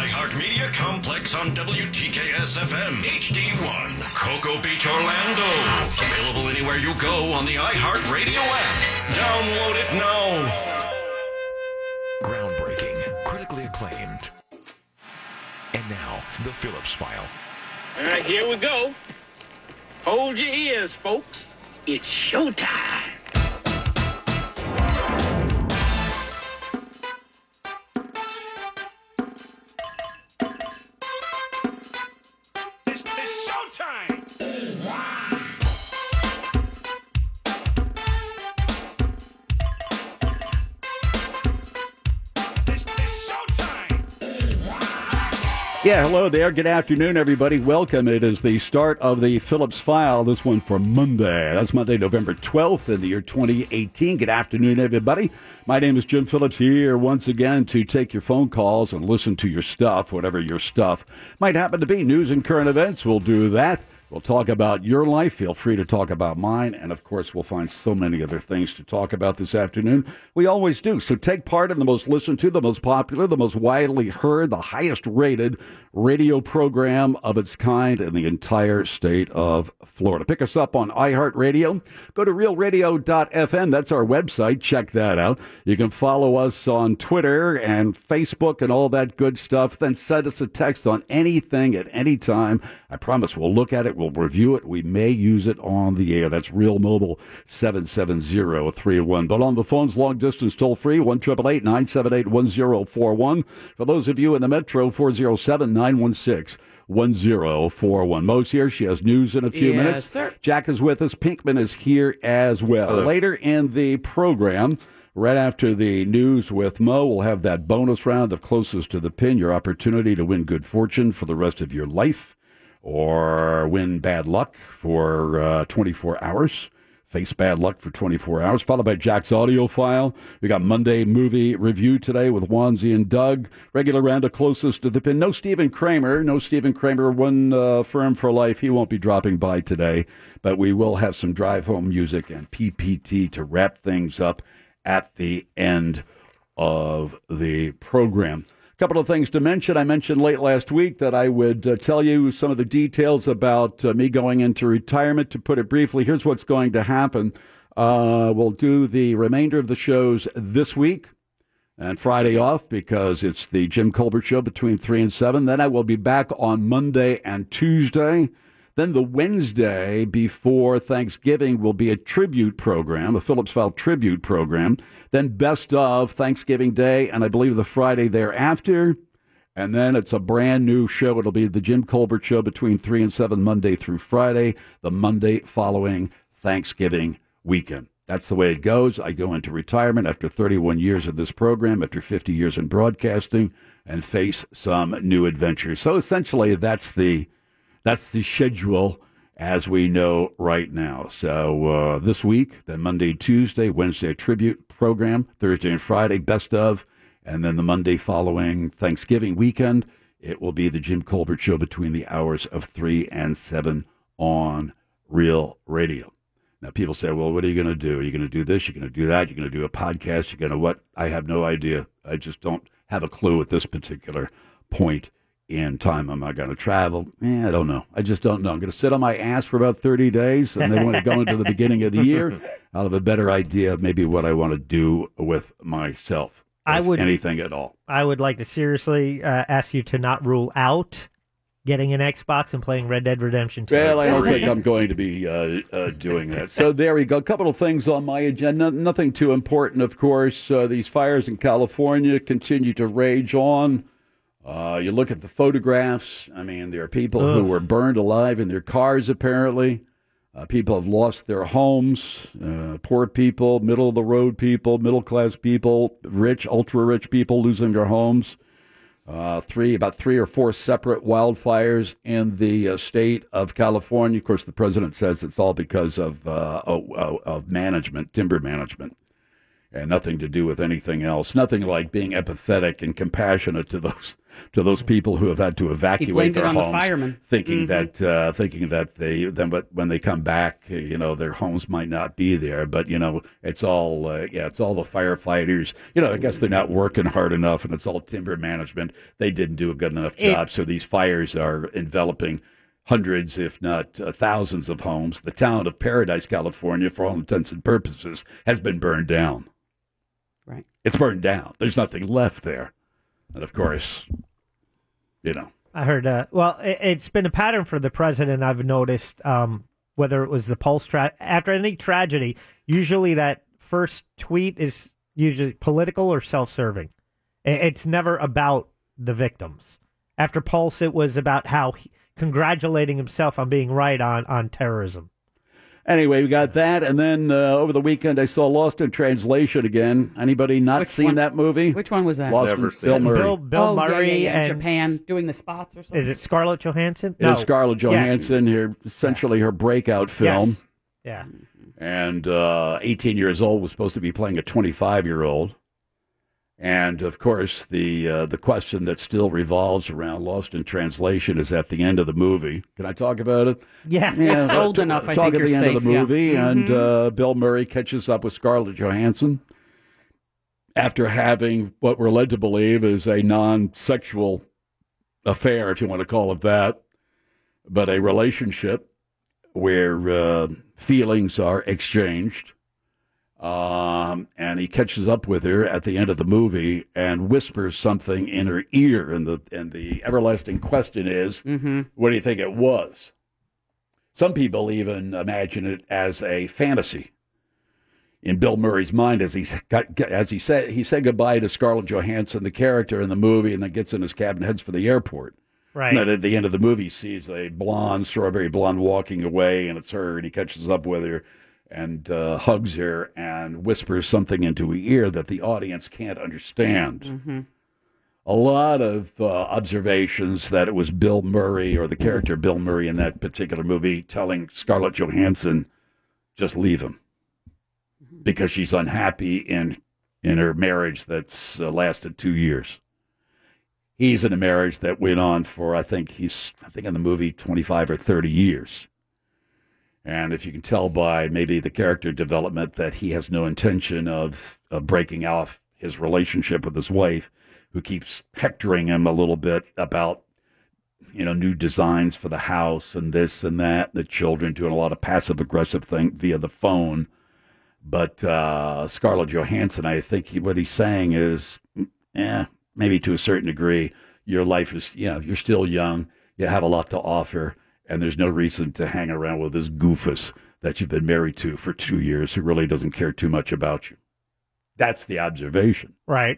iHeartMedia complex on WTKS-FM HD1, Cocoa Beach, Orlando. Available anywhere you go on the iHeartRadio app. Download it now. Groundbreaking, critically acclaimed. And now, the Phillips File. All right, here we go. Hold your ears, folks. It's showtime. It's showtime. Yeah, hello there. Good afternoon, everybody. Welcome. It is the start of the Phillips File, this one for Monday. That's Monday, November 12th in the year 2018. Good afternoon, everybody. My name is Jim Phillips here once again to take your phone calls and listen to your stuff, whatever your stuff might happen to be. News and current events, we'll do that. We'll talk about your life. Feel free to talk about mine. And, of course, we'll find so many other things to talk about this afternoon. We always do. So take part in the most listened to, the most popular, the most widely heard, the highest rated radio program of its kind in the entire state of Florida. Pick us up on iHeartRadio. Go to realradio.fm. That's our website. Check that out. You can follow us on Twitter and Facebook and all that good stuff. Then send us a text on anything at any time. I promise we'll look at it. We'll review it. We may use it on the air. That's Real Mobile 770-31. But on the phones, long distance toll free, 1-888-978-1041. For those of you in the metro, 407-916-1041. Mo's here. She has news in a few minutes. Sir. Jack is with us. Pinkman is here as well. Hello. Later in the program, right after the news with Mo, we'll have that bonus round of Closest to the Pin, your opportunity to win good fortune for the rest of your life or win bad luck for 24 hours. Face bad luck for 24 hours, followed by Jack's audio file. We got Monday movie review today with Wanzi and Doug. Regular round of Closest to the Pin. No Stephen Kramer. One firm for life. He won't be dropping by today, but we will have some drive home music and PPT to wrap things up at the end of the program. Couple of things to mention. I mentioned late last week that I would tell you some of the details about me going into retirement. To put it briefly, here's what's going to happen. We'll do the remainder of the shows this week and Friday off because it's the Jim Colbert Show between 3 and 7. Then I will be back on Monday and Tuesday. Then the Wednesday before Thanksgiving will be a tribute program, a Phillips File tribute program. Then best of Thanksgiving Day, and I believe the Friday thereafter. And then it's a brand new show. It'll be the Jim Colbert Show between 3 and 7, Monday through Friday, the Monday following Thanksgiving weekend. That's the way it goes. I go into retirement after 31 years of this program, after 50 years in broadcasting, and face some new adventures. So essentially, that's the schedule as we know right now. So this week, then Monday, Tuesday, Wednesday, a tribute program, Thursday and Friday, best of, and then the Monday following Thanksgiving weekend, it will be the Jim Colbert Show between the hours of 3 and 7 on Real Radio. Now, people say, well, what are you going to do? Are you going to do this? You're going to do that? You're going to do a podcast? You're going to what? I have no idea. I just don't have a clue at this particular point in time. Am I going to travel? I don't know. I just don't know. I'm going to sit on my ass for about 30 days, and then when I go into the beginning of the year, I'll have a better idea of maybe what I want to do with myself, anything at all. I would like to seriously ask you to not rule out getting an Xbox and playing Red Dead Redemption 2. Well, I don't think I'm going to be doing that. So there we go. A couple of things on my agenda. Nothing too important, of course. These fires in California continue to rage on. You look at the photographs. I mean, there are people who were burned alive in their cars, apparently. People have lost their homes. Poor people, middle-of-the-road people, middle-class people, rich, ultra-rich people losing their homes. About three or four separate wildfires in the state of California. Of course, the president says it's all because of management, timber management. and nothing to do with anything else. Nothing like being empathetic and compassionate to those people who have had to evacuate their homes, thinking that when they come back, their homes might not be there. But it's all the firefighters. I guess they're not working hard enough, and it's all timber management. They didn't do a good enough job, so these fires are enveloping hundreds, if not thousands of homes. The town of Paradise, California, for all intents and purposes, has been burned down. Right. It's burned down. There's nothing left there. And of course, I heard, it's been a pattern for the president, I've noticed, whether it was the Pulse after any tragedy, usually that first tweet is usually political or self-serving. It's never about the victims. After Pulse, it was about congratulating himself on being right on terrorism. Anyway, we got that, and then over the weekend I saw Lost in Translation again. Anybody not seen that movie? Which one was that? Lost Never in seen Bill Murray. Bill Murray and and Japan doing the spots or something. Is it Scarlett Johansson? It is Scarlett Johansson, essentially her breakout film. Yes. Yeah. And 18 years old, was supposed to be playing a 25-year-old. And, of course, the question that still revolves around Lost in Translation is at the end of the movie. Can I talk about it? Yeah. It's old enough, I think you're safe. Talk at the end of the movie, yeah. and Bill Murray catches up with Scarlett Johansson after having what we're led to believe is a non-sexual affair, if you want to call it that, but a relationship where feelings are exchanged. And he catches up with her at the end of the movie and whispers something in her ear, and the everlasting question is, what do you think it was? Some people even imagine it as a fantasy. In Bill Murray's mind, he said goodbye to Scarlett Johansson, the character in the movie, and then gets in his cab and heads for the airport. Right. And then at the end of the movie, he sees a strawberry blonde walking away, and it's her, and he catches up with her and hugs her and whispers something into her ear that the audience can't understand. A lot of observations that it was Bill Murray, or the character Bill Murray in that particular movie, telling Scarlett Johansson, just leave him, because she's unhappy in her marriage that's lasted 2 years. He's in a marriage that went on for, I think in the movie, 25 or 30 years. And if you can tell by maybe the character development that he has no intention of breaking off his relationship with his wife, who keeps hectoring him a little bit about, new designs for the house and this and that, the children, doing a lot of passive-aggressive thing via the phone. But Scarlett Johansson, I think what he's saying is, maybe to a certain degree, your life is, you're still young, you have a lot to offer, and there's no reason to hang around with this goofus that you've been married to for 2 years who really doesn't care too much about you. That's the observation. Right.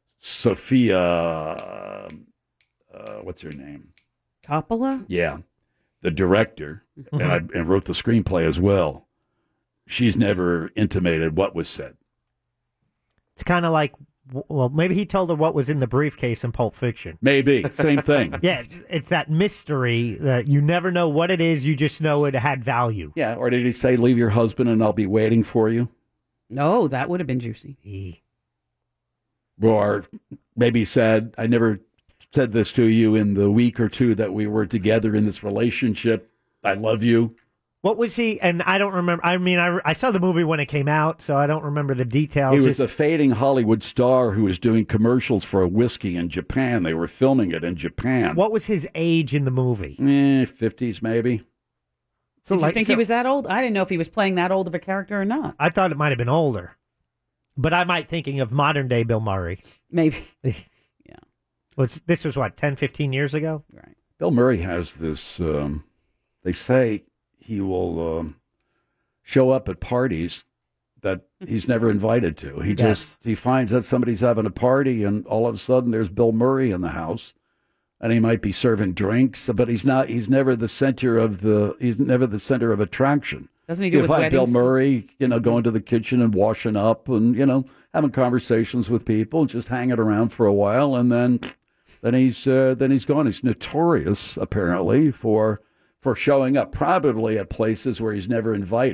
Sophia, what's her name? Coppola? Yeah. The director, and wrote the screenplay as well. She's never intimated what was said. It's kind of like, well, maybe he told her what was in the briefcase in Pulp Fiction. Maybe. Same thing. Yeah, it's that mystery that you never know what it is. You just know it had value. Yeah, or did he say, leave your husband and I'll be waiting for you? No, that would have been juicy. Or maybe he said, I never said this to you in the week or two that we were together in this relationship. I love you. What was he? And I don't remember. I mean, I saw the movie when it came out, so I don't remember the details. He was a fading Hollywood star who was doing commercials for a whiskey in Japan. They were filming it in Japan. What was his age in the movie? 50s maybe. So, Did you think he was that old? I didn't know if he was playing that old of a character or not. I thought it might have been older. But I might thinking of modern day Bill Murray. Maybe. Yeah. This was, 10, 15 years ago? Right. Bill Murray has this, they say he will show up at parties that he's never invited to. He finds that somebody's having a party, and all of a sudden there's Bill Murray in the house, and he might be serving drinks, but he's never the center of attraction. Doesn't he do it with find weddings? Bill Murray, going to the kitchen and washing up and, having conversations with people and just hanging around for a while, and then he's gone. He's notorious, apparently, for showing up probably at places where he's never invited.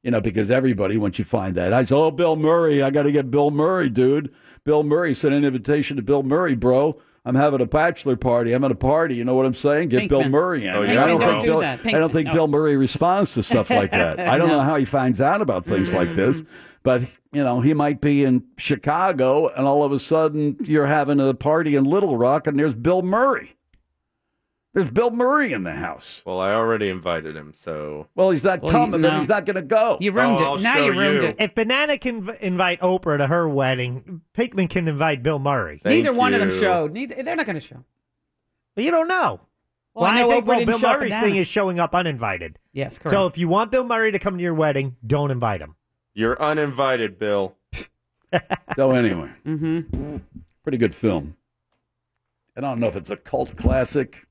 because everybody, once you find that, I say, oh, Bill Murray, I got to get Bill Murray, dude. Bill Murray, sent an invitation to Bill Murray, bro. I'm having a bachelor party. I'm at a party. You know what I'm saying? Get Bill Murray in. I don't think Bill Murray responds to stuff like that. I don't know how he finds out about things like this. But, he might be in Chicago, and all of a sudden you're having a party in Little Rock, and there's Bill Murray. There's Bill Murray in the house. Well, I already invited him, so... Well, he's not coming, then he's not going to go. You ruined it. Now you ruined it. If Banana can invite Oprah to her wedding, Pinkman can invite Bill Murray. Neither one of them showed. They're not going to show. But you don't know. Well, I think Bill Murray's thing is showing up uninvited. Yes, correct. So if you want Bill Murray to come to your wedding, don't invite him. You're uninvited, Bill. So anyway, pretty good film. I don't know if it's a cult classic.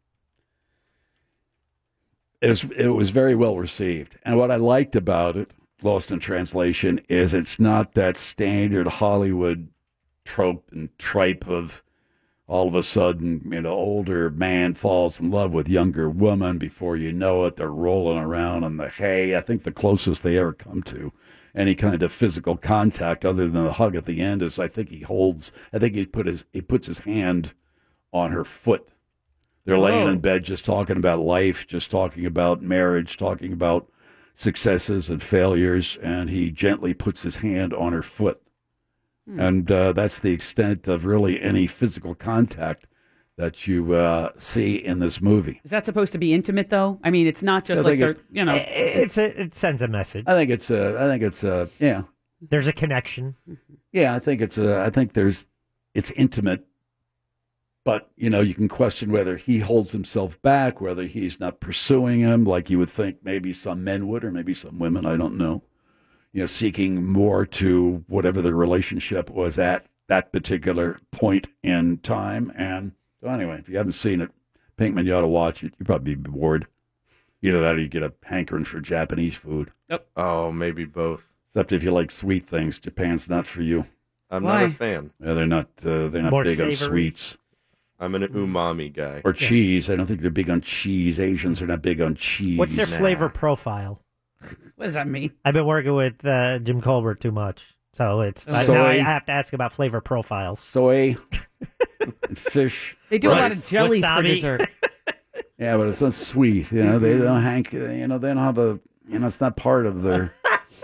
It was very well received. And what I liked about it, Lost in Translation, is it's not that standard Hollywood trope and tripe of all of a sudden, older man falls in love with younger woman. Before you know it, they're rolling around on the hay. I think the closest they ever come to any kind of physical contact other than the hug at the end is he puts his hand on her foot. They're laying in bed just talking about life, just talking about marriage, talking about successes and failures, and he gently puts his hand on her foot. And that's the extent of really any physical contact that you see in this movie. Is that supposed to be intimate, though? I mean, it's not just like they're, It sends a message. I think it's yeah. There's a connection. Yeah, I think it's intimate. But, you can question whether he holds himself back, whether he's not pursuing him like you would think maybe some men would, or maybe some women, I don't know. Seeking more to whatever the relationship was at that particular point in time. And so anyway, if you haven't seen it, Pinkman, you ought to watch it. You'd probably be bored. Either that or you get a hankering for Japanese food. Yep. Oh, maybe both. Except if you like sweet things, Japan's not for you. I'm not a fan. Yeah, they're not more big savory on sweets. I'm an umami guy. Or cheese. I don't think they're big on cheese. Asians are not big on cheese. What's their flavor profile? What does that mean? I've been working with Jim Colbert too much. So now I have to ask about flavor profiles. Soy, and fish. They do a lot of jellies for dessert. Yeah, but it's not sweet. They don't they don't have a, it's not part of their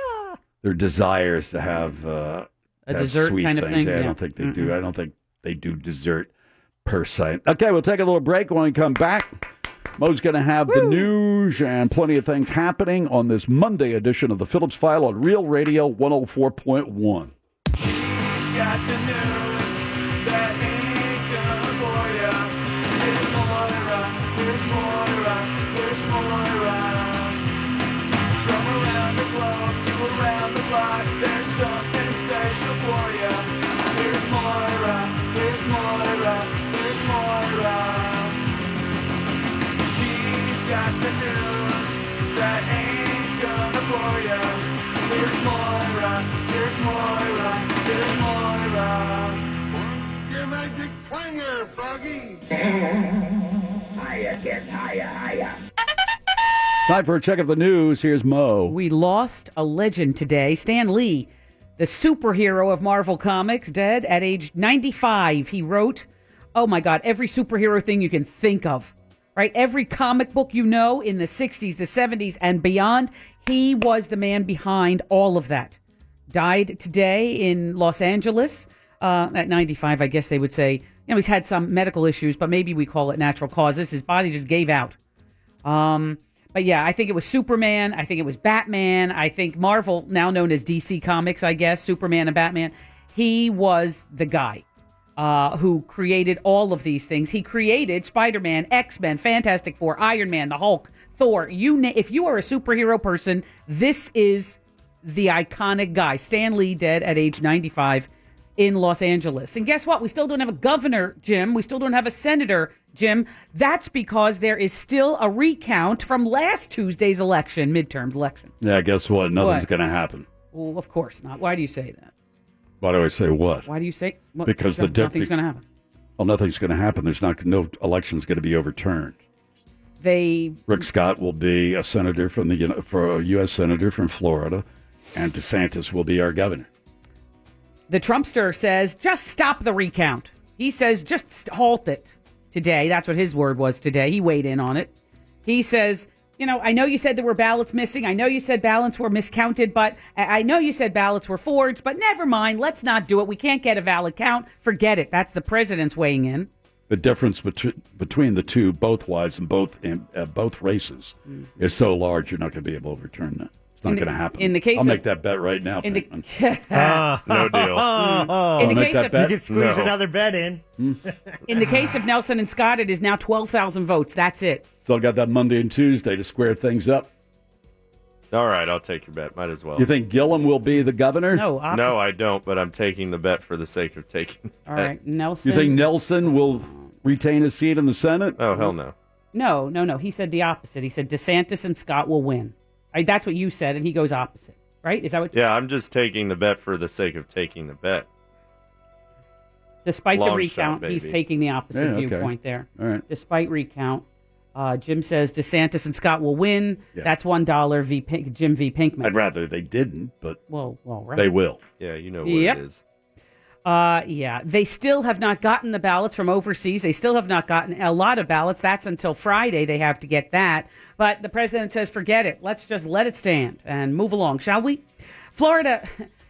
desires to have a dessert sweet kind of things. thing. I don't think they do. I don't think they do dessert per se. Okay, we'll take a little break. When we come back, Mo's going to have the news and plenty of things happening on this Monday edition of the Phillips File on Real Radio 104.1. He's got the news that ain't gonna bore ya. Here's Moira, here's Moira, here's Moira. From around the globe to around the block, there's something special for ya. Here's Moira, here's Moira, here's Moira. She's got the news that ain't gonna bore ya. Here's Moira, here's Moira, here's Moira. Your magic clanger, Froggy. Higher, get higher, higher. Time for a check of the news. Here's Mo. We lost a legend today. Stan Lee, the superhero of Marvel Comics, dead at age 95. He wrote, oh my God, every superhero thing you can think of. Right? Every comic book in the 60s, the 70s, and beyond, he was the man behind all of that. Died today in Los Angeles at 95, I guess they would say. He's had some medical issues, but maybe we call it natural causes. His body just gave out. But yeah, I think it was Superman. I think it was Batman. I think Marvel, now known as DC Comics, I guess, Superman and Batman. He was the guy. Who created all of these things. He created Spider-Man, X-Men, Fantastic Four, Iron Man, the Hulk, Thor. If you are a superhero person, this is the iconic guy. Stan Lee, dead at age 95 in Los Angeles. And guess what? We still don't have a governor, Jim. We still don't have a senator, Jim. That's because there is still a recount from last Tuesday's election, midterm election. Yeah, guess what? Nothing's going to happen. Well, of course not. Why do you say that? Why do I say what? Why do you say? Well, because nothing's going to happen. Well, nothing's going to happen. There's no election's going to be overturned. Rick Scott will be a senator for a U.S. senator from Florida. and DeSantis will be our governor. The Trumpster says, just stop the recount. He says, just halt it today. That's what his word was today. He weighed in on it. He says, I know you said there were ballots missing. I know you said ballots were miscounted, but I know you said ballots were forged, but never mind. Let's not do it. We can't get a valid count. Forget it. That's the president's weighing in. The difference between the two, both wides and both races, is so large you're not going to be able to overturn that. It's not going to happen. In the case I'll make that bet right now. No deal. In the case of, you can squeeze another bet in. In the case of Nelson and Scott, it is now 12,000 votes. That's it. Still got that Monday and Tuesday to square things up. All right, I'll take your bet. Might as well. You think Gillum will be the governor? No, I don't, but I'm taking the bet for the sake of taking the bet. All right, Nelson. You think Nelson will retain his seat in the Senate? Oh, hell no. No. He said the opposite. He said DeSantis and Scott will win. That's what you said, and he goes opposite, right? Is that what? Yeah, I'm just taking the bet for the sake of taking the bet. Despite the Long recount, shot, he's baby. taking the opposite Yeah, okay. viewpoint there. All right. Despite recount, Jim says DeSantis and Scott will win. Yeah. That's $1 Jim v. Pinkman. I'd rather they didn't, but Well, right. they will. Yeah, you know what Yep. it is. Yeah, they still have not gotten the ballots from overseas. They still have not gotten a lot of ballots. That's until Friday they have to get that. But the president says, forget it. Let's just let it stand and move along, shall we? Florida,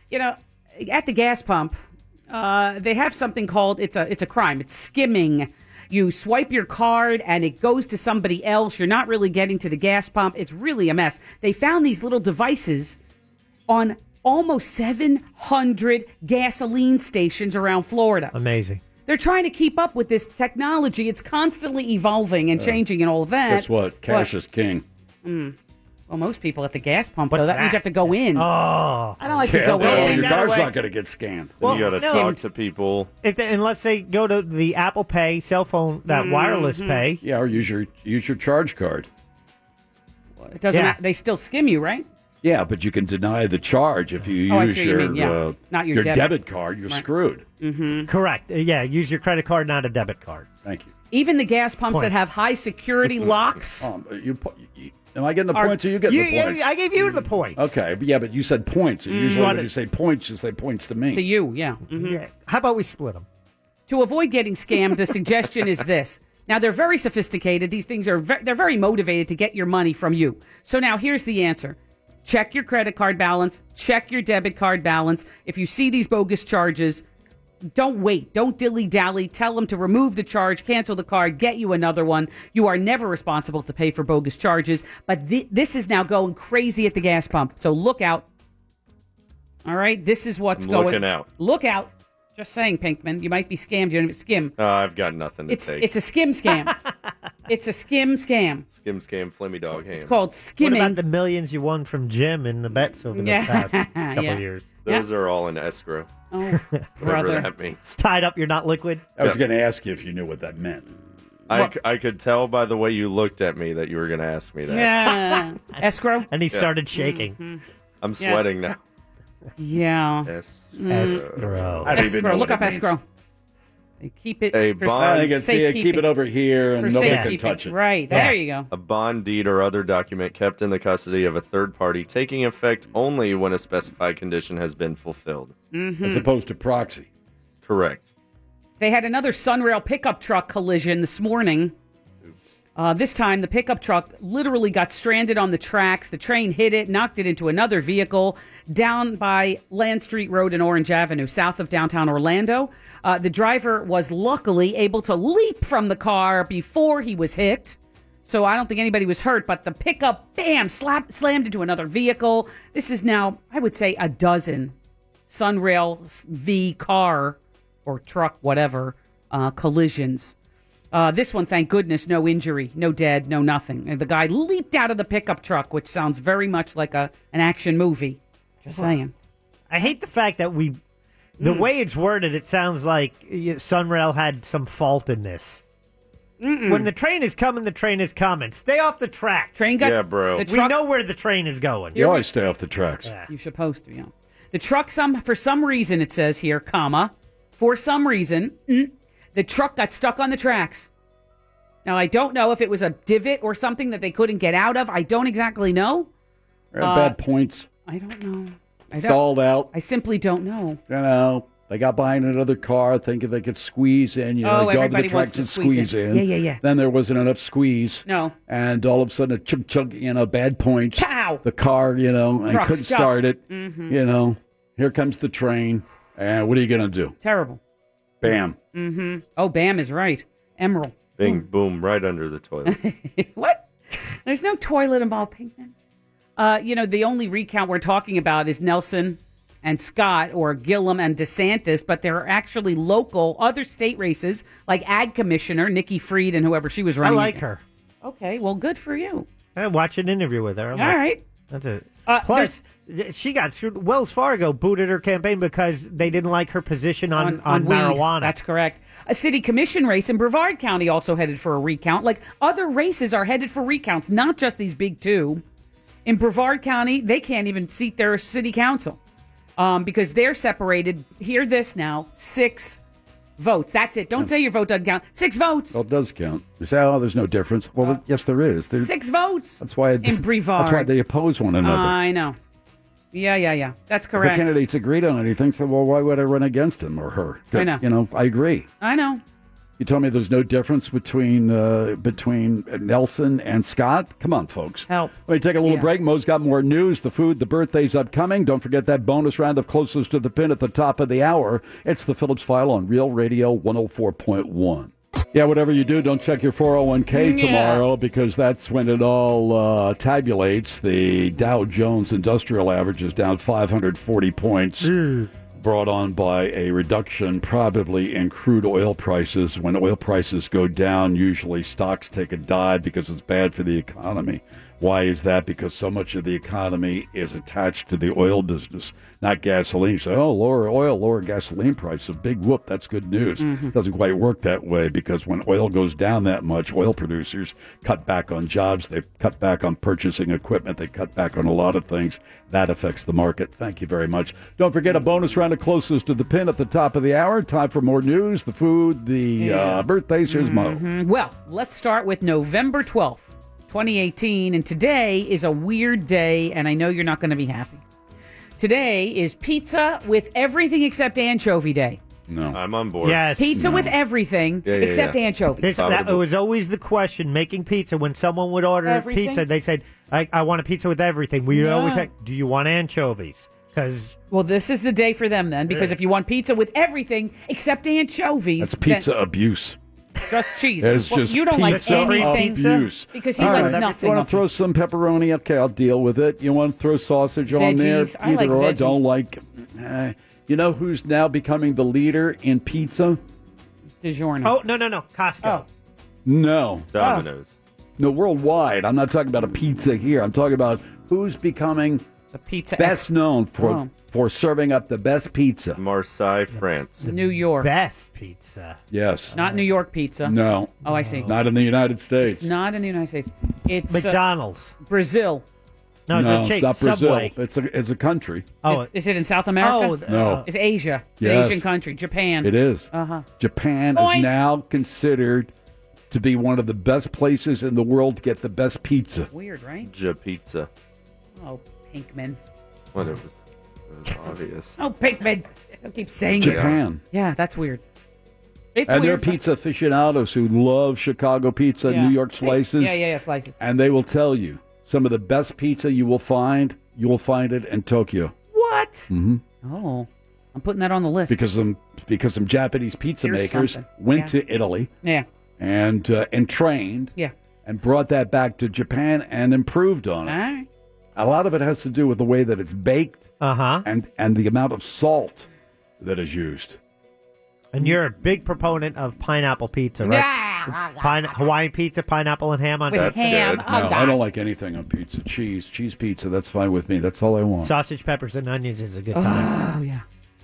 at the gas pump, they have something called, it's a crime. It's skimming. You swipe your card and it goes to somebody else. You're not really getting to the gas pump. It's really a mess. They found these little devices on almost 700 gasoline stations around Florida. Amazing. They're trying to keep up with this technology. It's constantly evolving and changing and all of that. Guess what? Cash is king. Well, most people at the gas pump, What's though, that means you have to go in. Oh. I don't like to go Well, in. your car's away. not going to get scanned. Then you got to no. talk to people. Unless they go to the Apple Pay cell phone, that wireless pay. Yeah, or use your charge card. It doesn't. Yeah. They still skim you, right? Yeah, but you can deny the charge if you Oh, I use see what you your mean, yeah. Not your debit card. You're screwed. Correct. Yeah, use your credit card, not a debit card. Thank you. Even the gas pumps Points. that have high security locks. Am I getting the points or you getting the points? I gave you the points. Okay, but yeah, but you said points. And usually when you say points, you say points to me. To you, yeah. Mhm. Yeah. How about we split them? To avoid getting scammed, the suggestion is this. Now, they're very sophisticated. These things are they're very motivated to get your money from you. So now here's the answer. Check your credit card balance. Check your debit card balance. If you see these bogus charges, don't wait. Don't dilly-dally. Tell them to remove the charge, cancel the card, get you another one. You are never responsible to pay for bogus charges. But this is now going crazy at the gas pump. So look out. All right? This is what's I'm going... looking out. Look out. Just saying, Pinkman. You might be scammed. You don't even skim. I've got nothing to take. It's a skim scam. It's a skim scam. Skim, scam, flimmy dog ham. It's called What skimming. about the millions you won from Jim in the bets over the Yeah. past couple Yeah. of years? Those are all in escrow. Oh, Whatever brother. that means. Tied up, you're not liquid? I was going to ask you if you knew what that meant. I could tell by the way you looked at me that you were going to ask me that. Yeah. Escrow? And he started shaking. I'm sweating now. Yeah. Escrow. I don't even know Escrow. Look what up it means. escrow. They keep it A for bond- I think it's safekeeping. keep it over here and For nobody can safekeeping. touch it. Right. Yeah. There you go. A bond, deed, or other document kept in the custody of a third party, taking effect only when a specified condition has been fulfilled. As opposed to proxy. Correct. They had another Sunrail pickup truck collision this morning. This time, the pickup truck literally got stranded on the tracks. The train hit it, knocked it into another vehicle down by Land Street Road and Orange Avenue, south of downtown Orlando. The driver was luckily able to leap from the car before he was hit. So I don't think anybody was hurt, but the pickup, bam, slammed into another vehicle. This is now, I would say, a dozen Sunrail V car or truck, whatever, collisions. This one, thank goodness, no injury, no dead, no nothing. And the guy leaped out of the pickup truck, which sounds very much like an action movie. Just saying. I hate the fact that the way it's worded, it sounds like Sunrail had some fault in this. When the train is coming, the train is coming. Stay off the tracks. Train got Yeah, bro. The We truck, know where the train is going. You always stay off the tracks. Yeah. You're supposed to, yeah. The truck, for some reason, it says here, comma, for some reason, the truck got stuck on the tracks. Now, I don't know if it was a divot or something that they couldn't get out of. I don't exactly know. Bad points. I don't know. stalled out. I simply don't know. You know, they got behind another car thinking they could squeeze in. You know, Oh, go to everybody the wants tracks to and squeeze squeeze in. in. Yeah. Then there wasn't enough squeeze. No. And all of a sudden, chug, bad points. Pow! The car, and Truck couldn't stuck. start it. Mm-hmm. Here comes the train. And what are you going to do? Terrible. Bam. Mm-hmm. Oh, Bam is right. Emerald. Bing, boom, right under the toilet. What? There's no toilet involved, Pinkman. The only recount we're talking about is Nelson and Scott or Gillum and DeSantis, but there are actually local other state races like Ag Commissioner Nikki Fried and whoever she was I running. like her. Okay, well, good for you. I watched an interview with her. All right. That's it. Plus, she got screwed. Wells Fargo booted her campaign because they didn't like her position on weed. marijuana. That's correct. A city commission race in Brevard County also headed for a recount. Like other races are headed for recounts, not just these big two. In Brevard County, they can't even seat their city council because they're separated. Hear this now: 6 votes. That's it. Don't say your vote doesn't count. 6 votes. Well, it does count. You say, oh, there's no difference. Well, yes, there is. 6 votes. That's why in Brevard. That's why they oppose one another. I know. Yeah. That's If correct. the candidates agreed on anything, so well, why would I run against him or her? I know. I agree. I know. You told me there's no difference between Nelson and Scott? Come on, folks. Help. Let me take a little break. Mo's got more news, the food, the birthdays upcoming. Don't forget that bonus round of Closest to the Pin at the top of the hour. It's the Phillips File on Real Radio 104.1. Yeah, whatever you do, don't check your 401k tomorrow because that's when it all tabulates. The Dow Jones Industrial Average is down 540 points. Brought on by a reduction probably in crude oil prices. When oil prices go down, usually stocks take a dive because it's bad for the economy. Why is that? Because so much of the economy is attached to the oil business, not gasoline. You say, oh, lower oil, lower gasoline prices. Big whoop, that's good news. Doesn't quite work that way because when oil goes down that much, oil producers cut back on jobs. They cut back on purchasing equipment. They cut back on a lot of things. That affects the market. Thank you very much. Don't forget a bonus round of Closest to the Pin at the top of the hour. Time for more news, the food, the birthdays. Here's Mo. Well, let's start with November 12th, 2018. And today is a weird day, and I know you're not going to be happy. Today is Pizza with Everything Except Anchovy Day. No. I'm on board. Yes. Pizza with everything except anchovies. It was always the question, making pizza, when someone would order Everything? pizza, they said, I want a pizza with everything. We would always say, do you want anchovies? Because Well, this is the day for them then, because if you want pizza with everything except anchovies, That's pizza abuse. then just cheese. It's Well, just you don't like pizza anything abuse. because he All likes right. nothing. You want to throw some pepperoni? Okay, I'll deal with it. You want to throw sausage on there? Veggies. I like Either or. veggies. Don't like. You know who's now becoming the leader in pizza? DiGiorno. Oh, no. Costco. Oh. No. Domino's. No, worldwide. I'm not talking about a pizza here. I'm talking about who's becoming The pizza. best known for serving up the best pizza. Marseille, France. New York. Best pizza. Yes. Not New York pizza. No. Oh, I see. Not in the United States. It's not in the United States. It's McDonald's. Brazil. No, it's not Brazil. Subway. It's a country. Oh, Is it in South America? No. It's Asia. It's Yes. an Asian country. Japan. It is. Uh-huh. Japan Point. is now considered to be one of the best places in the world to get the best pizza. Weird, right? Pizza. Oh, Pinkman. Well, it was obvious. Oh, Pinkman. I'll keep saying it. Japan. Yeah, that's weird. It's And there are weird. pizza aficionados who love Chicago pizza, Yeah. New York slices. Yeah, slices. And they will tell you some of the best pizza you will find it in Tokyo. What? Mm-hmm. Oh, I'm putting that on the list. Because some Japanese pizza Here's makers something. went Yeah. to Italy Yeah. and trained Yeah. and brought that back to Japan and improved on it. All right. A lot of it has to do with the way that it's baked and the amount of salt that is used. And you're a big proponent of pineapple pizza, right? Hawaiian pizza, pineapple and ham on With it. ham. No, Oh, I God. don't like anything on pizza. Cheese pizza, that's fine with me. That's all I want. Sausage, peppers, and onions is a good time. Oh, yeah.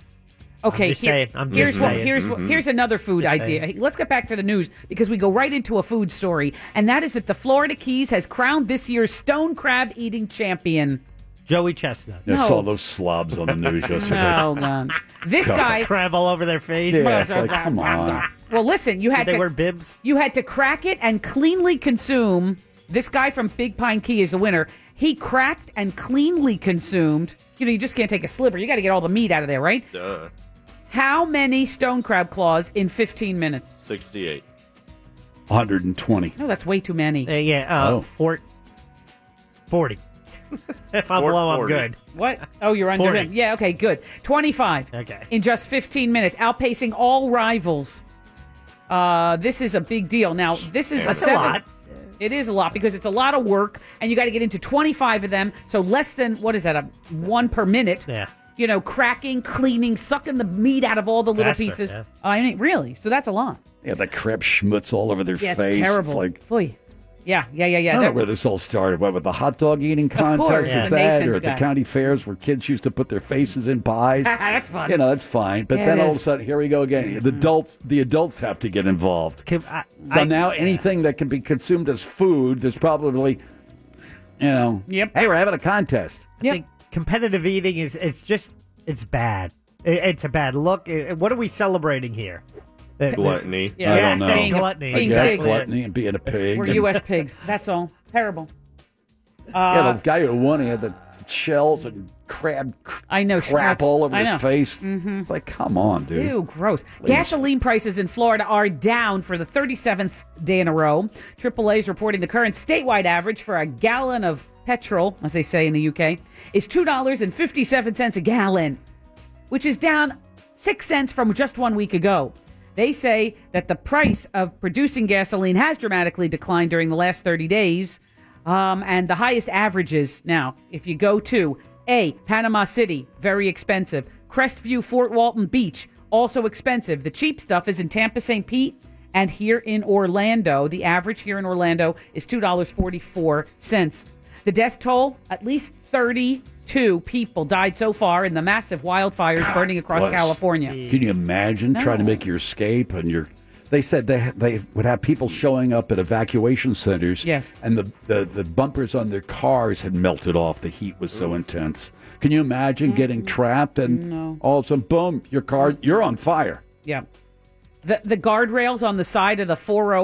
Okay, just saying. I'm just here's saying. here's another food Just idea. saying. Let's get back to the news because we go right into a food story, and that is that the Florida Keys has crowned this year's stone crab eating champion. Joey Chestnut. I saw those slobs on the news yesterday. Oh, God. This God. guy. Crab all over their face. Yeah, it's like, come on. Well, listen, you had Did they to wear bibs? You had to crack it and cleanly consume. This guy from Big Pine Key is the winner, He cracked and cleanly consumed. You just can't take a sliver. You got to get all the meat out of there, right? Duh. How many stone crab claws in 15 minutes? 68. 120. No, that's way too many. 40. If I'm low, I'm good. What? Oh, you're under 40. him. Yeah, okay, good. 25. Okay. In just 15 minutes, outpacing all rivals. This is a big deal. Now, this is That's a 7. a lot. It is a lot because it's a lot of work, and you got to get into 25 of them. So less than, what is that, 1 per minute? Yeah. Cracking, cleaning, sucking the meat out of all the little Faster, pieces. yeah. I mean, really? So that's a lot. Yeah, the crab schmutz all over their Yeah, face. it's terrible. It's like, Oy. Yeah. I don't know where this all started. What, with the hot dog eating contest? course, Is yeah. that? Nathan's Or at the guy. county fairs where kids used to put their faces in pies? That's fun. That's fine. But Yeah, then it all of a is. sudden, here we go again. The adults have to get involved. So now anything that can be consumed as food, there's probably, Yep. hey, we're having a contest. I think competitive eating it's bad. It's a bad look. What are we celebrating here? Gluttony. Yeah. I don't know. Being a- Gluttony. I being guess pigs. gluttony and being a pig. We're and- U.S. pigs. That's all. Terrible. Yeah, the guy who won, he had the shells and crab I know. crap Schmutz. all over I his know. face. Mhm. It's like, come on, dude. Ew, gross. Please. Gasoline prices in Florida are down for the 37th day in a row. AAA is reporting the current statewide average for a gallon of petrol, as they say in the UK, is $2.57 a gallon, which is down 6 cents from just 1 week ago. They say that the price of producing gasoline has dramatically declined during the last 30 days. And the highest averages now, if you go to A, Panama City, very expensive. Crestview, Fort Walton Beach, also expensive. The cheap stuff is in Tampa, St. Pete, and here in Orlando. The average here in Orlando is $2.44. The death toll, at least 32 people died so far in the massive wildfires burning across Bless. California. Can you imagine trying to make your escape and They said they would have people showing up at evacuation centers. Yes. And the bumpers on their cars had melted off. The heat was so intense. Can you imagine getting trapped and all of a sudden, boom, you're on fire. Yeah. The guardrails on the side of the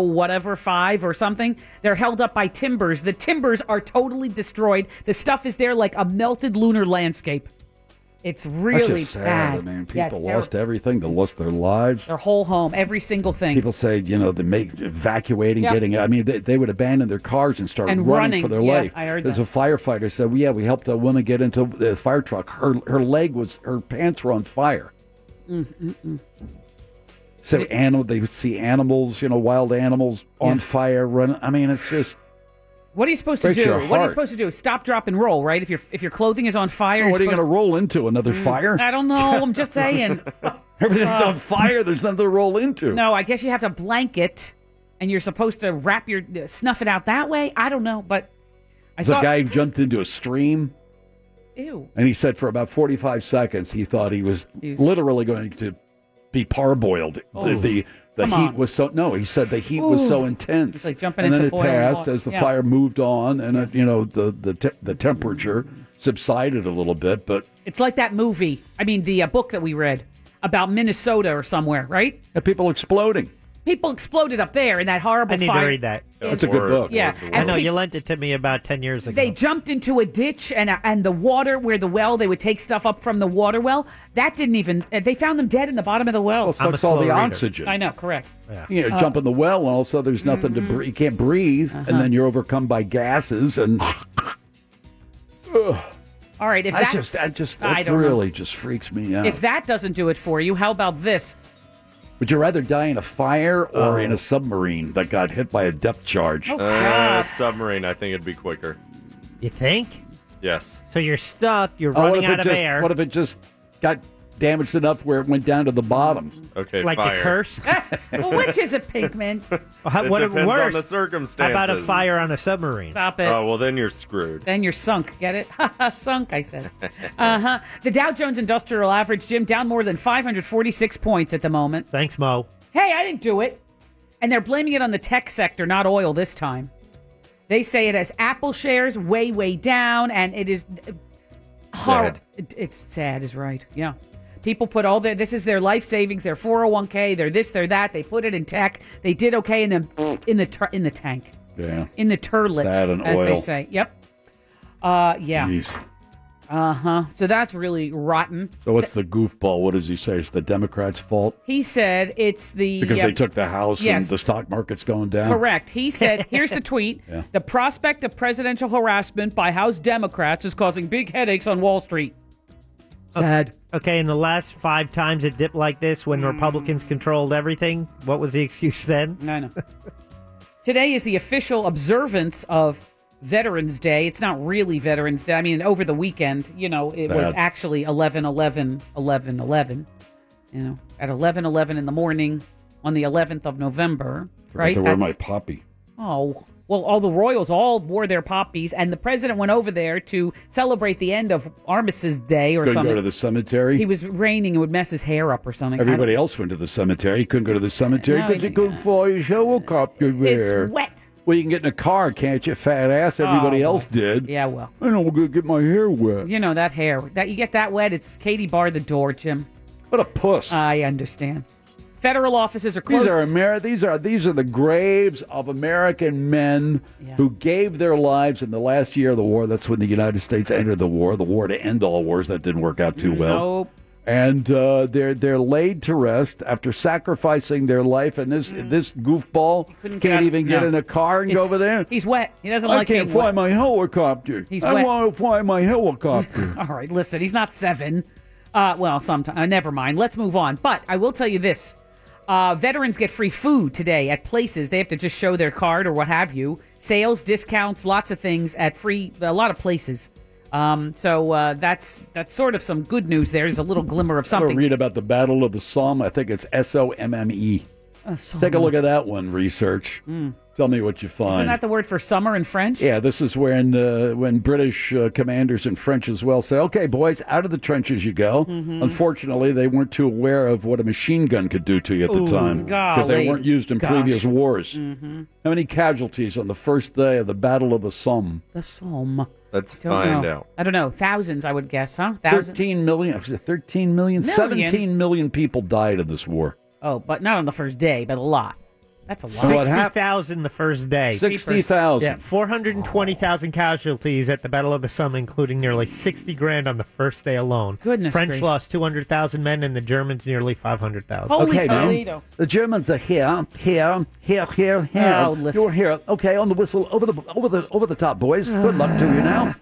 5 or something, they're held up by timbers. The timbers are totally destroyed. The stuff is there like a melted lunar landscape. It's really That's just sad. bad. I mean, Yeah, it's people lost everything. They lost their lives. their whole home, every single thing. People say, they make evacuating, Yep. getting. I mean, they would abandon their cars and start And running running. for their Yeah, life. I heard There's that. a firefighter said, we helped a woman get into the fire truck. Her pants were on fire. So they would see animals, wild animals on fire running. I mean, it's just. What are you supposed to breaks do? your What are you heart. supposed to do? Stop, drop, and roll, right? If your clothing is on fire, What are you you're going to supposed roll into? Another fire? I don't know. I'm just saying. Everything's on fire. There's nothing to roll into. No, I guess you have to blanket, and you're supposed to snuff it out that way. I don't know, but I There's thought. a guy who jumped into a stream. Ew. And he said for about 45 seconds, he thought he was literally going to be parboiled. Oh. The Come heat on. was so, no, he said the heat was so intense. It's like jumping and then into it boiling passed water. as the Yeah. fire moved on and, the temperature subsided a little bit. But It's like that movie. I mean, the book that we read about Minnesota or somewhere, right? people exploding. People exploded up there in that horrible I need fire. to read that. It's a good book. Yeah. I know And you lent it to me about 10 years ago. They jumped into a ditch and the water where the well, they would take stuff up from the water well. That didn't even, they found them dead in the bottom of the well. Well, it sucks all the oxygen. I know, correct. Jump in the well and all of a sudden there's nothing to breathe. You can't breathe. And then you're overcome by gases and. All right. If that I don't know. really just freaks me out. If that doesn't do it for you, how about this? Would you rather die in a fire or in a submarine that got hit by a depth charge? Submarine, I think it'd be quicker. You think? Yes. So you're stuck. You're Oh, running out of air. What if it just got damaged enough where it went down to the bottom? Okay, like fire. the curse? Well, which is it, Pinkman? It what depends worse? on the circumstances. How about a fire on a submarine? Stop it. Oh, well, then you're screwed. Then you're sunk. Get it? Sunk, I said. The Dow Jones Industrial Average, Jim, down more than 546 points at the moment. Thanks, Mo. Hey, I didn't do it. And they're blaming it on the tech sector, not oil this time. They say it has Apple shares way, way down, and it is Sad. It's sad, is right. Yeah. People put this is their life savings, their 401k, their this, their that. They put it in tech. They did okay, and then in the tank. Yeah. In the turlet, That and as they oil. say. Yep. Yeah. Jeez. So that's really rotten. So what's the goofball? What does he say? It's the Democrats' fault? He said it's the... Because they took the House Yes. and the stock market's going down? Correct. He said, here's the tweet. Yeah. The prospect of presidential harassment by House Democrats is causing big headaches on Wall Street. Sad. Okay, in the last 5 times it dipped like this when Republicans controlled everything, what was the excuse then? I know. Today is the official observance of Veterans Day. It's not really Veterans Day. I mean, over the weekend, it was Sad. actually 11/11/11/11. At 11:11 in the morning on the 11th of November, right? To wear my poppy. Oh, well, all the royals all wore their poppies, and the president went over there to celebrate the end of Armistice Day or Couldn't something. go to the cemetery? He was raining and would mess his hair up or something. Everybody else went to the cemetery. He couldn't go to the cemetery No, because he couldn't fly his helicopter there. It's wet. Well, you can get in a car, can't you, fat ass? Everybody else did. Yeah, well. I know, we're going to get my hair wet. That hair. That you get that wet, it's Katie bar the door, Jim. What a puss. I understand. Federal offices are closed. These are the graves of American men who gave their lives in the last year of the war. That's when the United States entered the war to end all wars. That didn't work out too well. Nope. And they're laid to rest after sacrificing their life. And this goofball can't even get in a car and go over there. He's wet. He doesn't I like can't being fly wet. my helicopter. He's I wet. want to fly my helicopter. All right, listen, he's not 7. Sometime. Never mind. Let's move on. But I will tell you this. Veterans get free food today at places. They have to just show their card or what have you. Sales, discounts, lots of things at a lot of places. So that's sort of some good news there. There's a little glimmer of something. Read about the Battle of the Somme. I think it's SOMME. Take a look at that one, research. Tell me what you find. Isn't that the word for summer in French? Yeah, this is when British commanders in French as well say, okay, boys, out of the trenches you go. Mm-hmm. Unfortunately, they weren't too aware of what a machine gun could do to you at the time because they weren't used in previous wars. Mm-hmm. How many casualties on the first day of the Battle of the Somme? The Somme. Let's find out. I don't know. Thousands, I would guess, huh? 13 million. 13 million? 17 million people died in this war. Oh, but not on the first day, but a lot. That's a lot. 60,000 the first day. 60,000. Yeah, 420,000 casualties at the Battle of the Somme, including nearly 60 grand on the first day alone. Goodness French gracious. lost 200,000 men, and the Germans nearly 500,000. Holy Okay, Toledo. man. The Germans are here. Oh, listen. You're here. Okay, on the whistle, over the top, boys. Good luck to you now.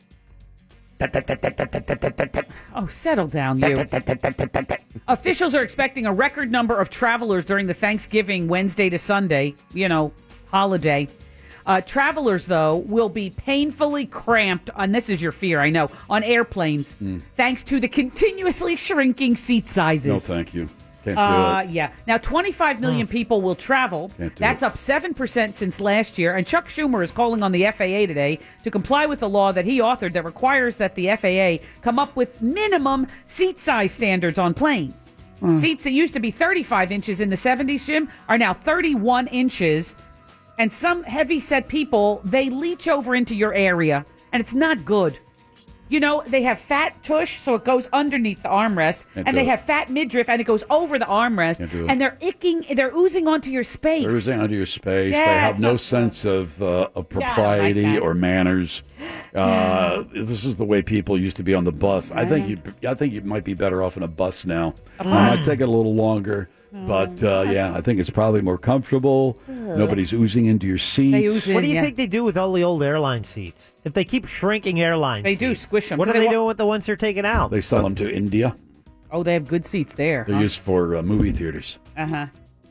Oh, settle down, you. Officials are expecting a record number of travelers during the Thanksgiving Wednesday to Sunday, holiday. Travelers, though, will be painfully cramped, and this is your fear, I know, on airplanes, thanks to the continuously shrinking seat sizes. No, thank you. Can't do it. Yeah. Now, 25 million people will travel. Can't do That's it. up 7% since last year. And Chuck Schumer is calling on the FAA today to comply with the law that he authored that requires that the FAA come up with minimum seat size standards on planes. Seats that used to be 35 inches in the 70s, Jim, are now 31 inches. And some heavy-set people, they leach over into your area, and it's not good. They have fat tush, so it goes underneath the armrest, and they have fat midriff, and it goes over the armrest, and they're oozing onto your space. They're oozing onto your space. Yeah, they have it's no not sense of propriety that. or manners. This is the way people used to be on the bus. I think you might be better off in a bus now. It might take it a little longer. But, I think it's probably more comfortable. Nobody's oozing into your seats. What do you think they do with all the old airline seats? If they keep shrinking airline They seats, do squish them. what are they doing with the ones they're taking out? They sell them to India. Oh, they have good seats there. They're used for movie theaters. Uh-huh.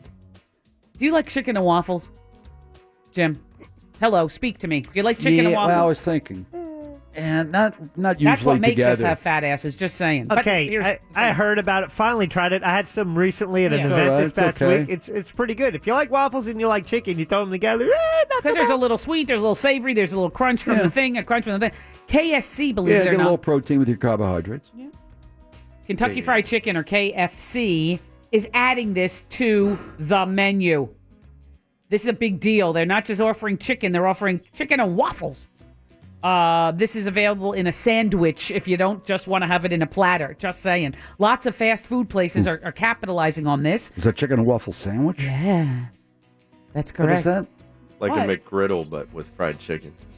Do you like chicken and waffles? Jim, hello, speak to me. Do you like chicken and waffles? Well, I was thinking. And not usually That's what makes together. us have fat asses, just saying. But Okay, here's- I heard about it. Finally tried it. I had some recently at an Yeah. event All right, this it's past okay. week. It's pretty good. If you like waffles and you like chicken, you throw them together. Not so Because there's a bad. little sweet, there's a little savory, there's a little crunch from the thing, a crunch from the thing. KSC, believe Yeah, it get or a little not, protein with your carbohydrates. Kentucky Fried Chicken, or KFC, is adding this to the menu. This is a big deal. They're not just offering chicken, they're offering chicken and waffles. This is available in a sandwich if you don't just want to have it in a platter. Just saying. Lots of fast food places are capitalizing on this. Is that chicken and waffle sandwich? Yeah. That's What correct. is that? Like What? a McGriddle, but with fried chicken.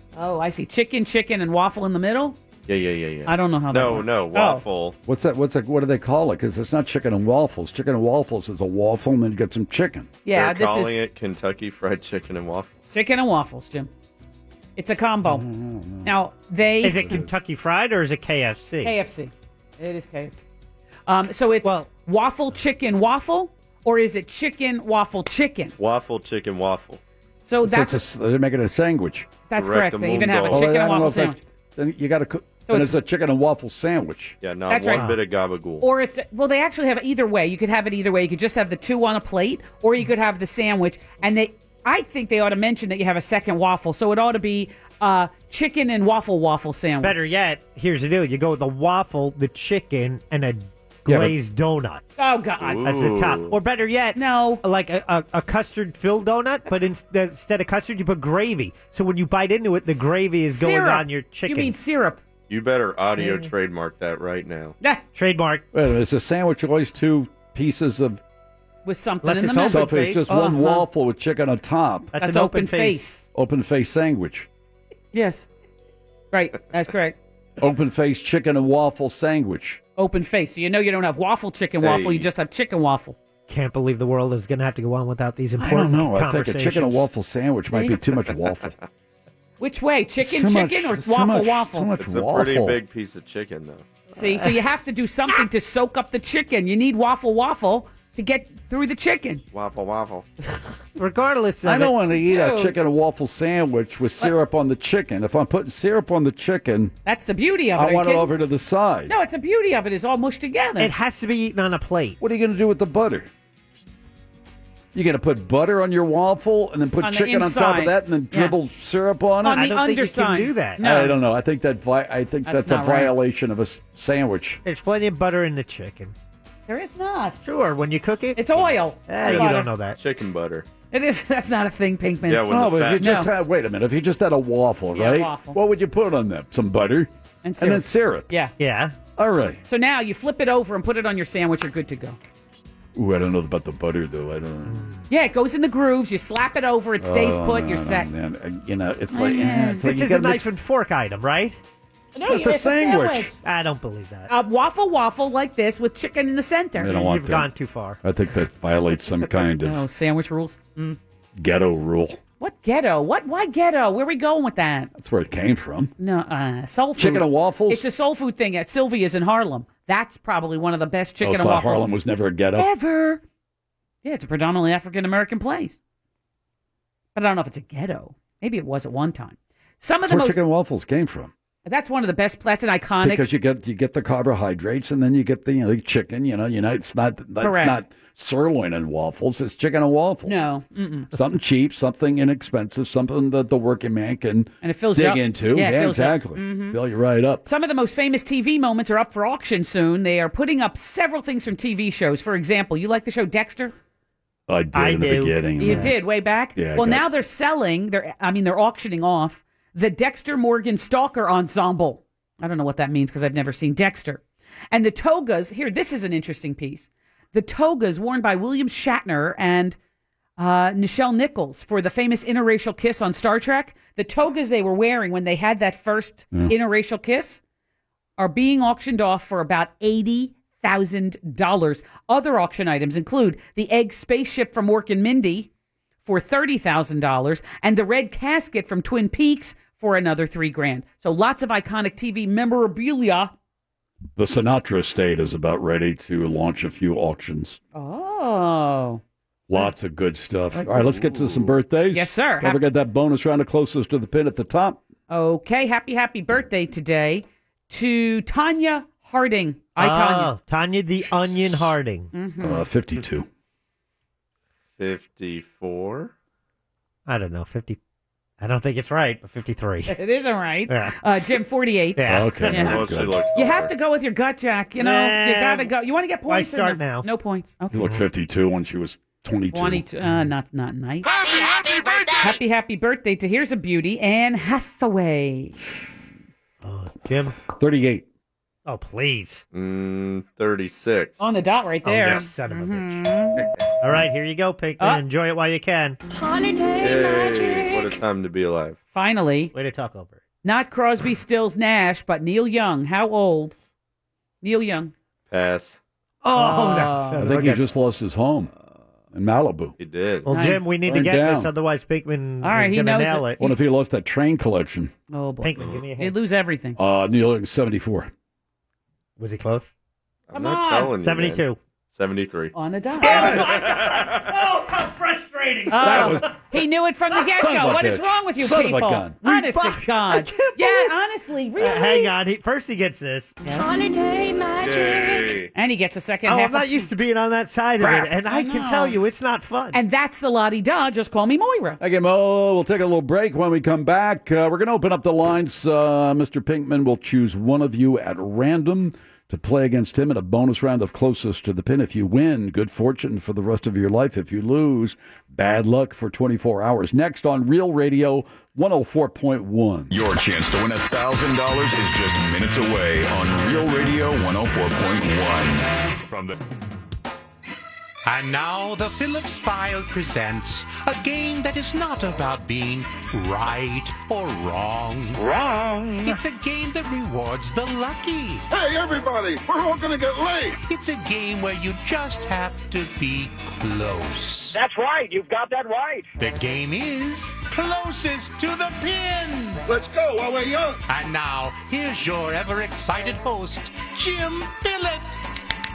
Oh, I see. Chicken, and waffle in the middle? Yeah. I don't know how that works. No, waffle. What's that? What do they call it? Because it's not chicken and waffles. Chicken and waffles is a waffle, and then you get some chicken. Yeah, They're this calling is it Kentucky Fried Chicken and Waffles. chicken and waffles, Jim. It's a combo. Now, Is it Kentucky Fried or is it KFC? KFC. It is KFC. So it's waffle, chicken, waffle, or is it chicken, waffle, chicken? Waffle, chicken, waffle. So So that's they're making a sandwich. that's correct. They even have a chicken and waffle sandwich. Then you got to cook. So Then it's- it's a chicken and waffle sandwich. Yeah, not That's one right. bit of gabagool. Or it's, well, they actually have it either way. You could have it either way. You could just have the two on a plate, or you could have the sandwich. And I think they ought to mention that you have a second waffle. So it ought to be chicken and waffle sandwich. Better yet, here's the deal. You go with the waffle, the chicken, and a glazed donut. Oh, God. As the top. Or better yet, no, like a custard-filled donut, but instead of custard, you put gravy. So when you bite into it, the gravy is going Syrup. on your chicken. You mean syrup. You better audio trademark that right now. Trademark. Wait a minute, is a sandwich always two pieces of With something Unless in the it's middle. open stuff? It's face. just one waffle with chicken on top. That's That's an open face. Open face sandwich. Yes. Right. That's correct. Open face chicken and waffle sandwich. Open face. So you know you don't have waffle, chicken, waffle. Hey. You just have chicken waffle. Can't believe the world is going to have to go on without these I important don't know. I think a conversations. chicken and waffle sandwich might be too much waffle. Which way? Chicken, Too much- chicken, or it's too waffle, much- waffle? too much It's a waffle. pretty big piece of chicken, though. See, so you have to do something to soak up the chicken. You need waffle to get through the chicken. Waffle. Regardless of I don't it, want to eat a Dude. chicken and waffle sandwich with syrup on the chicken. If I'm putting syrup on the chicken, That's the beauty of it. I Are you want it kidding? over to the side. No, it's the beauty of it. Is all mushed together. it has to be eaten on a plate. What are you going to do with the butter? You going to put butter on your waffle and then put On the chicken on top of inside. that and then Yeah. dribble syrup on it? On I the don't think you underside. can do that. No. I don't know. I think that's That's a not right. violation of a sandwich. There's plenty of butter in the chicken. There is not. Sure, when you cook it. It's oil. You Butter. don't know that. Chicken butter. It is. That's not a thing, Pinkman. Yeah, when No, the but if you fat... just No. had, wait a minute, if you just had a waffle, Yeah, right? waffle. What would you put on that? Some butter And then syrup. Yeah. Yeah. All right. So now you flip it over and put it on your sandwich. You're good to go. Ooh, I don't know about the butter though. I don't know. Yeah, it goes in the grooves. You slap it over. It stays put. You're set. Man. You know, it's like, it's like This you is a gotta knife mix- and fork item, right? No, It's a sandwich. I don't believe that. Waffle like this with chicken in the center. I don't want You've that. gone too far. I think that violates some kind Oh, of sandwich rules. ghetto rule. What ghetto? Why ghetto? Where are we going with that? That's where it came from. No, soul food. Chicken and waffles? It's a soul food thing at Sylvia's in Harlem. That's probably one of the best chicken so and waffles Harlem was never a ghetto. ever. Yeah, it's a predominantly African American place. But I don't know if it's a ghetto. Maybe it was at one time. Some of That's the where most. chicken and waffles came from. That's one of the best. That's an iconic. Because you get the carbohydrates and then you get the chicken. It's not Correct. not sirloin and waffles. It's chicken and waffles. No. Something cheap, something inexpensive, something that the working man can And it fills you dig up. into. Yeah, it fills you up. exactly. Fill you right up. Some of the most famous TV moments are up for auction soon. They are putting up several things from TV shows. For example, you like the show Dexter? I did I in the do. beginning. You yeah. did way back? Yeah, I well, got now it. they're selling, they're auctioning off the Dexter Morgan Stalker Ensemble. I don't know what that means because I've never seen Dexter. And the togas, here, this is an interesting piece. The togas worn by William Shatner and Nichelle Nichols for the famous interracial kiss on Star Trek. The togas they were wearing when they had that first interracial kiss are being auctioned off for about $80,000. Other auction items include the egg spaceship from Mork and Mindy for $30,000 and the red casket from Twin Peaks for another $3,000. So lots of iconic TV memorabilia. The Sinatra estate is about ready to launch a few auctions. Oh. Lots of good stuff. All right, let's get to some birthdays. Yes, sir. Don't forget that bonus round of closest to the pin at the top. Okay, happy birthday today to Tanya Harding. Tanya. Oh, Tanya the Onion Harding. 52. 54. I don't know, 50. I don't think it's right, but 53. It isn't right. Yeah. Jim, 48. Yeah. Okay. Yeah. Well, she good. looks You all have right. to go with your gut, Jack. You know, you Nah. got to go. You want to get Why points? or start no? now? No points. Okay. You look 52 when she was 22. 22. Not nice. Happy birthday to, here's a beauty, Anne Hathaway. Jim? 38. Oh, please. 36. On the dot right there. Oh, you son of a bitch. All right, here you go, Pinkman. Enjoy it while you can. Yay. What is Time to be alive. Finally, Way to talk over it. not Crosby, Stills, Nash, but Neil Young. How old? Neil Young. Pass. Oh, I think he just lost his home in Malibu. He did. Well, Nice. Jim, we need to Burned get down. this, otherwise Pinkman All right, is he going to knows nail it. it. What if he lost that train collection? Oh, boy. Pinkman, give me a He'd hint. lose everything. Neil Young, 74. Was he close? I'm Come not on. telling you. 72. Man. 73. On the dot. Oh, how frustrating. Oh, he knew it from the Son get-go. of a What is bitch. wrong with you Son of a people? gun. Honest to God. can't Yeah, believe- honestly, really? Hang on. First he gets this. Holiday magic. Yay. And he gets a second Oh, half. I'm not used to being on that side Crap. of it, and I can know. tell you it's not fun. And that's the la-di-da. Just call me Moira. Thank you, Mo. We'll take a little break. When we come back, we're going to open up the lines. Mr. Pinkman will choose one of you at random to play against him in a bonus round of closest to the pin. If you win, good fortune for the rest of your life. If you lose, bad luck for 24 hours. Next on Real Radio 104.1. Your chance to win $1,000 is just minutes away on Real Radio 104.1. From the And now the Phillips File presents a game that is not about being right or wrong. Wrong. It's a game that rewards the lucky. Hey, everybody, we're all gonna get late. It's a game where you just have to be close. That's right. You've got that right. The game is closest to the pin. Let's go while we're young. And now, here's your ever-excited host, Jim Phillips.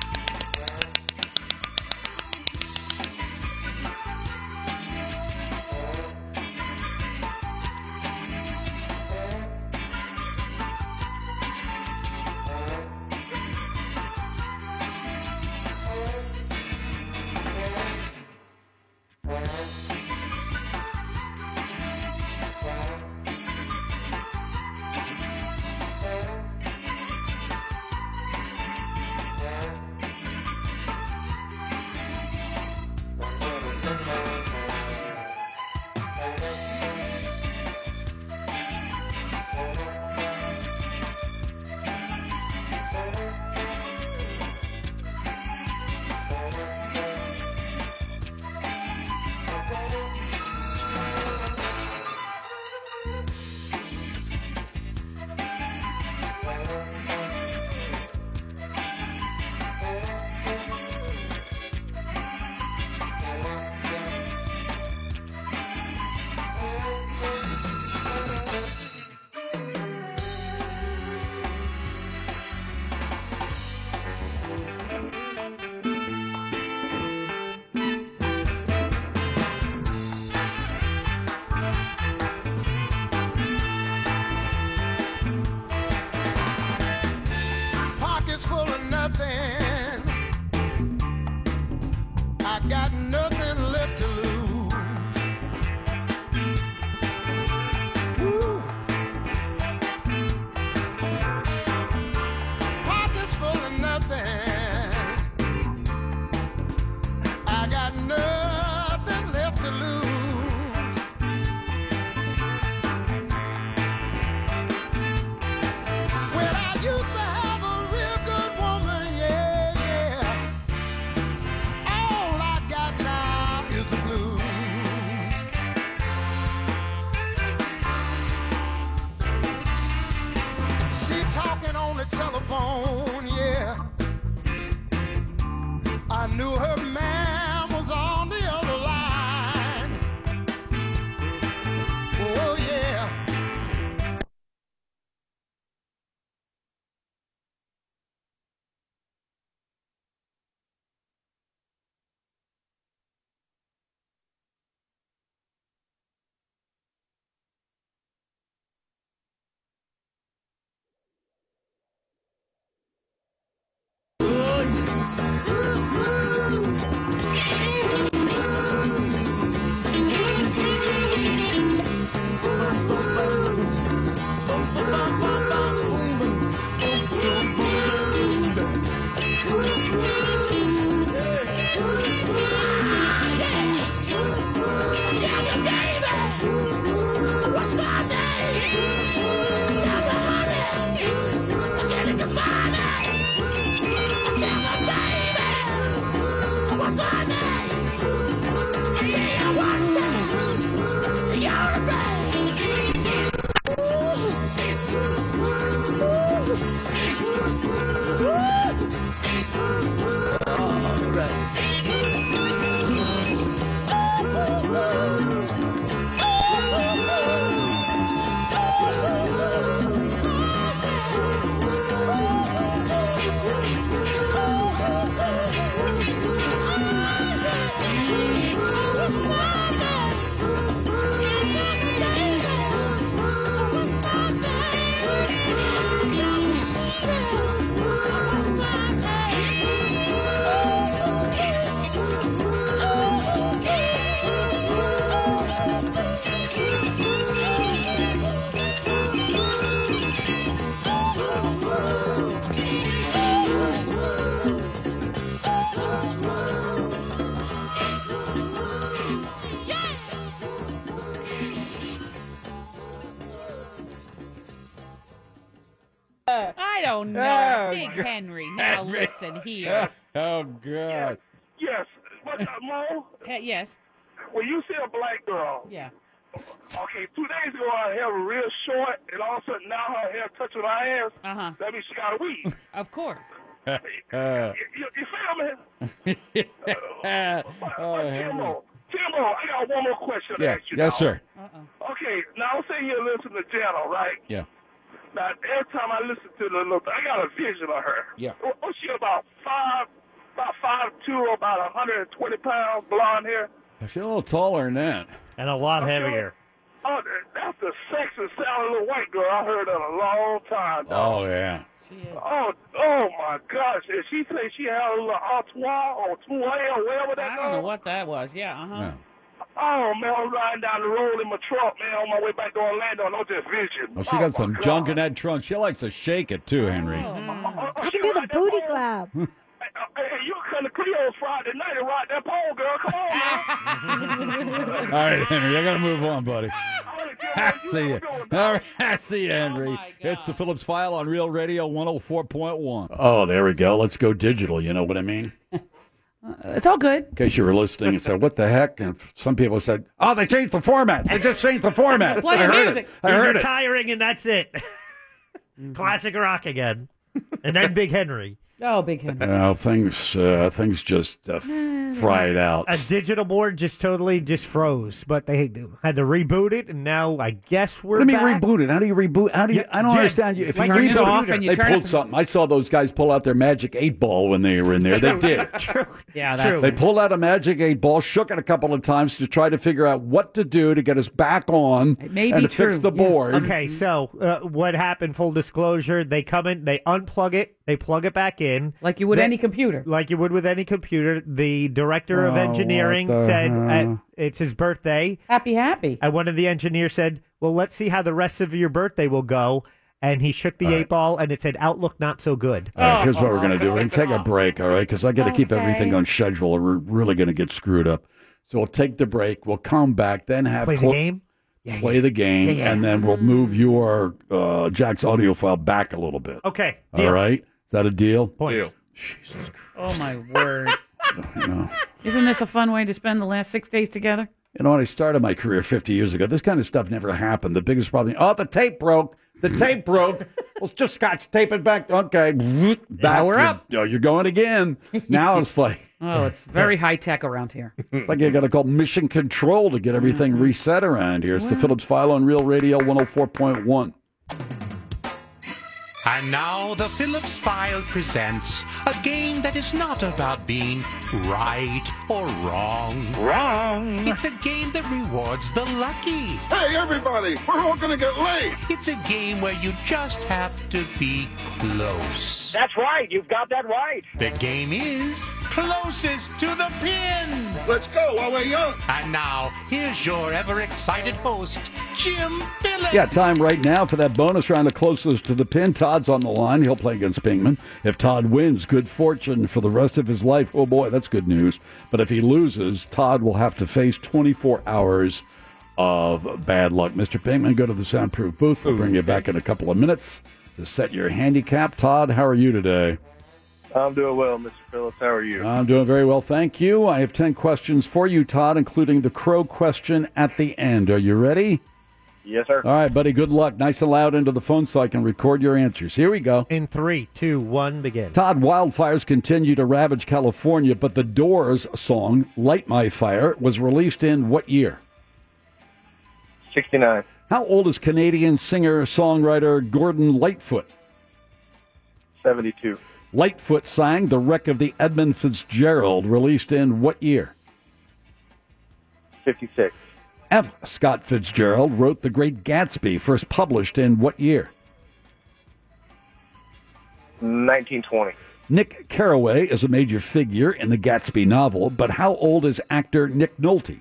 Pockets full of nothing. I got nothing left to lose. Woo. Pockets full of nothing. I got nothing left to lose. Well, I used to have a real good woman, yeah, yeah. All I got now is the blues. She talking on the telephone, yeah. I knew her man was on the other line. Oh, yeah. I don't know. Big Henry. Now listen here. Oh, God. Yes. What's up, Mo? Yes. When you see a black girl. Yeah. Okay, 2 days ago her hair was real short, and all of a sudden now her hair touching my ass. Uh-huh. That means she got a weave. Of course. You feel me? Timo, I got one more question to ask you. Yes, sir. Okay, now I'm sitting here listening to Jenna, right? Yeah. Now, every time I listen to the little, I got a vision of her. Yeah. What's she about 5'2", about 120 pounds, blonde hair? She's a little taller than that. And a lot heavier. Oh, that's the sexiest sounding little white girl I heard in a long time, dog. Oh, yeah. She is. Oh my gosh. If she say she had a little artois or two or whatever that I don't know what that was. Yeah, Yeah. Oh, man, I'm riding down the road in my truck, man, on my way back to Orlando, and I just vision. Well, she got some junk in that trunk. She likes to shake it, too, Henry. I can do the booty clap. Hey, you come to Cleo's Friday night and ride that pole, girl. Come on, man. All right, Henry, I got to move on, buddy. See you. All right, see you, Henry. It's the Phillips File on Real Radio 104.1. Oh, there we go. Let's go digital. You know what I mean? It's all good. In case you were listening and said, what the heck? And some people said, oh, they changed the format. They just changed the format. Play the music. I heard He's it. retiring, and that's it. Classic rock again. And then Big Henry. Oh, Big Henry. Things just fried out. A digital board just totally just froze, but they had to reboot it, and now I guess we're What do you mean back. reboot it? How do you reboot? How do you? I don't understand you. If like you turn it reboot off and you they turn pulled it- something. I saw those guys pull out their Magic 8 Ball when they were in there. They did. True. Yeah, that's They pulled out a Magic 8 Ball, shook it a couple of times to try to figure out what to do to get us back on It may and be to fix true, the yeah. board. Okay, so what happened, full disclosure, they come in, they unplug it, they plug it back in. like you would any computer. Like you would with any computer. The director of Oh, engineering what the said hell? it's his birthday. Happy. And one of the engineers said, well, let's see how the rest of your birthday will go. And he shook the 8 ball, and it said, outlook not so good. All right, here's what we're going to do. We're going to take a break, all right, because I got to keep everything on schedule or we're really going to get screwed up. So we'll take the break. We'll come back, then have Play the game? play the game, and then we'll move your Jack's audio file back a little bit. Okay. All right? Is that a deal? Deal. Jesus Oh, my word. Christ. No. Isn't this a fun way to spend the last 6 days together? You know, when I started my career 50 years ago, this kind of stuff never happened. The biggest problem, the tape broke. The tape broke. Well, just scotch tape it back. Okay. Back. Now we're up. You're going again. Now it's like... Oh, it's very high tech around here. Like you got to call Mission Control to get everything reset around here. It's the Phillips File on Real Radio 104.1. And now the Phillips File presents a game that is not about being right or wrong. Wrong. It's a game that rewards the lucky. Hey, everybody, we're all going to get laid. It's a game where you just have to be close. That's right. You've got that right. The game is closest to the pin. Let's go while we're young. And now, here's your ever-excited host, Jim Phillips. Yeah, time right now for that bonus round of closest to the pin. Todd's on the line. He'll play against Pinkman. If Todd wins, good fortune for the rest of his life. Oh, boy, that's good news. But if he loses, Todd will have to face 24 hours of bad luck. Mr. Pinkman, go to the soundproof booth. We'll bring you back in a couple of minutes to set your handicap. Todd, how are you today? I'm doing well, Mr. Phillips. How are you? I'm doing very well, thank you. I have 10 questions for you, Todd, including the crow question at the end. Are you ready? Yes, sir. All right, buddy, good luck. Nice and loud into the phone so I can record your answers. Here we go. In 3, 2, 1, begin. Todd, wildfires continue to ravage California, but the Doors song, Light My Fire, was released in what year? 69. How old is Canadian singer-songwriter Gordon Lightfoot? 72. Lightfoot sang The Wreck of the Edmund Fitzgerald, released in what year? 56. F. Scott Fitzgerald wrote The Great Gatsby, first published in what year? 1920. Nick Carraway is a major figure in the Gatsby novel, but how old is actor Nick Nolte?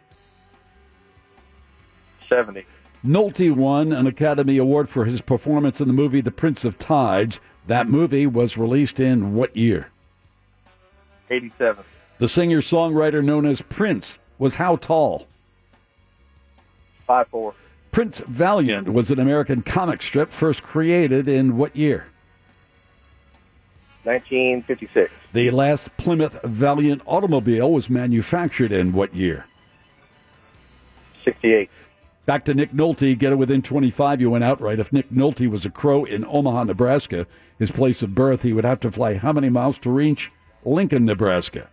70. Nolte won an Academy Award for his performance in the movie The Prince of Tides. That movie was released in what year? 87. The singer-songwriter known as Prince was how tall? 5'4". Prince Valiant was an American comic strip first created in what year? 1956. The last Plymouth Valiant automobile was manufactured in what year? 68. Back to Nick Nolte. Get it within 25. You went outright. If Nick Nolte was a crow in Omaha, Nebraska, his place of birth, he would have to fly how many miles to reach Lincoln, Nebraska?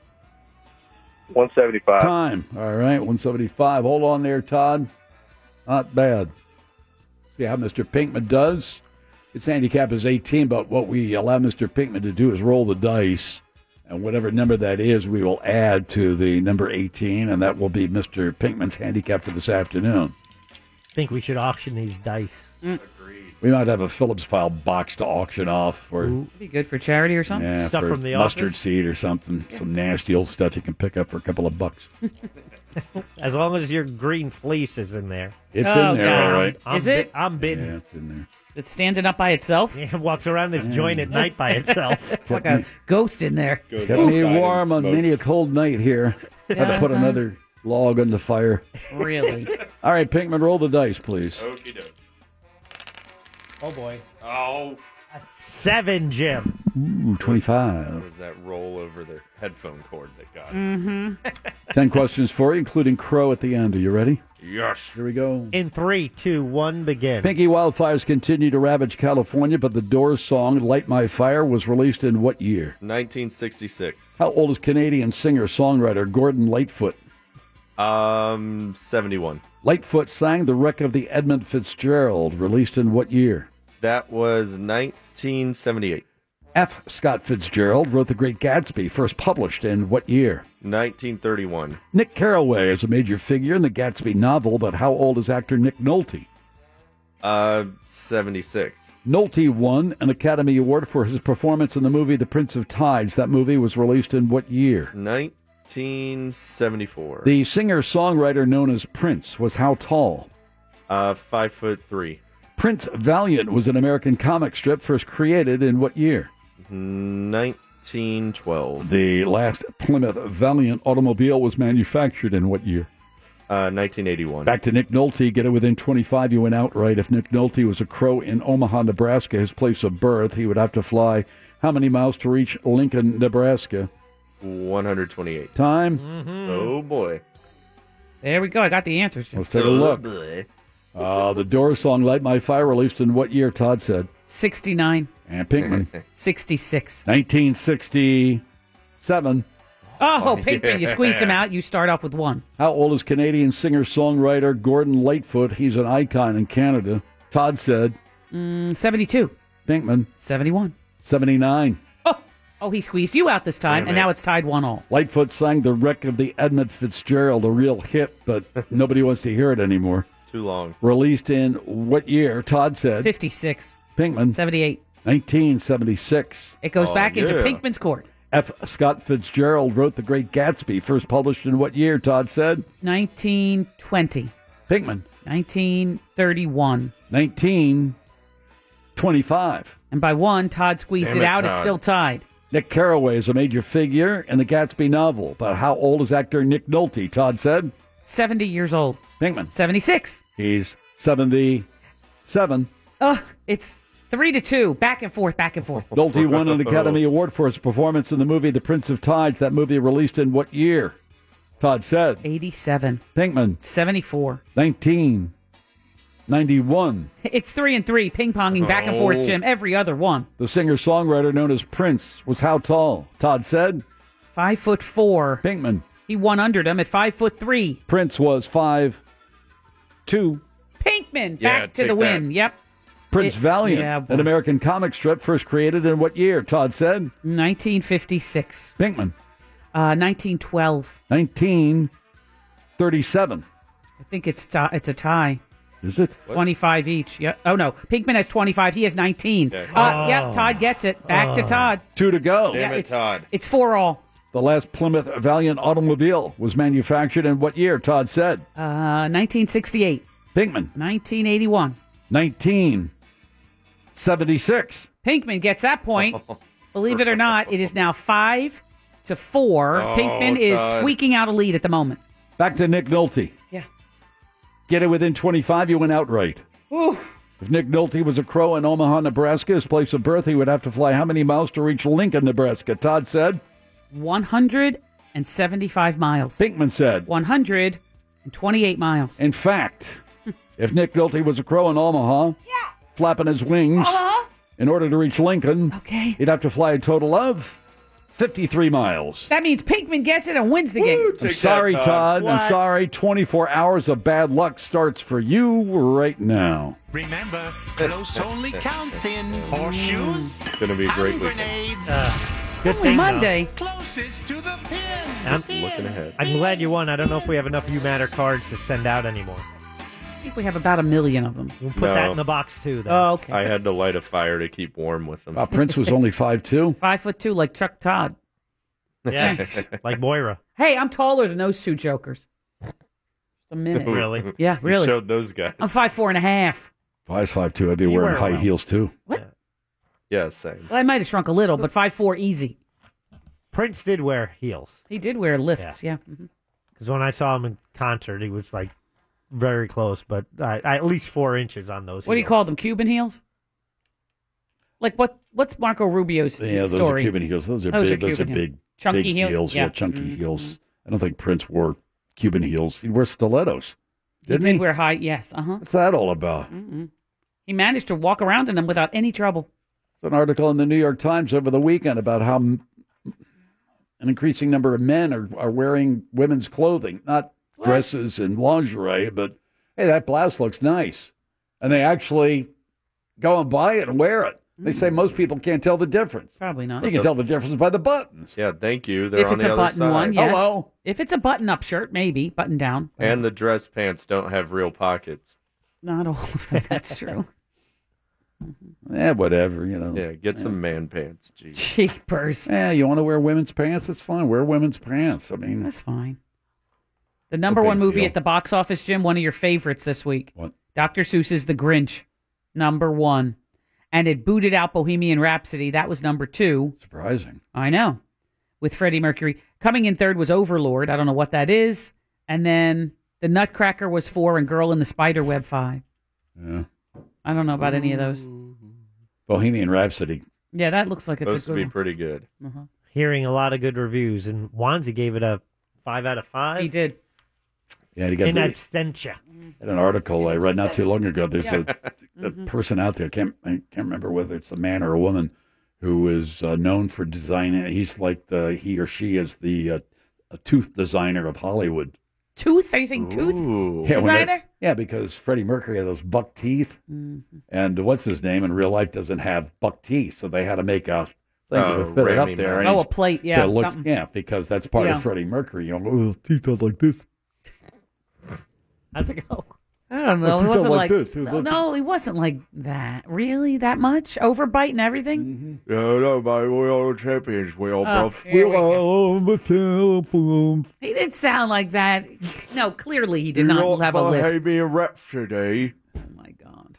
175. Time. All right, 175. Hold on there, Todd. Not bad. See how Mr. Pinkman does. His handicap is 18, but what we allow Mr. Pinkman to do is roll the dice, and whatever number that is, we will add to the number 18, and that will be Mr. Pinkman's handicap for this afternoon. I think we should auction these dice. We might have a Phillips file box to auction off, or Be good for charity or something. yeah, Stuff for from the mustard office? seed or something. Some nasty old stuff you can pick up for a couple of bucks. As long as your green fleece is in there. It's in there, all right. I'm Is it? I'm bitten. Yeah, it's in there. It's standing up by itself. Yeah, it walks around this joint at night by itself. It's like a ghost in there. Goes Kept me outside and warm on smokes. many a cold night here. Had to put another log on the fire. Really? All right, Pinkman, roll the dice, please. Okie doke. Oh, boy. Oh. 7, Jim. Ooh, 25. Was that roll over the headphone cord that got it? Mm-hmm. 10 questions for you, including Crow at the end. Are you ready? Yes. Here we go. In 3, 2, 1, begin. Pinky wildfires continue to ravage California, but the Doors song Light My Fire was released in what year? 1966. How old is Canadian singer-songwriter Gordon Lightfoot? 71. Lightfoot sang The Wreck of the Edmund Fitzgerald, released in what year? That was 1978. F. Scott Fitzgerald wrote The Great Gatsby, first published in what year? 1931. Nick Carraway is a major figure in the Gatsby novel, but how old is actor Nick Nolte? 76. Nolte won an Academy Award for his performance in the movie The Prince of Tides. That movie was released in what year? 1974. The singer-songwriter known as Prince was how tall? 5'3". Prince Valiant was an American comic strip first created in what year? 1912. The last Plymouth Valiant automobile was manufactured in what year? 1981. Back to Nick Nolte. Get it within 25. You went outright. If Nick Nolte was a crow in Omaha, Nebraska, his place of birth, he would have to fly how many miles to reach Lincoln, Nebraska? 128. Time? Oh, boy. There we go. I got the answers, Jim. Let's take a look. The Doors song Light My Fire released in what year, Todd said? 69. And Pinkman. 66. 1967. Oh, Pinkman, you squeezed him out. You start off with 1. How old is Canadian singer-songwriter Gordon Lightfoot? He's an icon in Canada. Todd said. 72. Pinkman. 71. 79. Oh, he squeezed you out this time, and now it's tied 1-1. Lightfoot sang The Wreck of the Edmund Fitzgerald, a real hit, but nobody wants to hear it anymore. Too long. Released in what year? Todd said. 56. Pinkman. 78. 1976. It goes back into Pinkman's court. F. Scott Fitzgerald wrote The Great Gatsby, first published in what year? Todd said. 1920. Pinkman. 1931. 1925. And by 1, Todd squeezed it out. It's still tied. Nick Carraway is a major figure in the Gatsby novel. But how old is actor Nick Nolte? Todd said. 70 years old. Pinkman. 76. He's 77. It's 3-2. Back and forth, back and forth. Nolte won an Academy Award for his performance in the movie The Prince of Tides. That movie released in what year? Todd said. 87. Pinkman. 74. 1991. It's 3-3. Ping-ponging back and forth, Jim. Every other one. The singer-songwriter known as Prince was how tall? Todd said. 5'4". Pinkman. He won under them at 5'3". Prince was 5'2". Pinkman back to the win. Yep. Prince Valiant, an American comic strip first created in what year? Todd said. 1956. Pinkman. 1912. 1937. I think it's a tie. Is it? 25 each. Yeah. Oh, no. Pinkman has 25. He has 19. Yep, Todd gets it. Back to Todd. 2 to go. Damn it, Todd. It's 4-all. The last Plymouth Valiant automobile was manufactured in what year? Todd said. 1968. Pinkman. 1981. 1976. Pinkman gets that point. Believe it or not, it is now 5-4. Pinkman is squeaking out a lead at the moment. Back to Nick Nolte. Yeah. Get it within 25, you went outright. Ooh. If Nick Nolte was a crow in Omaha, Nebraska, his place of birth, he would have to fly how many miles to reach Lincoln, Nebraska? Todd said 175 miles. Pinkman said 128 miles. In fact, if Nick Nolte was a crow in Omaha, flapping his wings in order to reach Lincoln, he'd have to fly a total of 53 miles. That means Pinkman gets it and wins the game. I'm sorry, Todd. I'm sorry. 24 hours of bad luck starts for you right now. Remember, close only counts in horseshoes, It's going to be a great hand weekend. grenades. Good Only thing, Monday. Closest to the pin. I'm looking ahead. I'm glad you won. I don't know if we have enough You Matter cards to send out anymore. I think we have about 1 million of them. We'll put that in the box, too, then. Oh, okay. I had to light a fire to keep warm with them. Prince was only 5'2". 5'2", like Chuck Todd. Yeah, like Moira. Hey, I'm taller than those two jokers. Just a minute. Really? Yeah, really. You showed those guys. I'm 5'4.5". 5'2". I'd be You wearing wear high well. heels, too. Yeah, same. Well, I might have shrunk a little, but 5'4" easy. Prince did wear heels. He did wear lifts, yeah. Mhm. Because when I saw him in concert, he was like very close, but at least 4 inches on those. What do you heels. call them? Cuban heels? Like what's Marco Rubio's Yeah, those story? are Cuban heels. Those are Those big. are Those are Cuban big, chunky big heels? Yeah, Yeah. chunky heels. I don't think Prince wore Cuban heels. He'd wear stilettos. He Didn't did he? wear high, yes. Uh-huh. What's that all about? He managed to walk around in them without any trouble. There's an article in the New York Times over the weekend about how an increasing number of men are wearing women's clothing, not dresses and lingerie, but hey, that blouse looks nice. And they actually go and buy it and wear it. They say most people can't tell the difference. Probably not. You can tell the difference by the buttons. Yeah, thank you. They're If on it's the a other button side. one, yes. Hello. If it's a button-up shirt, maybe. Button down. And the dress pants don't have real pockets. Not all of that. That's true. Whatever, you know. Yeah, get some man pants. Jeez. Cheapers. Yeah, you want to wear women's pants? That's fine. Wear women's pants. I mean, That's fine. The number No one big movie deal. at the box office, Jim, one of your favorites this week. What? Dr. Seuss's The Grinch, number 1. And it booted out Bohemian Rhapsody. That was number 2. surprising. I know. With Freddie Mercury. Coming in third was Overlord. I don't know what that is. And then The Nutcracker was 4 and Girl in the Spiderweb 5. Yeah. I don't know about any of those. Bohemian Rhapsody. Yeah, that looks like it's Supposed a to good be one. pretty good. Uh-huh. Hearing a lot of good reviews, and Wanzi gave it a 5 out of 5. He did. Yeah, you got In the, absentia. had an article I read not too long ago. There's a Mm-hmm. person out there. I can't remember whether it's a man or a woman who is known for designing. He's like he or she is the a tooth designer of Hollywood. Tooth? Are you saying tooth? Ooh. Yeah, Designer? yeah, because Freddie Mercury had those buck teeth, and what's his name in real life doesn't have buck teeth, so they had to make a thing to fit it up Rami there. Malek. and Oh, he's- a plate, so yeah. it looks, something. yeah, because that's part Yeah. of Freddie Mercury. You know, oh, teeth are like this. How's it go? I don't know. Well, He he wasn't felt like, like this. He was no, he wasn't like that. Really? That much? Overbite and everything? Yeah, no, mate, we are champions. We are, Oh, bruv. here we go. on the telephone. He didn't sound like that. No, clearly he did not have a lisp. Bohemian Rhapsody. Oh, my God.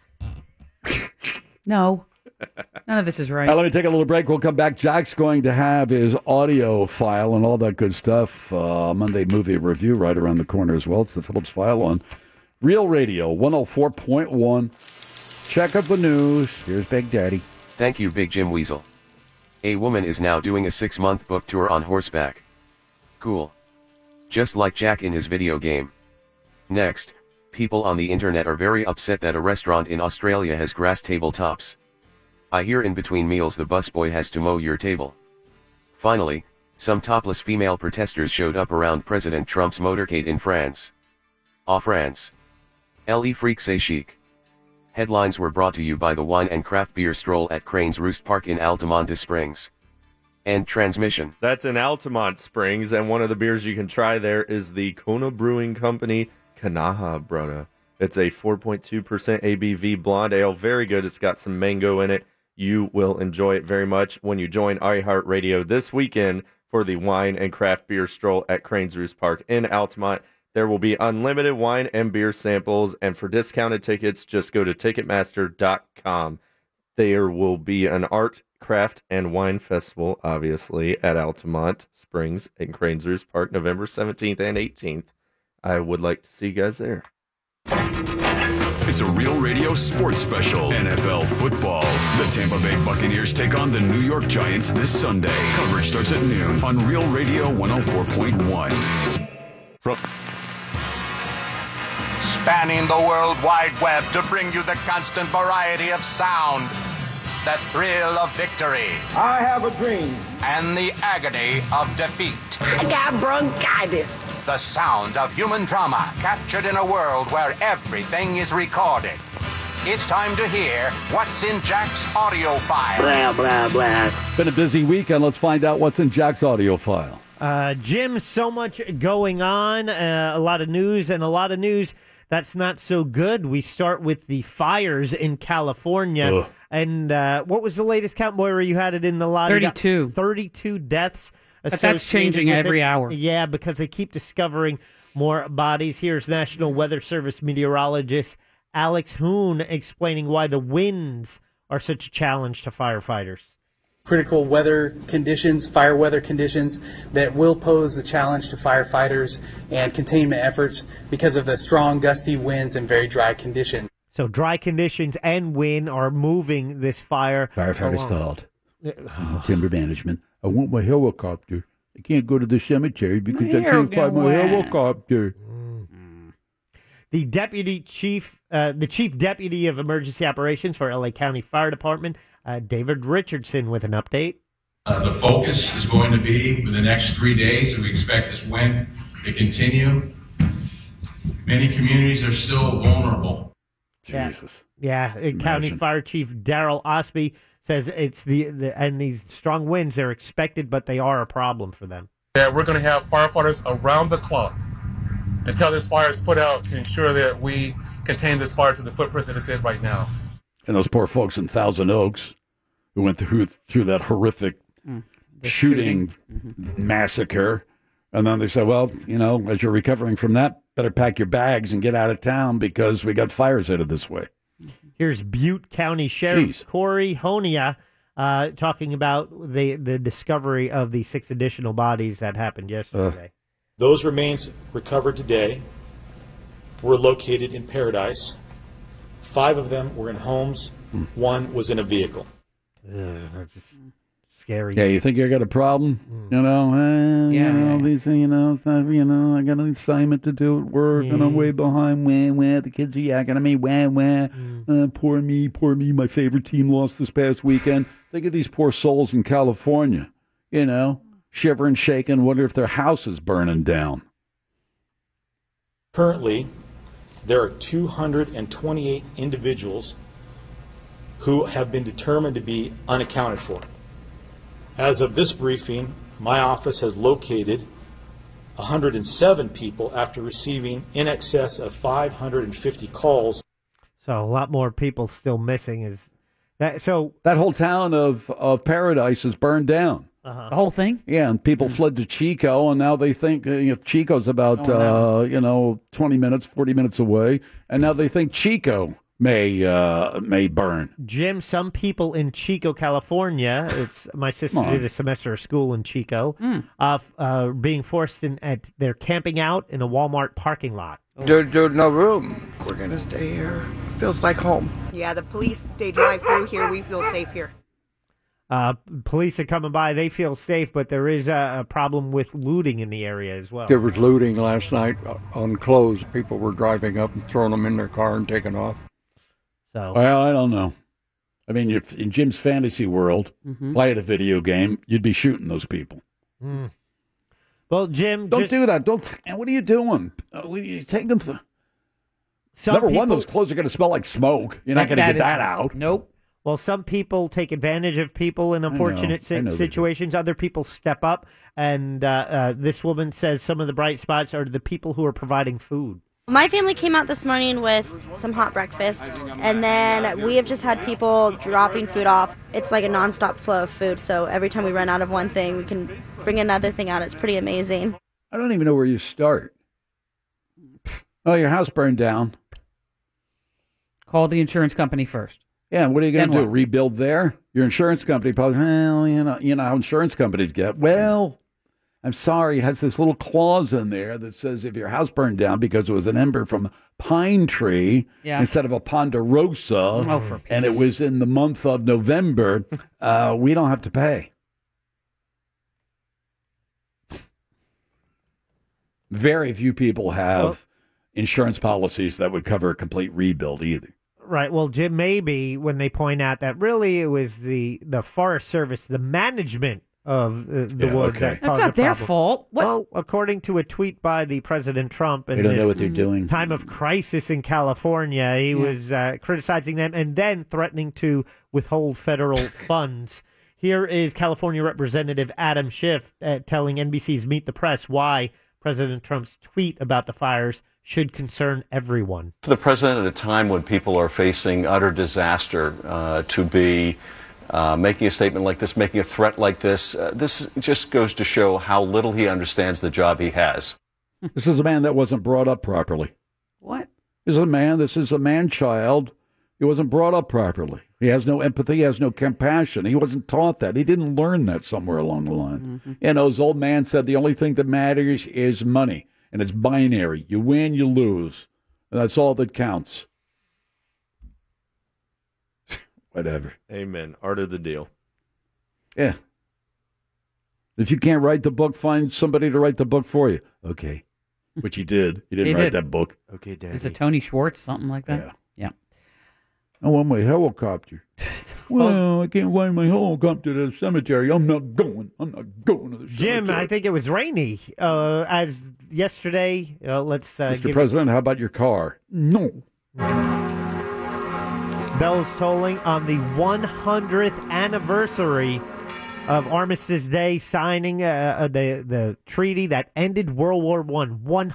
No. None of this is right. Let me take a little break. We'll come back. Jack's going to have his audio file and all that good stuff. Monday movie review right around the corner as well. It's the Phillips File on Real Radio 104.1. Check out the news. Here's Big Daddy. Thank you, Big Jim Weasel. A woman is now doing a 6-month book tour on horseback. Cool. Just like Jack in his video game. Next, people on the internet are very upset that a restaurant in Australia has grass tabletops. I hear in between meals the busboy has to mow your table. Finally, some topless female protesters showed up around President Trump's motorcade in France. France. Les freaks et chic. Headlines were brought to you by the Wine and Craft Beer Stroll at Cranes Roost Park in Altamonte Springs. End transmission. That's in Altamont Springs, and one of the beers you can try there is the Kona Brewing Company Kanaha Brona. It's a 4.2% ABV blonde ale. Very good. It's got some mango in it. You will enjoy it very much when you join iHeartRadio this weekend for the Wine and Craft Beer Stroll at Cranes Roost Park in Altamont. There will be unlimited wine and beer samples, and for discounted tickets, just go to Ticketmaster.com. There will be an art, craft, and wine festival, obviously, at Altamont Springs in Cranes Roost Park, November 17th and 18th. I would like to see you guys there. It's a Real Radio sports special. NFL football. The Tampa Bay Buccaneers take on the New York Giants this Sunday. Coverage starts at noon on Real Radio 104.1. Spanning the World Wide Web to bring you the constant variety of sound, the thrill of victory. I have a dream. And the agony of defeat. I got bronchitis. The sound of human drama captured in a world where everything is recorded. It's time to hear what's in Jack's audio file. Blah, blah, blah. Been a busy weekend. Let's find out what's in Jack's audio file. Jim, so much going on, a lot of news, and a lot of news that's not so good. We start with the fires in California. Ugh. And what was the latest count, Moira? You had it in the lot. 32. 32 deaths. But that's changing every hour. Yeah, because they keep discovering more bodies. Here's National Weather Service meteorologist Alex Hoon explaining why the winds are such a challenge to firefighters. Critical weather conditions, fire weather conditions that will pose a challenge to firefighters and containment efforts because of the strong gusty winds and very dry conditions. So dry conditions and wind are moving this fire. Firefighters fault. Timber management. I want my helicopter. I can't go to the cemetery because I can't find my helicopter. The chief deputy of emergency operations for LA County Fire Department, David Richardson, with an update. The focus is going to be for the next 3 days, and we expect this wind to continue. Many communities are still vulnerable. Jesus. Yeah. County Fire Chief Daryl Osby says it's and these strong winds, they're expected, but they are a problem for them. Yeah, we're going to have firefighters around the clock until this fire is put out to ensure that we contain this fire to the footprint that it's in right now. And those poor folks in Thousand Oaks who went through that horrific shooting massacre. And then they said, well, as you're recovering from that, better pack your bags and get out of town because we got fires headed this way. Here's Butte County Sheriff Corey Honia talking about the discovery of the 6 additional bodies that happened yesterday. Those remains recovered today were located in Paradise. 5 of them were in homes. 1 was in a vehicle. That's just scary. Yeah, you think you got a problem? These things, stuff, I got an assignment to do at work, and I'm way behind. The kids are yakking at me. Poor me. My favorite team lost this past weekend. Think of these poor souls in California, shivering, shaking, wonder if their house is burning down. Currently, there are 228 individuals who have been determined to be unaccounted for. As of this briefing, my office has located 107 people after receiving in excess of 550 calls. So a lot more people still missing. That whole town of Paradise is burned down. The whole thing? Yeah, and people fled to Chico, and now they think Chico's about 20 minutes, 40 minutes away, and now they think Chico may burn. Jim, some people in Chico, California, my sister did a semester of school in Chico, being forced they're camping out in a Walmart parking lot. There's no room. We're going to stay here. Feels like home. Yeah, the police, they drive through here. We feel safe here. Police are coming by. They feel safe, but there is a problem with looting in the area as well. There was looting last night on clothes. People were driving up and throwing them in their car and taking off. So, well, I don't know. I mean, if in Jim's fantasy world, play a video game, you'd be shooting those people. Well, Jim, don't do that. What are you doing? You take them through. Number one, those clothes are going to smell like smoke. You're not going to get that out. Nope. Well, some people take advantage of people in unfortunate situations. Other people step up. And this woman says some of the bright spots are the people who are providing food. My family came out this morning with some hot breakfast, and then we have just had people dropping food off. It's like a nonstop flow of food, so every time we run out of one thing, we can bring another thing out. It's pretty amazing. I don't even know where you start. Oh, your house burned down. Call the insurance company first. Yeah, what are you going to do? Rebuild there? Your insurance company probably, you know how insurance companies get. Well, I'm sorry, it has this little clause in there that says if your house burned down because it was an ember from a pine tree instead of a ponderosa, and it was in the month of November, we don't have to pay. Very few people have insurance policies that would cover a complete rebuild either. Right. Well, Jim, maybe when they point out that really it was the Forest Service, the management of the woods. Okay. That's not their fault. What? Well, according to a tweet by the President Trump, in They don't know this what they're doing. time of crisis in California, he was criticizing them and then threatening to withhold federal funds. Here is California Representative Adam Schiff telling NBC's Meet the Press why President Trump's tweet about the fires should concern everyone. For the president at a time when people are facing utter disaster, to be making a statement like this, making a threat like this, this just goes to show how little he understands the job he has. This is a man that wasn't brought up properly. What? This is a man-child. He wasn't brought up properly. He has no empathy. He has no compassion. He wasn't taught that. He didn't learn that somewhere along the line. Mm-hmm. You know, his old man said the only thing that matters is money, and it's binary. You win, you lose, and that's all that counts. Whatever. Amen. Art of the deal. Yeah. If you can't write the book, find somebody to write the book for you. Okay. Which he did. He didn't write that book. Okay, Daddy. Is it Tony Schwartz, something like that? Yeah. I want my helicopter. Well, I can't find my helicopter to the cemetery. I'm not going to the cemetery. Jim, I think it was rainy as yesterday. Let's Mr. President, how about your car? No. Bells tolling on the 100th anniversary of Armistice Day, signing the treaty that ended World War I.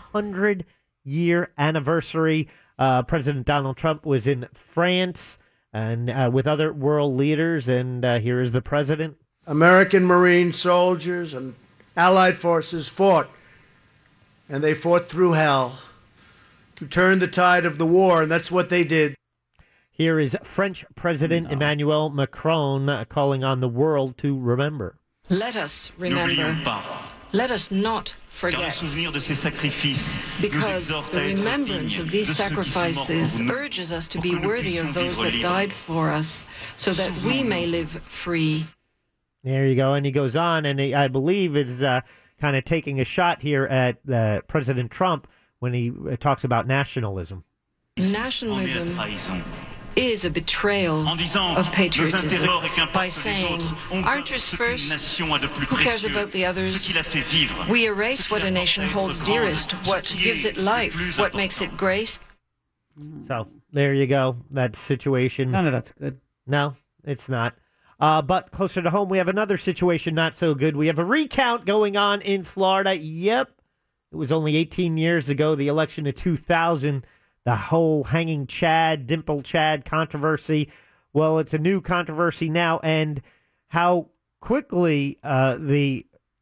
100-year anniversary. President Donald Trump was in France and with other world leaders, and here is the president. American Marine soldiers and Allied forces fought, and they fought through hell to turn the tide of the war, and that's what they did. Here is French President Emmanuel Macron calling on the world to remember. Let us remember. Let us not forget. Because the remembrance of these sacrifices urges us to be worthy of those that died for us, so that we may live free. There you go. And he goes on, and he, I believe is kind of taking a shot here at President Trump when he talks about nationalism. Nationalism is a betrayal of patriotism by saying, archers first, who cares about the others? We erase what a nation holds dearest, what gives it life, what makes it grace. So there you go. That situation. None of that's good. No, it's not. But closer to home, we have another situation not so good. We have a recount going on in Florida. Yep. It was only 18 years ago, the election of 2000. The whole hanging Chad, Dimple Chad controversy. Well, it's a new controversy now, and how quickly the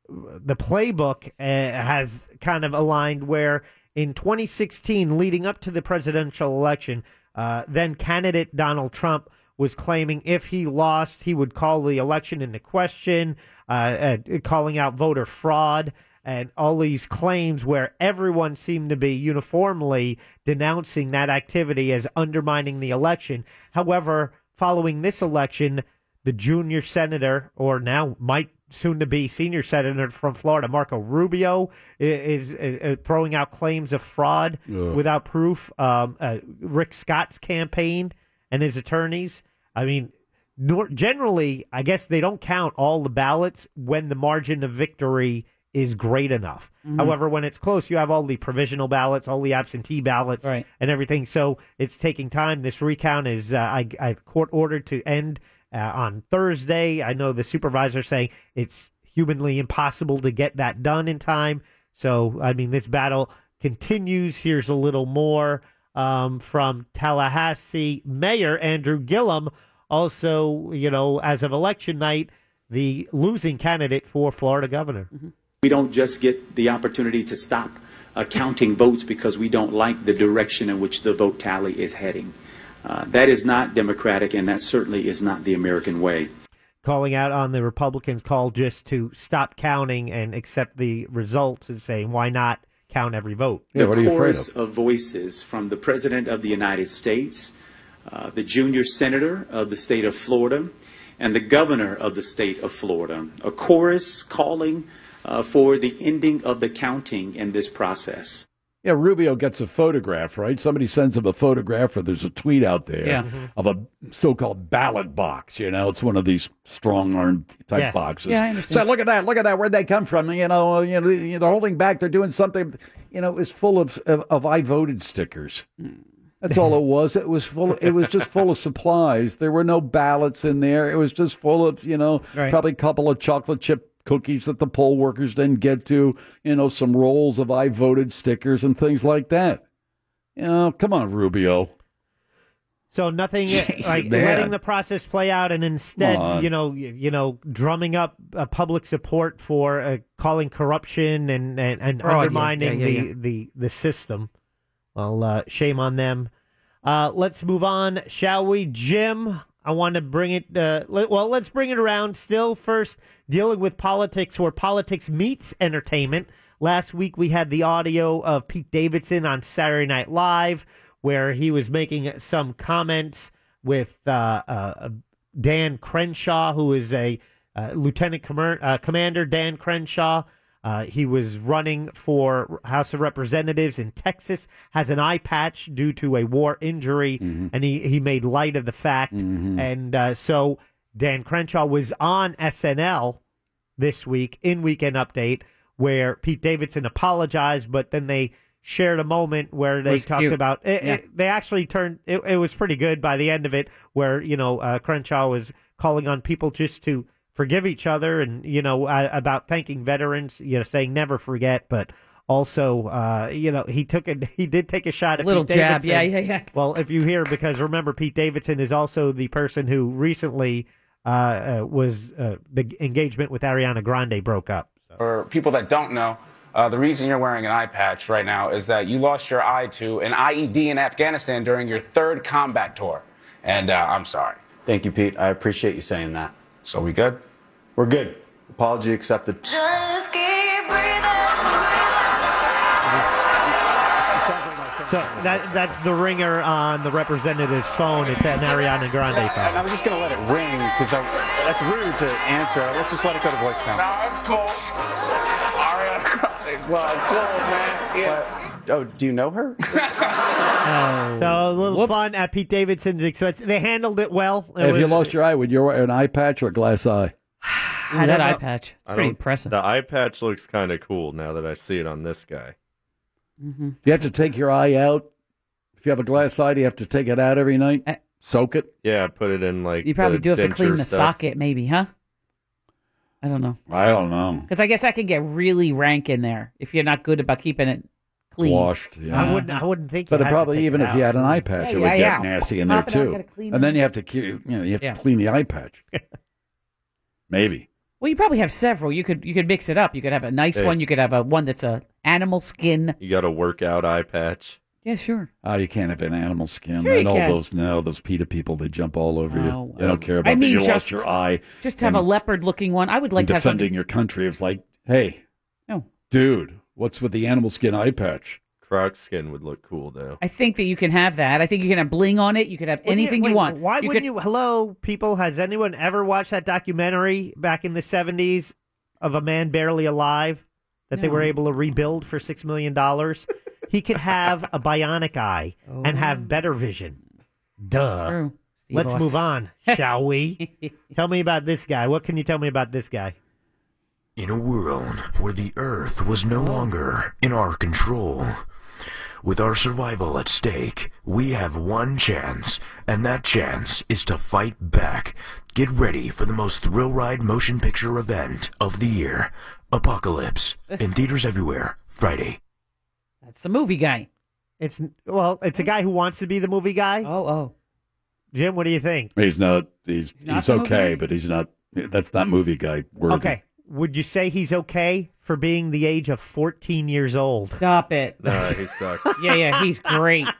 playbook has kind of aligned where in 2016, leading up to the presidential election, then candidate Donald Trump was claiming if he lost, he would call the election into question, calling out voter fraud. And all these claims where everyone seemed to be uniformly denouncing that activity as undermining the election. However, following this election, the junior senator, or now might soon to be senior senator from Florida, Marco Rubio, is throwing out claims of fraud without proof. Rick Scott's campaign and his attorneys. I mean, generally, I guess they don't count all the ballots when the margin of victory is great enough. Mm-hmm. However, when it's close, you have all the provisional ballots, all the absentee ballots, and everything. So it's taking time. This recount is court ordered to end on Thursday. I know the supervisor saying it's humanly impossible to get that done in time. So, I mean, this battle continues. Here's a little more from Tallahassee Mayor Andrew Gillum. Also, you know, as of election night, the losing candidate for Florida governor. Mm-hmm. We don't just get the opportunity to stop counting votes because we don't like the direction in which the vote tally is heading. That is not democratic, and that certainly is not the American way. calling out on the Republicans' call just to stop counting and accept the results and saying, why not count every vote? The chorus of voices from the President of the United States, the junior senator of the state of Florida, and the governor of the state of Florida, a chorus calling for the ending of the counting in this process. Yeah, Rubio gets a photograph, right? Somebody sends him a photograph, or there's a tweet out there of a so-called ballot box. It's one of these strong-arm type boxes. Yeah, I understand. So look at that. Where'd they come from? They're holding back. They're doing something. It's full of I voted stickers. That's all it was. It was just full of supplies. There were no ballots in there. It was just full of, probably a couple of chocolate chip cookies that the poll workers didn't get to, some rolls of I voted stickers and things like that. Come on, Rubio. So nothing like letting the process play out, and instead, drumming up public support for calling corruption and undermining the system. Well, shame on them. Let's move on, shall we, Jim? I want to bring it. Let's bring it around. Still, first dealing with politics, where politics meets entertainment. Last week we had the audio of Pete Davidson on Saturday Night Live, where he was making some comments with Dan Crenshaw, who is a Lieutenant Commander Dan Crenshaw. He was running for House of Representatives in Texas, has an eye patch due to a war injury, and he made light of the fact. And so Dan Crenshaw was on SNL this week in Weekend Update, where Pete Davidson apologized, but then they shared a moment where they talked about it. They actually turned it was pretty good by the end of it, where Crenshaw was calling on people just to forgive each other, and about thanking veterans, saying never forget, but also he did take a shot at little Pete jab. Davidson. Yeah. Well, if you hear, because remember, Pete Davidson is also the person who recently was the engagement with Ariana Grande broke up. For people that don't know, the reason you're wearing an eye patch right now is that you lost your eye to an IED in Afghanistan during your 3rd combat tour. And I'm sorry. Thank you, Pete. I appreciate you saying that. So we good? We're good. Apology accepted. Just keep breathing. So that's the ringer on the representative's phone. It's an Ariana Grande song. And I was just going to let it ring because that's rude to answer. Let's just let it go to voicemail. No, it's cool. Ariana Grande's cool, man. Yeah. Oh, do you know her? So a little fun at Pete Davidson's expense. They handled it well. If you lost your eye, would you wear an eye patch or a glass eye? That eye patch. Pretty impressive. The eye patch looks kind of cool now that I see it on this guy. You have to take your eye out. If you have a glass eye, do you have to take it out every night? Soak it? Yeah, put it in You probably do have to clean the stuff. socket, maybe, huh? I don't know. Because I guess that can get really rank in there if you're not good about keeping it clean. Washed, yeah. I wouldn't think. But you had probably to take even it if you out. had an eye patch, it would get nasty in there Pop it out, too. gotta clean And it. then you have to, clean the eye patch. Maybe. Well, you probably have several. You could mix it up. You could have a nice one. You could have one that's a animal skin. You got a workout eye patch. Yeah, sure. Oh, you can't have an animal skin. Sure you and all can. those PETA people, they jump all over you. They don't care I about that mean, you just- lost your eye. Just have a leopard-looking one. I would like to have defending something. your country. It's like, hey, dude, what's with the animal skin eye patch? Croc skin would look cool, though. I think that you can have that. I think you can have bling on it. You could have anything you want. Why wouldn't you? Hello, people. Has anyone ever watched that documentary back in the 70s of a man barely alive that they were able to rebuild for $6 million? He could have a bionic eye and have better vision. Duh. True. Steve Let's Austin. move on, shall we? Tell me about this guy. What can you tell me about this guy? In a world where the Earth was no longer in our control, with our survival at stake, we have one chance, and that chance is to fight back. Get ready for the most thrill ride motion picture event of the year, Apocalypse, in theaters everywhere, Friday. That's the movie guy. It's a guy who wants to be the movie guy. Oh. Jim, what do you think? He's not. He's not the movie okay, guy? but he's not. That's not movie guy worthy. Okay. Would you say he's okay for being the age of 14 years old? Stop it. No, he sucks. Yeah, he's great.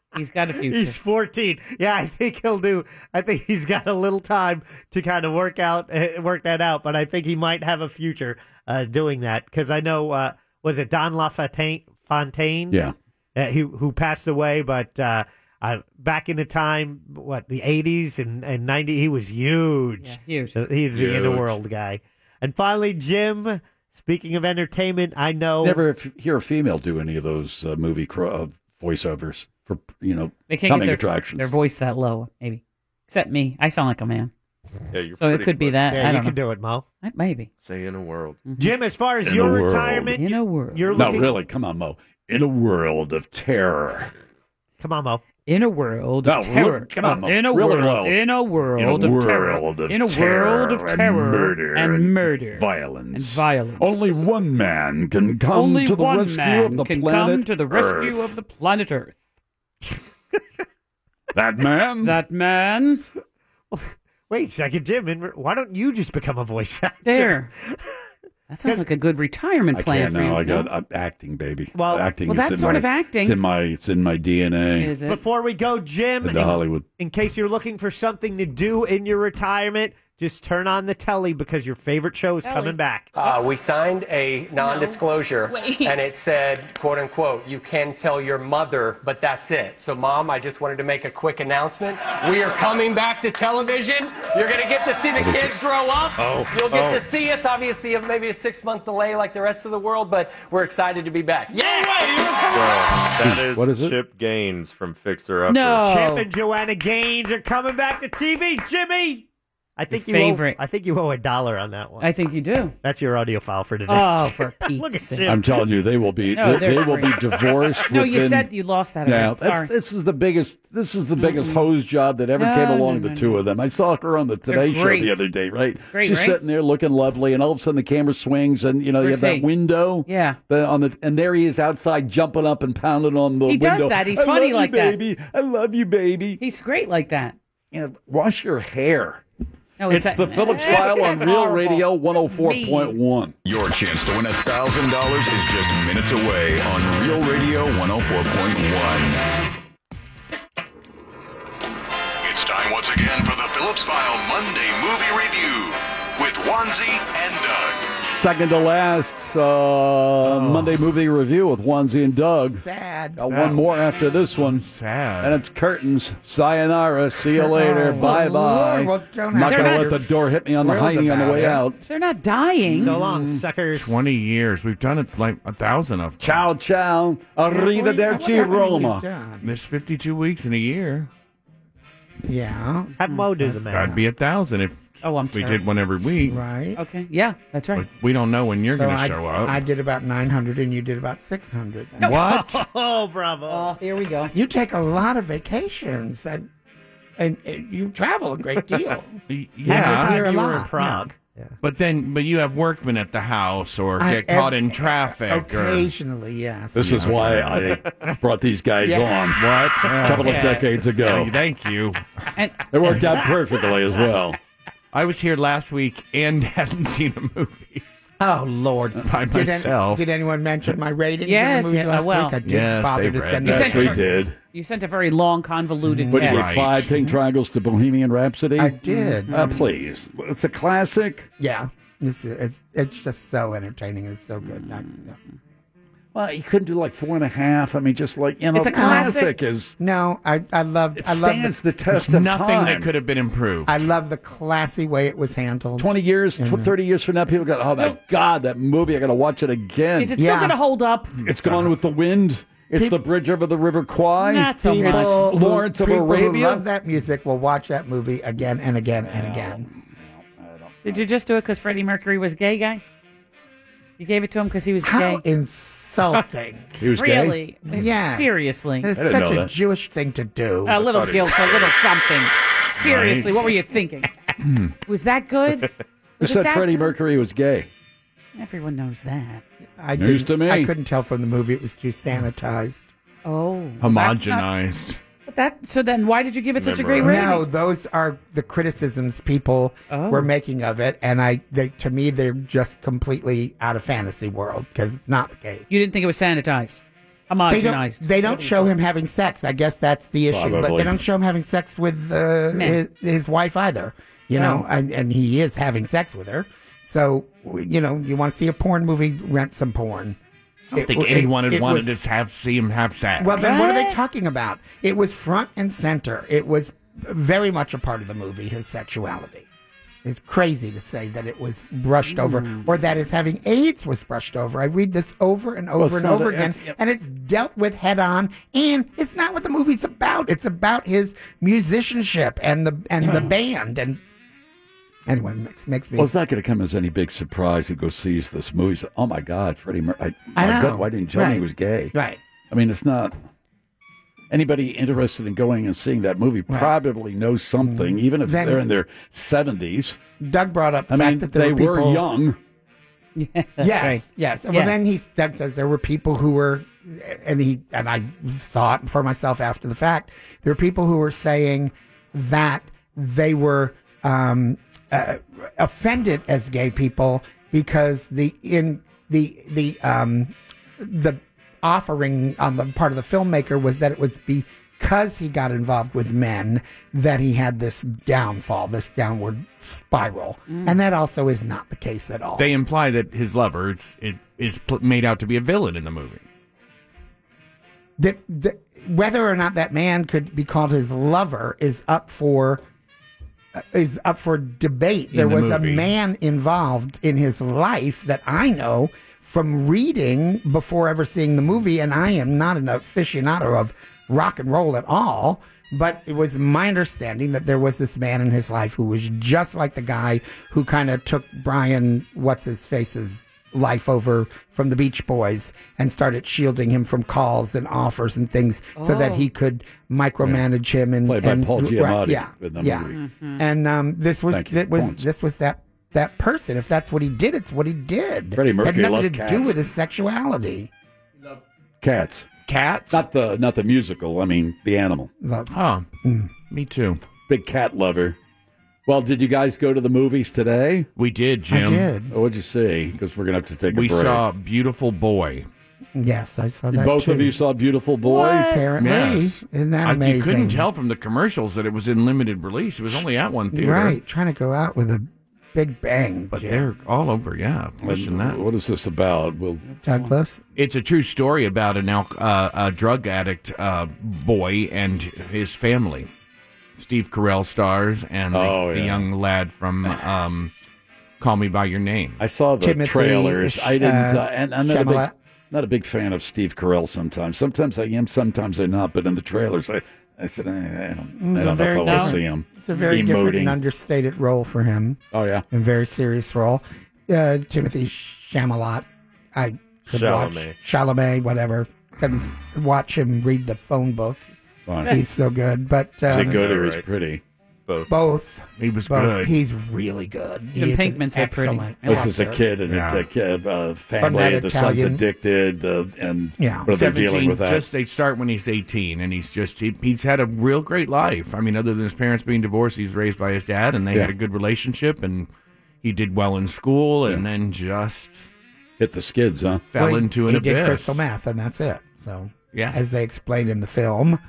He's got a future. He's 14. Yeah, I think he's got a little time to kind of work that out, but I think he might have a future doing that, because I know, was it Don LaFontaine? Yeah. Who passed away, but back in the time, the 80s and 90s, he was huge. Yeah, huge. So he's the inner world guy. And finally, Jim, speaking of entertainment, I know... Never hear a female do any of those movie voiceovers for, They can't coming get attractions. their voice that low, maybe. Except me. I sound like a man. Yeah, you're So it pretty could be close. that. Yeah, I you don't can know. do it, Mo. Maybe. Say in a world. Jim, as far as In your a world. retirement... In a world. You're No, looking... really, come on, Mo. In a world of terror. Come on, Mo. In a world No, of terror. come on, Mo. In a Really world. low. In a world of terror. In a world of terror and murder. Violence. And violence. Only one man can come Only to the one rescue man of the can planet come to the rescue Earth. of the planet Earth. That man? That man. Wait a second, Jim. Why don't you just become a voice actor? There. That sounds like a good retirement I plan can't for you. now. no? I'm acting, baby. Well, acting well, is that's in sort my, of acting. It's in my DNA. Is it? Before we go, Jim, Into Hollywood. in case you're looking for something to do in your retirement, just turn on the telly because your favorite show is coming back. We signed a non-disclosure, and it said, quote unquote, you can tell your mother, but that's it. So, Mom, I just wanted to make a quick announcement. We are coming back to television. You're going to get to see the kids grow up. You'll get to see us, obviously, of maybe a 6-month delay like the rest of the world, but we're excited to be back. That is, What is it? Chip Gaines from Fixer Upper. No. Chip and Joanna Gaines are coming back to TV. Jimmy, I think Your favorite. I think you owe $1 on that one. I think you do. That's your audio file for today. Oh, for Look at Pete's sake. Jim. I'm telling you, they will be. No, they they're will be great. divorced. No, you within- said you lost that. Now, already. Sorry. this is the biggest. This is the biggest hose job that ever No, came along. no, the two of them. I saw her on the Today Show great. the other day. Right, Great, she's right? sitting there looking lovely, and all of a sudden the camera swings, and you Where's have that he? window. Yeah. And there he is outside, jumping up and pounding on the He window. does that. He's I funny love like you, that. baby. I love you, baby. He's great like that. Wash your hair. No, It's the Phillips File on That's Real horrible. Radio 104.1. Your chance to win $1,000 is just minutes away on Real Radio 104.1. It's time once again for the Phillips File Monday Movie Review with Wanzi and Doug. Second to last Monday movie review with Wanzi and Doug. Sad. Got one more after this one. Sad. And it's curtains. Sayonara. See you later. Bye bye. Lord, well, don't I'm not have going to to let the door hit me on the thrilled hiney on the about way it. out. They're not dying. So long, suckers. 20 years. We've done it like 1,000 of them. Ciao, ciao. Arrivederci, Roma. There's 52 weeks in a year. Yeah. Have Mo do the math. That'd be 1,000 if Oh, I'm we terrible. did one every week. Right. Okay. Yeah, that's right. But we don't know when you're So going to show up. I did about 900 and you did about 600. Then. What? Oh, bravo. Oh, here we go. You take a lot of vacations and you travel a great deal. Yeah. You're a You were lot. in Prague. But you have workmen at the house or I- get caught in traffic. Occasionally, yes. This is why I brought these guys Yeah. on What? a couple of decades ago. Yeah, thank you. And It worked out perfectly as well. I was here last week and hadn't seen a movie Oh, Lord. by myself. Did anyone mention my ratings Yes, in the movies yeah, last well. week? I didn't Yes, bother they to read send that. that. Yes, we did. you sent a very long, convoluted What did you text. get? 5 pink triangles to Bohemian Rhapsody? I did. Please. It's a classic. Yeah. It's just so entertaining. It's so good. Well, you couldn't do like 4.5. I mean, just like, It's a classic. is. No, I love It I love stands the the test There's of nothing time. that could have been improved. I love the classy way it was handled. 20 years, 30 years from now, people go, oh, my God, that movie, I got to watch it again. Is it still going to hold up? It's Gone with the Wind. It's The Bridge Over the River Kwai. Not so People much. It's Lawrence of people who Arabia. love that music will watch that movie again and again and again. Did you just do it because Freddie Mercury was a gay guy? You gave it to him because he was How gay? insulting. He was gay? Really? Yes. Seriously? It's I didn't such know a that. Jewish thing to do. A little guilt, a little something. Seriously, Right. what were you thinking? Was that good? Who Was it said that Freddie good? Mercury was gay? Everyone knows that. News to me. I couldn't tell from the movie. It was too sanitized. Oh. well, that's not- Homogenized. But so then why did you give it such a great rating? No, those are the criticisms people were making of it, and to me, they're just completely out of fantasy world because it's not the case. You didn't think it was sanitized? homogenized. They don't show him having sex. I guess that's the issue. But Probably. they don't show him having sex with his wife either. You know, and he is having sex with her. So, you know, you want to see a porn movie, rent some porn. I don't think anyone would want to see him have sex. Well, then what are they talking about? It was front and center. It was very much a part of the movie, his sexuality. It's crazy to say that it was brushed over, or that his having AIDS was brushed over. I read this over and over and over again, and it's dealt with head on. And it's not what the movie's about. It's about his musicianship and the band. And anyway, makes me. Well, it's not going to come as any big surprise who goes sees this movie. So, oh my God, Freddie Mercury! I know. God, why didn't you tell me he was gay? Right. I mean, it's not. Anybody interested in going and seeing that movie probably knows something, even if they're in their 70s. Doug brought up the fact that they were people, young. Yeah, yes. Well, then Doug says there were people who were, and I saw it for myself after the fact. There were people who were saying that they were offended as gay people because the offering on the part of the filmmaker was that it was because he got involved with men that he had this downfall, this downward spiral. And that also is not the case at all. They imply that his lover is made out to be a villain in the movie. Whether or not that man could be called his lover is up for debate. There was a man involved in his life that I know from reading before ever seeing the movie, and I am not an aficionado of rock and roll at all, but it was my understanding that there was this man in his life who was just like the guy who kind of took Brian What's-His-Face's life over from the Beach Boys and started shielding him from calls and offers and things so that he could micromanage him and played by Paul Giamatti in the movie. And this was that person. If that's what he did, it's what he did. Freddie Mercury had nothing loved to cats. do with his sexuality. Cats. Not the musical. I mean, the animal. Oh, me too. Big cat lover. Well, did you guys go to the movies today? We did, Jim. I did. Oh, what'd you see? Because we're going to have to take a break. We saw Beautiful Boy. Yes, I saw that Both too. of you saw Beautiful Boy? Apparently. Yes. Isn't that amazing? You couldn't tell from the commercials that it was in limited release. It was only at one theater. Right, trying to go out with a big bang. But they're all over, pushing that. What is this about? Douglas? It's a true story about a drug addict boy and his family. Steve Carell stars, and the young lad from Call Me By Your Name. I saw the trailers. I didn't, and I'm not a big fan of Steve Carell sometimes. Sometimes I am, sometimes I'm not. But in the trailers, I said, I don't know if I want to see him. It's a very different and understated role for him. Oh, yeah. A very serious role. Timothy Chalamet. I could watch Chalamet, whatever. Could watch him read the phone book. Fine. He's so good. But is he good or is pretty? Both. He was Both. good. He's really good. Even Pinkman said pretty. This is a kid and a family. The son's addicted, and what they're dealing with that. They start when he's 18, and he's had a real great life. I mean, other than his parents being divorced, he's raised by his dad, and they had a good relationship, and he did well in school, and then just hit the skids, huh? Fell into an abyss. He did crystal meth, and that's it. So, yeah, as they explained in the film.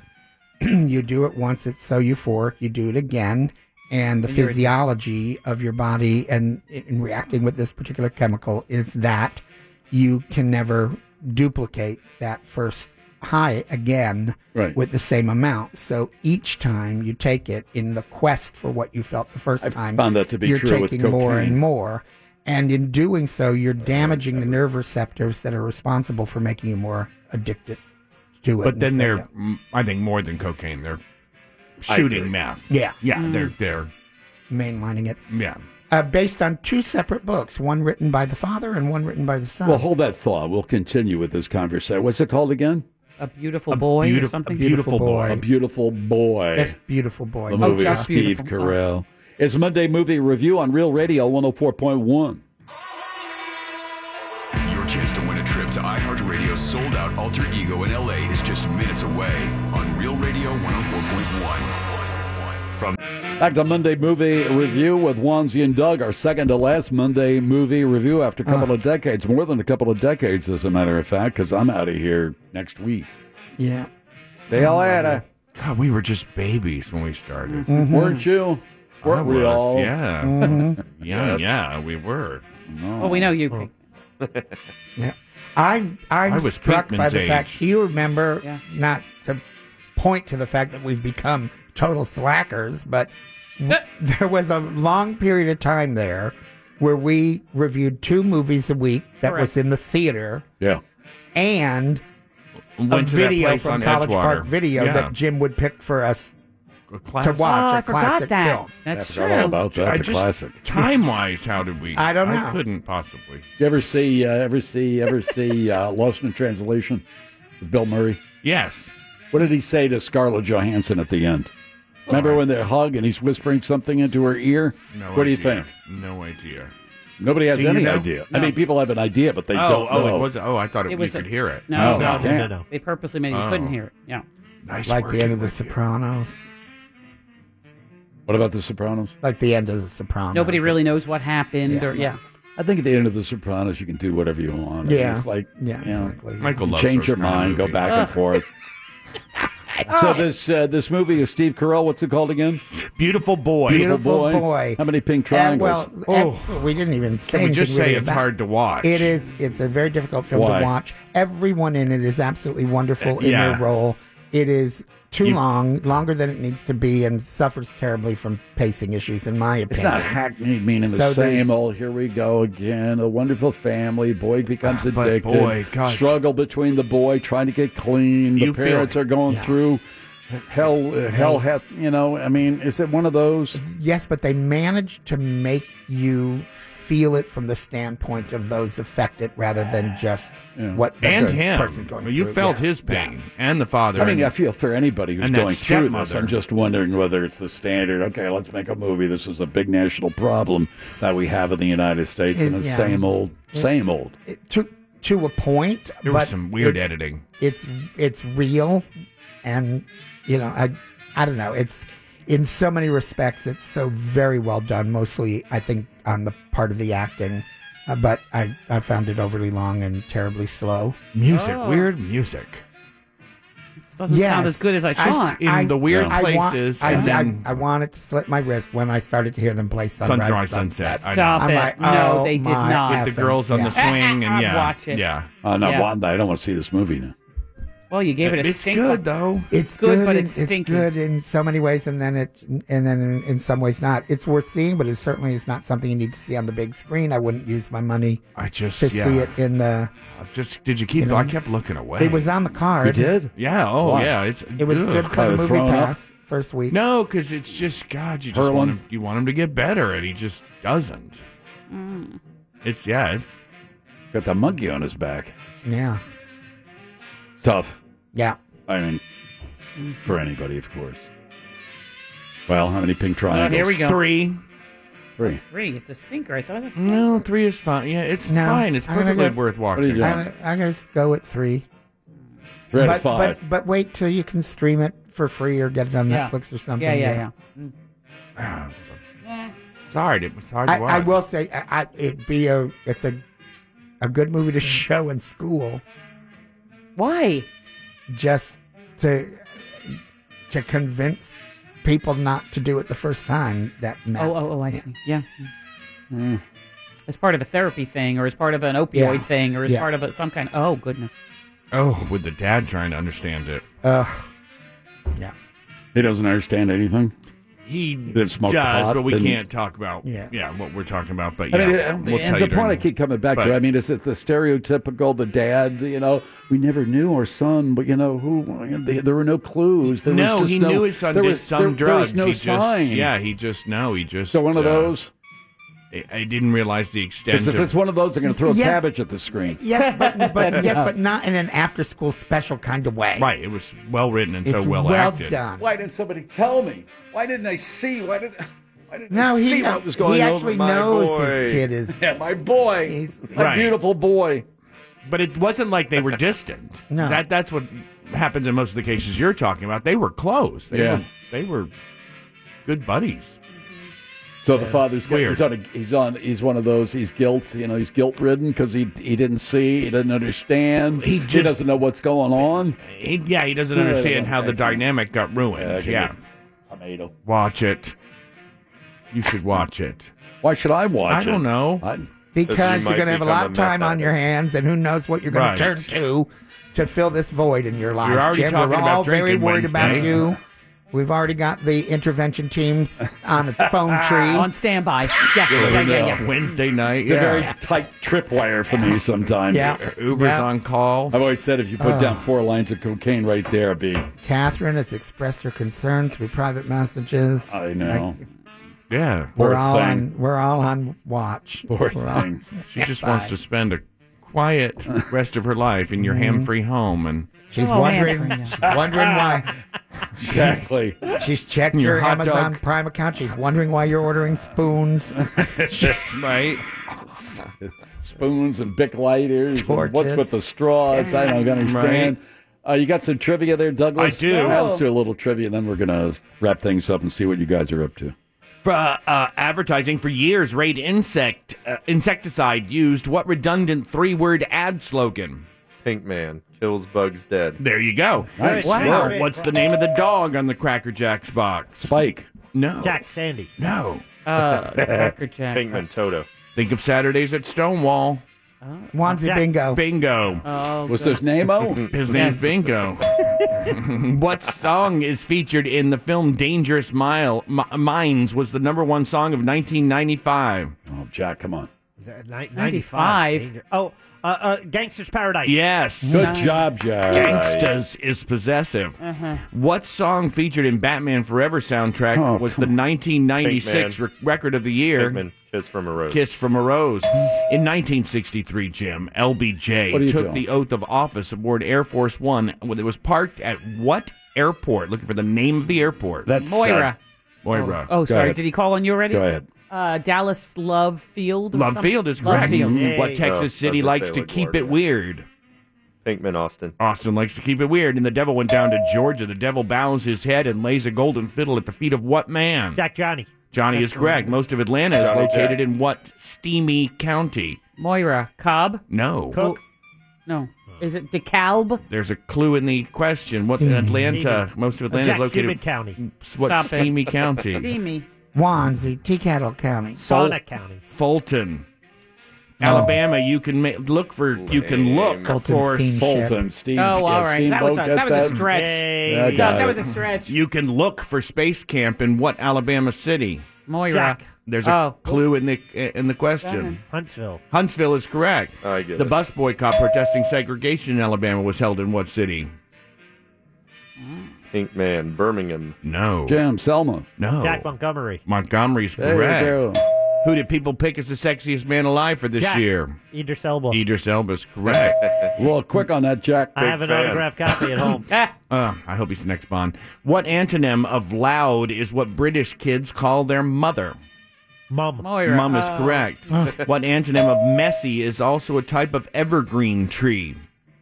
You do it once, it's so euphoric. You do it again, and the physiology of your body and in reacting with this particular chemical is that you can never duplicate that first high again with the same amount. So each time you take it in the quest for what you felt the first time, found that to be you're true with taking more cocaine. and more. And in doing so, you're damaging the nerve receptors that are responsible for making you more addicted. But then they're, I think, more than cocaine. They're shooting meth. Yeah. They're mainlining it. Yeah. Based on two separate books, one written by the father and one written by the son. Well, hold that thought. We'll continue with this conversation. What's it called again? A Beautiful Boy or something? A Beautiful Boy. A Beautiful Boy. Just Beautiful Boy. The movie with Steve Carell. It's Monday Movie Review on Real Radio 104.1. Your chance to win a trip to iHeartRadio's sold-out Alter Ego in L.A. is just minutes away on Real Radio 104.1. From Back to Monday Movie Review with Wanzi and Doug, our second to last Monday Movie Review after a couple of decades, more than a couple of decades, as a matter of fact, because I'm out of here next week. Yeah. See you later. God, we were just babies when we started. Mm-hmm. Weren't you? Weren't we all? Yeah. Mm-hmm. Yeah, we were. Well, we know you. Yeah. I'm was struck by Pinkman's the fact, age. do you remember, not to point to the fact that we've become total slackers, but there was a long period of time there where we reviewed 2 movies a week that was in the theater. Yeah. And Went a to that video place from on College Edgewater. Park Video Yeah. that Jim would pick for us to classic. watch, Oh, a I forgot classic that. film. That's I forgot all true. about that. The classic. Time-wise, how did we? I don't know. I couldn't possibly. You ever see Lost in Translation with Bill Murray? Yes. What did he say to Scarlett Johansson at the end? Remember when they hug and he's whispering something into her ear? No What do you idea. think? No idea. Nobody has Do you any know? idea. No. I mean, people have an idea, but they don't know. It was. Oh, I thought It you was could hear it. No, No. They purposely made you couldn't hear it. Yeah. Nice Like the working end of The with you. Sopranos. What about The Sopranos? Like the end of The Sopranos. Nobody really knows what happened. Yeah. Or I think at the end of The Sopranos, you can do whatever you want. Yeah. It's like, Yeah, you know, exactly. Michael loves change those your kind of mind, go movies. back and forth. So this movie is Steve Carell. What's it called again? Beautiful Boy. Beautiful Boy. How many pink triangles? We didn't even say Can we just anything say really it's about hard to watch? It is. It's a very difficult film Why? to watch. Everyone in it is absolutely wonderful in Yeah. their role. It is too long, longer than it needs to be, and suffers terribly from pacing issues, in my opinion. It's not hackneyed, meaning the So there's- same old, here we go again, a wonderful family, boy becomes But addicted, boy, gosh. struggle between the boy trying to get clean, You the parents feel- are going through hell hath, I mean, is it one of those? Yes, but they managed to make you feel it from the standpoint of those affected, rather than just what the And good him. person's going You through. felt Yeah. his pain and the father. I mean, and- I feel for anybody who's and that going through this. stepmother. I'm just wondering whether it's the standard, okay, let's make a movie. This is a big national problem that we have in the United States, and it's Yeah. same old. To a point. There but was some weird it's- editing. It's real, and I don't know. It's in so many respects, it's so very well done. Mostly, I think, on the part of the acting, but I found it overly long and terribly slow. Music, weird music. It doesn't sound as good as I thought. In the weird places, and then I wanted to slit my wrist when I started to hear them play Sunrise, Sunset. I know. Stop I'm it. like, No, oh they did my not. With the girls on the swing, and I'd watch it. yeah. I don't Yeah. want that. I don't want to see this movie now. Well, you gave it a It's stink. good though. It's good, but in- it's stinky. good in so many ways, and then in some ways not. It's worth seeing, but it certainly is not something you need to see on the big screen. I wouldn't use my money to see it in the. Did you keep? You know, I kept looking away. It was on the card. You did? Yeah. Oh, Why? yeah. It was good for the movie pass first week. No, because it's just God. You just want him. You want him to get better, and he just doesn't. It's got the monkey on his back. Yeah. Tough. Yeah. I mean, for anybody, of course. Well, how many pink triangles? Here we go. 3. 3. 3. It's a stinker. I thought it was a stinker. No, 3 is fine. Yeah, it's No, fine. It's I'm gonna perfectly go- worth What are you watching. doing? I'm gonna go with 3. 3 out of 5. But wait till you can stream it for free or get it on Yeah. Netflix or something. Yeah. It's hard. It was hard to watch. I will say it's a good movie to show in school. Why? Just to convince people not to do it the first time. That meth. Oh, I see. Yeah. As part of a therapy thing, or as part of an opioid thing, or as part of some kind. Oh goodness. Oh, with the dad trying to understand it. Yeah. He doesn't understand anything. He Didn't smoke does, pot, but we didn't- can't talk about Yeah. what we're talking about. But I yeah, mean, we'll and tell the you point during I keep coming back but- to, I mean, is it the stereotypical, the dad, we never knew our son, but, there were no clues. There No, was just he knew his son did some drugs. There was no sign. He just So one of those? I didn't realize the extent If it's one of those, they're going to throw Yes. cabbage at the screen. Yes, but not in an after-school special kind of way. Right, it was well written and so It's well acted. done. Why didn't somebody tell me? Why didn't I see? Why didn't No, I he see what was going he on? actually My knows boy. his kid is. Yeah, my boy. He's My Right. beautiful boy. But it wasn't like they were distant. No. That's what happens in most of the cases you're talking about. They were close. They were good buddies. So the father's Weird. he's one of those. He's he's guilt ridden because he didn't see, he didn't understand, he doesn't know what's going on. He doesn't understand how the dynamic got ruined. Yeah, tomato. Watch it. You should watch it. Why should I watch it? I don't know. Because you're going to have a lot of time on your hands, and who knows what you're going Right. to turn to fill this void in your life. You're already Jim, talking we're about all very drinking worried Wednesday. about you. We've already got the intervention teams on the phone tree. On standby. Yeah. Wednesday night. It's a very tight tripwire for me sometimes. Yeah. Uber's on call. I've always said if you put down 4 lines of cocaine right there, it'd be. Catherine has expressed her concern through private messages. I know. Yeah. We're all on watch. Poor We're all thing. She just wants to spend a quiet rest of her life in your ham-free home, and She's wondering why. Exactly. She's checked Your your hot Amazon dog. Prime account. She's wondering why you're ordering spoons. right. Spoons and Bic lighters. And what's Torches. with the straws? I don't understand. You got some trivia there, Douglas? I do. Let's do a little trivia, and then we're going to wrap things up and see what you guys are up to. For advertising for years, Raid insecticide used what redundant 3-word ad slogan? Pink Man kills bugs dead. There you go. Nice. Wow. Good. What's the name of the dog on the Cracker Jacks box? Spike. No. Jack Sandy. No. Cracker Jack. Pinkman Toto. Think of Saturdays at Stonewall. Onesie bingo. Bingo. Oh, What's his name-o? His name's Bingo. What song is featured in the film Dangerous Minds was the #1 song of 1995? Oh, Jack, come on. 95. Oh, Gangster's Paradise. Yes. Good job, Jack. Gangstas is possessive. What song featured in Batman Forever soundtrack was the 1996 record of the year? Pinkman, Kiss from a Rose. Kiss from a Rose. In 1963, Jim, What are LBJ you took doing? the oath of office aboard Air Force One when it was parked at what airport? Looking for the name of the airport. That's Moira. Moira. Oh, Go sorry. ahead. Did he call on you already? Go ahead. Dallas Love Field. or Love something? Field is Love correct. Field. What Oh, Texas city I was gonna likes say, to like keep it Florida. weird? Pinkman Austin. Austin likes to keep it weird. And the devil went down to Georgia. The devil bows his head and lays a golden fiddle at the feet of what man? Jack Johnny. Johnny is correct. Most of Atlanta is Johnny located Jack. in what steamy county? Moira. Cobb. No. Cook. No. Is it DeKalb? There's a clue in the question. What in Atlanta? Most of Atlanta Jack is located. Humid County. What Stop it. steamy county? Steamy. Wannsee, Tea Kettle County. Sonic County. Fulton. Alabama, you can look for Fulton steamship. Fulton, Steve. Oh, all right. That was Steamboat, that was a get stretch. Yay. Yeah, I No, got that it. was a stretch. You can look for space camp in what Alabama city? Moira. Jack. There's a clue in the question. Huntsville. Huntsville is correct. I get The it. bus boycott protesting segregation in Alabama was held in what city? Pinkman, Birmingham. No. Jam, Selma. No. Jack Montgomery. Montgomery's There correct. you go. Who did people pick as the sexiest man alive for this Jack. year? Idris Elba. Idris Elba's correct. Well, quick on that, Jack. I have an fan. autographed copy at home. I hope he's the next Bond. What antonym of loud is what British kids call their mother? Mum. Moira. Mum is correct. What antonym of messy is also a type of evergreen tree?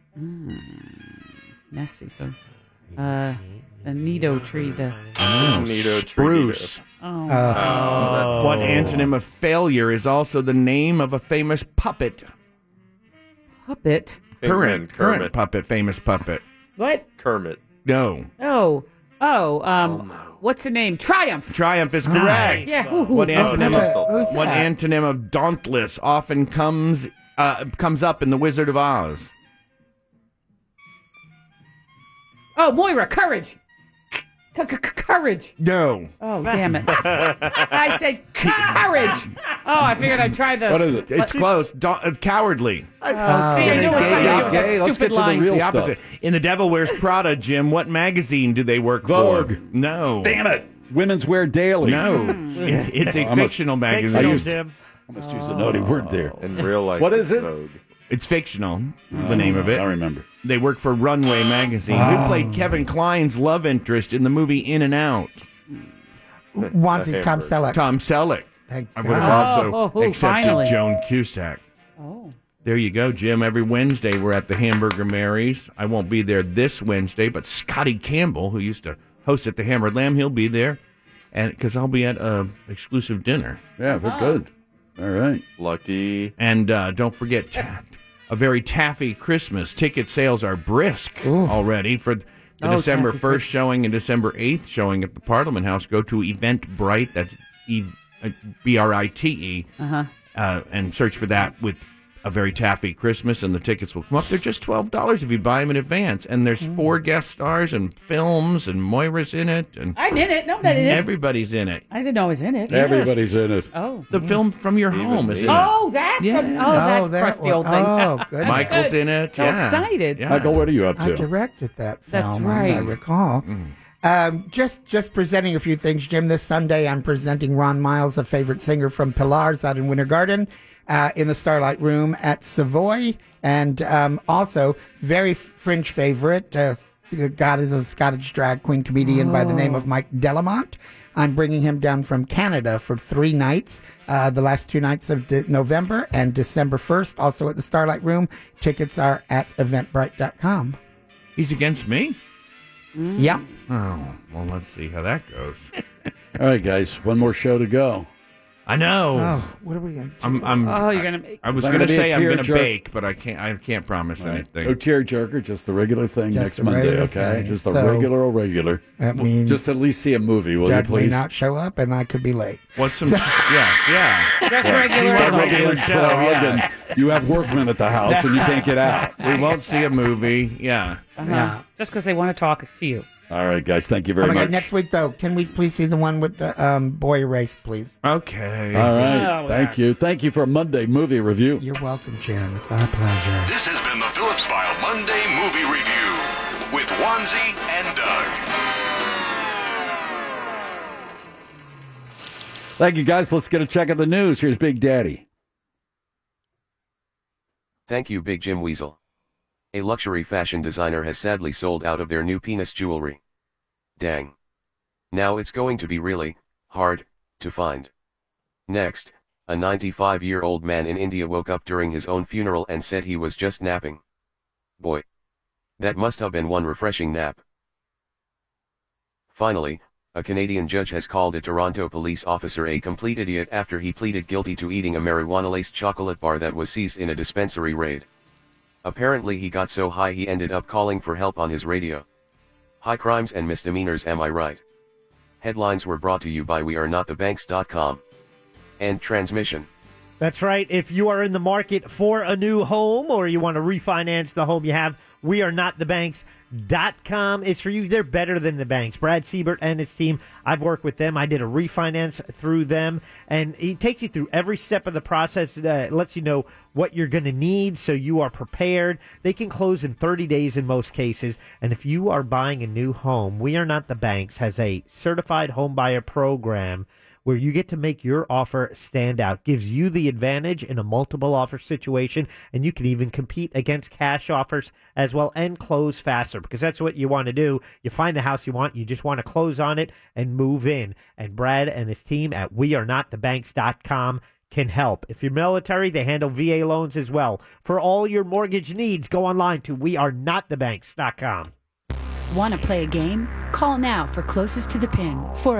Messy. So, the Nido tree. The Nido Spruce. What antonym of failure is also the name of a famous puppet? puppet. Current Kermit. puppet, famous puppet. What? Kermit. No. What's the name? Triumph. Triumph is correct. Yeah. What antonym Who's of what that? antonym of dauntless often comes up in The Wizard of Oz? Oh, Moira, courage. Courage. No. Oh, damn it. I said courage. Oh, I figured I'd try the... What is it? It's close. Cowardly. See, I knew it was something to do with that Let's stupid get to the line. real The stuff. opposite. In The Devil Wears Prada, Jim, what magazine do they work Vogue. for? No. Damn it. Women's Wear Daily. No. It's a fictional magazine. Fictional, Jim. I must use a naughty word there. In real life. What is it? Vogue. It's fictional, the name of it. I remember. They work for Runway magazine. Who played Kevin Kline's love interest in the movie In and Out? Wannsee, Tom Selleck. Tom Selleck. Thank I would have God. also accepted finally. Joan Cusack. Oh. There you go, Jim. Every Wednesday we're at the Hamburger Mary's. I won't be there this Wednesday, but Scotty Campbell, who used to host at the Hammered Lamb, he'll be there. and because I'll be at a exclusive dinner. Yeah, very good. All right. Lucky. And don't forget, a very taffy Christmas. Ticket sales are brisk already for the December 1st Christmas showing and December 8th showing at the Parliament House. Go to Eventbrite, that's BRITE, and search for that with a very taffy Christmas, and the tickets will come up. They're just $12 if you buy them in advance. And there's 4 guest stars and films, and Moira's in it. And I'm in it. No, I'm not in it. Everybody's in it. I didn't know I was in it. Everybody's in it. Oh. The film From Your Home is in it. Oh, that? Yeah. That crusty old thing. Oh, goodness. Michael's in it. So excited. Yeah. Michael, what are you up to? I directed that film, That's right. as I recall. Just presenting a few things, Jim. This Sunday, I'm presenting Ron Miles, a favorite singer from Pillars out in Winter Garden, in the Starlight Room at Savoy, and also very fringe favorite. God is a Scottish drag queen comedian by the name of Mike Delamont. I'm bringing him down from Canada for 3 nights, the last 2 nights of November and December 1st, also at the Starlight Room. Tickets are at Eventbrite.com. He's against me? Yeah. Oh, well, let's see how that goes. All right, guys, one more show to go. I know. Oh, what are we going to do? You're going to... I was going to say I'm going to bake, but I can't promise anything. No tearjerker, just the regular thing Just next the Monday, regular okay? thing. Just the So, regular. That means just at least see a movie, will you Doug may please? not show up, and I could be late. What's some... yeah. Just regular as always. regular show, yeah. And you have workmen at the house, and you can't get out. We won't see a movie, yeah. Yeah. Just because they want to talk to you. All right, guys, thank you very Oh my much. God, next week, though, can we please see the one with the boy erased, please? Okay. All right, thank you. Thank you for a Monday movie review. You're welcome, Jim. It's our pleasure. This has been the Phillips File Monday Movie Review with Wanzi and Doug. Thank you, guys. Let's get a check of the news. Here's Big Daddy. Thank you, Big Jim Weasel. A luxury fashion designer has sadly sold out of their new penis jewelry. Dang. Now it's going to be really hard to find. Next, a 95-year-old man in India woke up during his own funeral and said he was just napping. Boy. That must have been one refreshing nap. Finally, a Canadian judge has called a Toronto police officer a complete idiot after he pleaded guilty to eating a marijuana-laced chocolate bar that was seized in a dispensary raid. Apparently he got so high he ended up calling for help on his radio. High crimes and misdemeanors, am I right? Headlines were brought to you by WeAreNotTheBanks.com. End transmission. That's right. If you are in the market for a new home or you want to refinance the home you have, WeAreNotTheBanks.com is for you. They're better than the banks. Brad Siebert and his team, I've worked with them. I did a refinance through them, and he takes you through every step of the process. Lets you know what you're going to need so you are prepared. They can close in 30 days in most cases, and if you are buying a new home, We Are Not the Banks has a certified home buyer program where you get to make your offer stand out, gives you the advantage in a multiple offer situation, and you can even compete against cash offers as well and close faster, because that's what you want to do. You find the house you want, you just want to close on it and move in. And Brad and his team at WeAreNotTheBanks.com can help. If you're military, they handle VA loans as well. For all your mortgage needs, go online to WeAreNotTheBanks.com. Want to play a game? Call now for closest to the pin.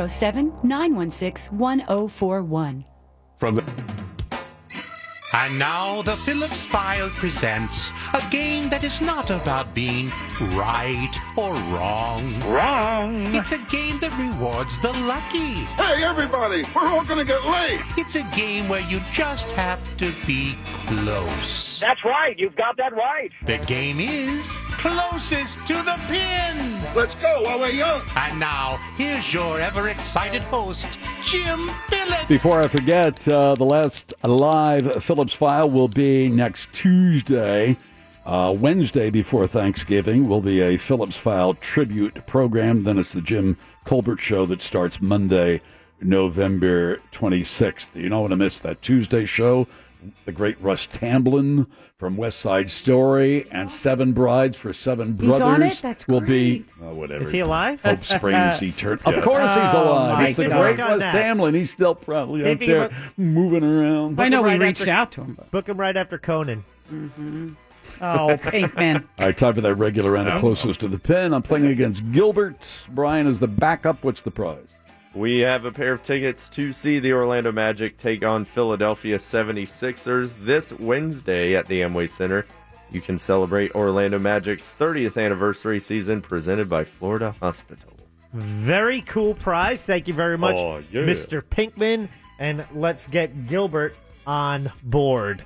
407-916-1041. From the... And now the Phillips File presents a game that is not about being right or wrong. Wrong. It's a game that rewards the lucky. Hey, everybody, we're all going to get late. It's a game where you just have to be close. That's right. You've got that right. The game is closest to the pin. Let's go while we're young. And now, here's your ever-excited host, Jim Phillips. Before I forget, the last live Phillips File will be next Tuesday. Wednesday before Thanksgiving will be a Phillips File tribute program. Then it's the Jim Colbert Show that starts Monday, November 26th. You don't want to miss that Tuesday show. The great Russ Tamblyn from West Side Story and Seven Brides for Seven Brothers. He's on it? That's will be great. whatever. Is he alive? Hope Springs Eternal. Yes. Of course he's Oh, alive. my It's the God. great Work on Russ that. Tamblyn. He's still probably See out if he there can moving around. I know we Right reached after- out to him. Book him right after Conan. Mm-hmm. Oh, Pinkman. All right, time for that regular round of closest to the pin. I'm playing against Gilbert. Brian is the backup. What's the prize? We have a pair of tickets to see the Orlando Magic take on Philadelphia 76ers this Wednesday at the Amway Center. You can celebrate Orlando Magic's 30th anniversary season presented by Florida Hospital. Very cool prize. Thank you very much, Oh, yeah. Mr. Pinkman. And let's get Gilbert on board.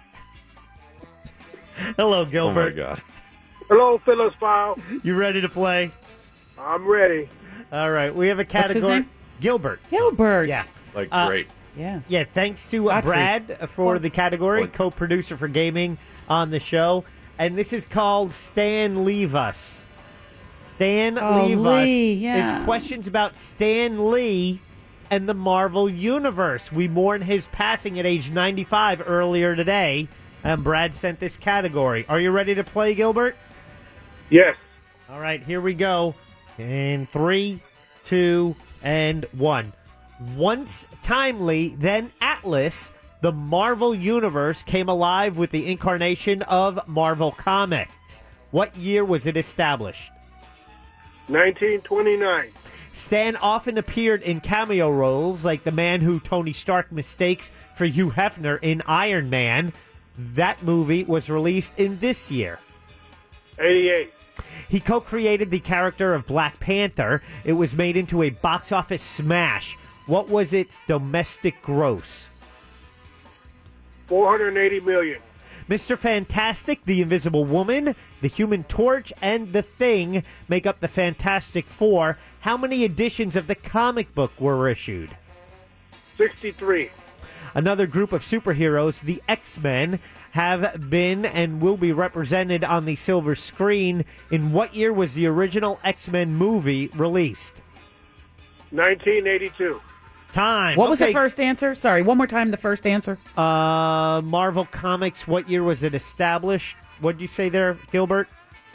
Hello, Gilbert. Oh, my God. Hello, Phillips File. You ready to play? I'm ready. All right. We have a What's category. his name? Gilbert. Gilbert. Yeah. Like, great. Yes. Yeah, thanks to Godfrey. Brad for the category, What? co-producer for gaming on the show. And this is called Stan Leave Us. Stan Oh, Leave Lee, Us. yeah. It's questions about Stan Lee and the Marvel Universe. We mourn his passing at age 95 earlier today, and Brad sent this category. Are you ready to play, Gilbert? Yes. All right, here we go. In 3, 2, and 1. Once timely, then Atlas, the Marvel Universe came alive with the incarnation of Marvel Comics. What year was it established? 1929. Stan often appeared in cameo roles like the man who Tony Stark mistakes for Hugh Hefner in Iron Man. That movie was released in this year. 88. He co-created the character of Black Panther. It was made into a box office smash. What was its domestic gross? 480 million. Mr. Fantastic, the Invisible Woman, the Human Torch, and the Thing make up the Fantastic Four. How many editions of the comic book were issued? 63. Another group of superheroes, the X-Men, have been and will be represented on the silver screen. In what year was the original X-Men movie released? 1982. Time. What was the Okay. first answer? Sorry, one more time. The first answer. Marvel Comics. What year was it established? What did you say there, Gilbert?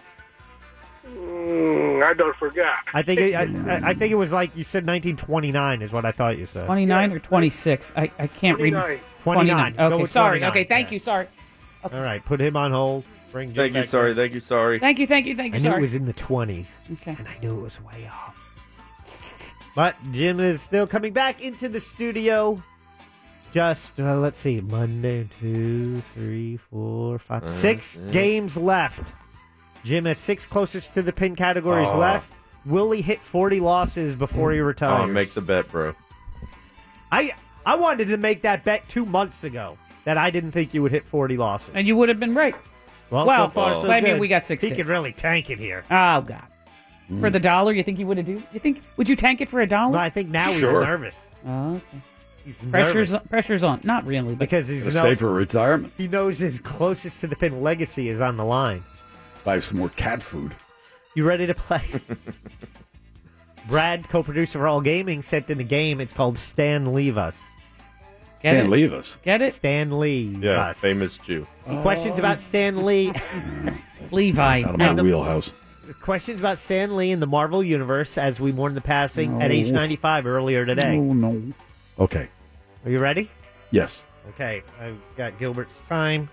I don't forgot. I think I think it was like you said 1929 is what I thought you said. 29 or 26? I can't read. 29. Go Okay, with sorry. 29. Okay, thank you. Sorry. All right, put him on hold. Bring Jim Thank you, back sorry. in. Thank you, sorry. Thank you. Thank you. Thank you. I knew Sorry. it was in the 20s. Okay. And I knew it was way off. But Jim is still coming back into the studio. Just, let's see, Monday, 2, 3, 4, 5, 6 games left. Jim has 6 closest to the pin categories left. Will he hit 40 losses before he retires? Make the bet, bro. I wanted to make that bet 2 months ago that I didn't think you would hit 40 losses. And you would have been right. Well, Well, so far, so I mean, good. we got 6 He sticks. could really tank it here. Oh God. For the $1, you think you would have do? You think would you tank it for $1? No, I think now Sure. he's nervous. Oh, okay. He's Pressure's nervous. pressure's on. Not really, but Because he's Save for retirement. he knows his closest to the pin legacy is on the line. Buy some more cat food. You ready to play? Brad, co-producer for All Gaming, sent in the game. It's called Stan Leave Us. get Can't it. leave us. Get it, Stan Leave Yeah, Us. famous Jew. Questions about Stan Lee. Levi. Out of my And the- wheelhouse. Questions about Stan Lee in the Marvel Universe as we mourn the passing at age No. 95 earlier today. Oh, no. Okay. Are you ready? Yes. Okay, I've got Gilbert's time.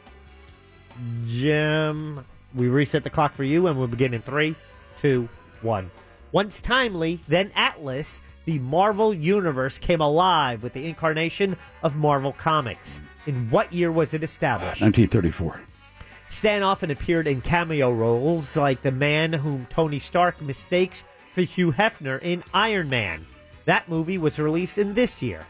Jim, we reset the clock for you, and we'll begin in 3, 2, 1. Once timely, then Atlas, the Marvel Universe came alive with the incarnation of Marvel Comics. In what year was it established? 1934. Stan often appeared in cameo roles like the man whom Tony Stark mistakes for Hugh Hefner in Iron Man. That movie was released in this year.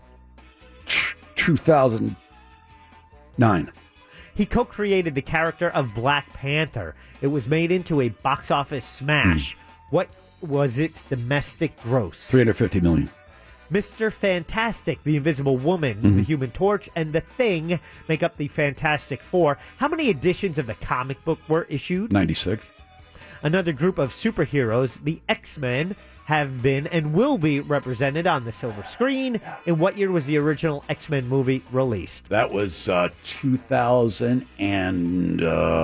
2009. He co-created the character of Black Panther. It was made into a box office smash. What was its domestic gross? 350 million. Mr. Fantastic, the Invisible Woman, the Human Torch, and the Thing make up the Fantastic Four. How many editions of the comic book were issued? 96. Another group of superheroes, the X-Men, have been and will be represented on the silver screen. In what year was the original X-Men movie released? That was 2000 and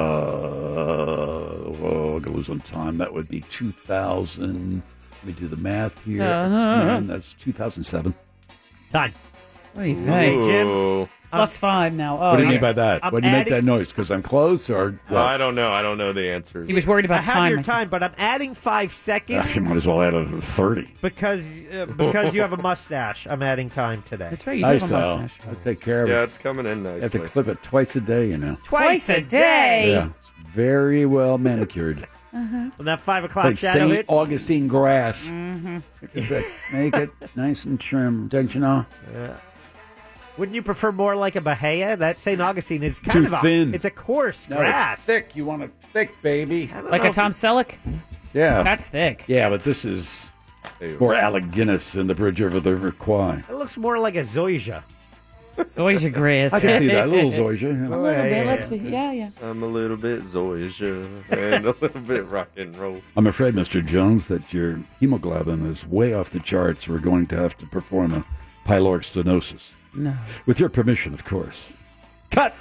I'm gonna lose on time. That would be 2000. Let me do the math here. X-Men, that's 2007. Time. What do you Hey, think? Jim. +5 now. Oh, what do you yeah. mean by that? I'm When you make adding- that noise? Because I'm close or what? I don't know. I don't know the answers. He was worried I about have time. your time, but I'm adding 5 seconds You might as well add a 30. because you have a mustache. I'm adding time today. That's right. You Nice, do have a though. mustache. I take care of it. Yeah, it's coming in You have nicely. to clip it twice a day, you know. Twice a day. Yeah, it's very well manicured. When that 5 o'clock Like shadow St. hits. Augustine grass. Mm-hmm. Make it nice and trim, don't you know? Yeah. Wouldn't you prefer more like a bahia? That St. Augustine is kind Too of thin. It's a coarse No, grass. it's thick. You want it thick, baby. Like a Tom Selleck? Yeah. That's thick. Yeah, but this is more Alec Guinness in the bridge over the River Kwai. It looks more like a zoysia. Zoysia grass. I can see that. A little zoysia. A little bit. Let's see. Yeah. I'm a little bit Zoysia and a little bit rock and roll. I'm afraid, Mr. Jones, that your hemoglobin is way off the charts. We're going to have to perform a pyloric stenosis. No. With your permission, of course. Cut!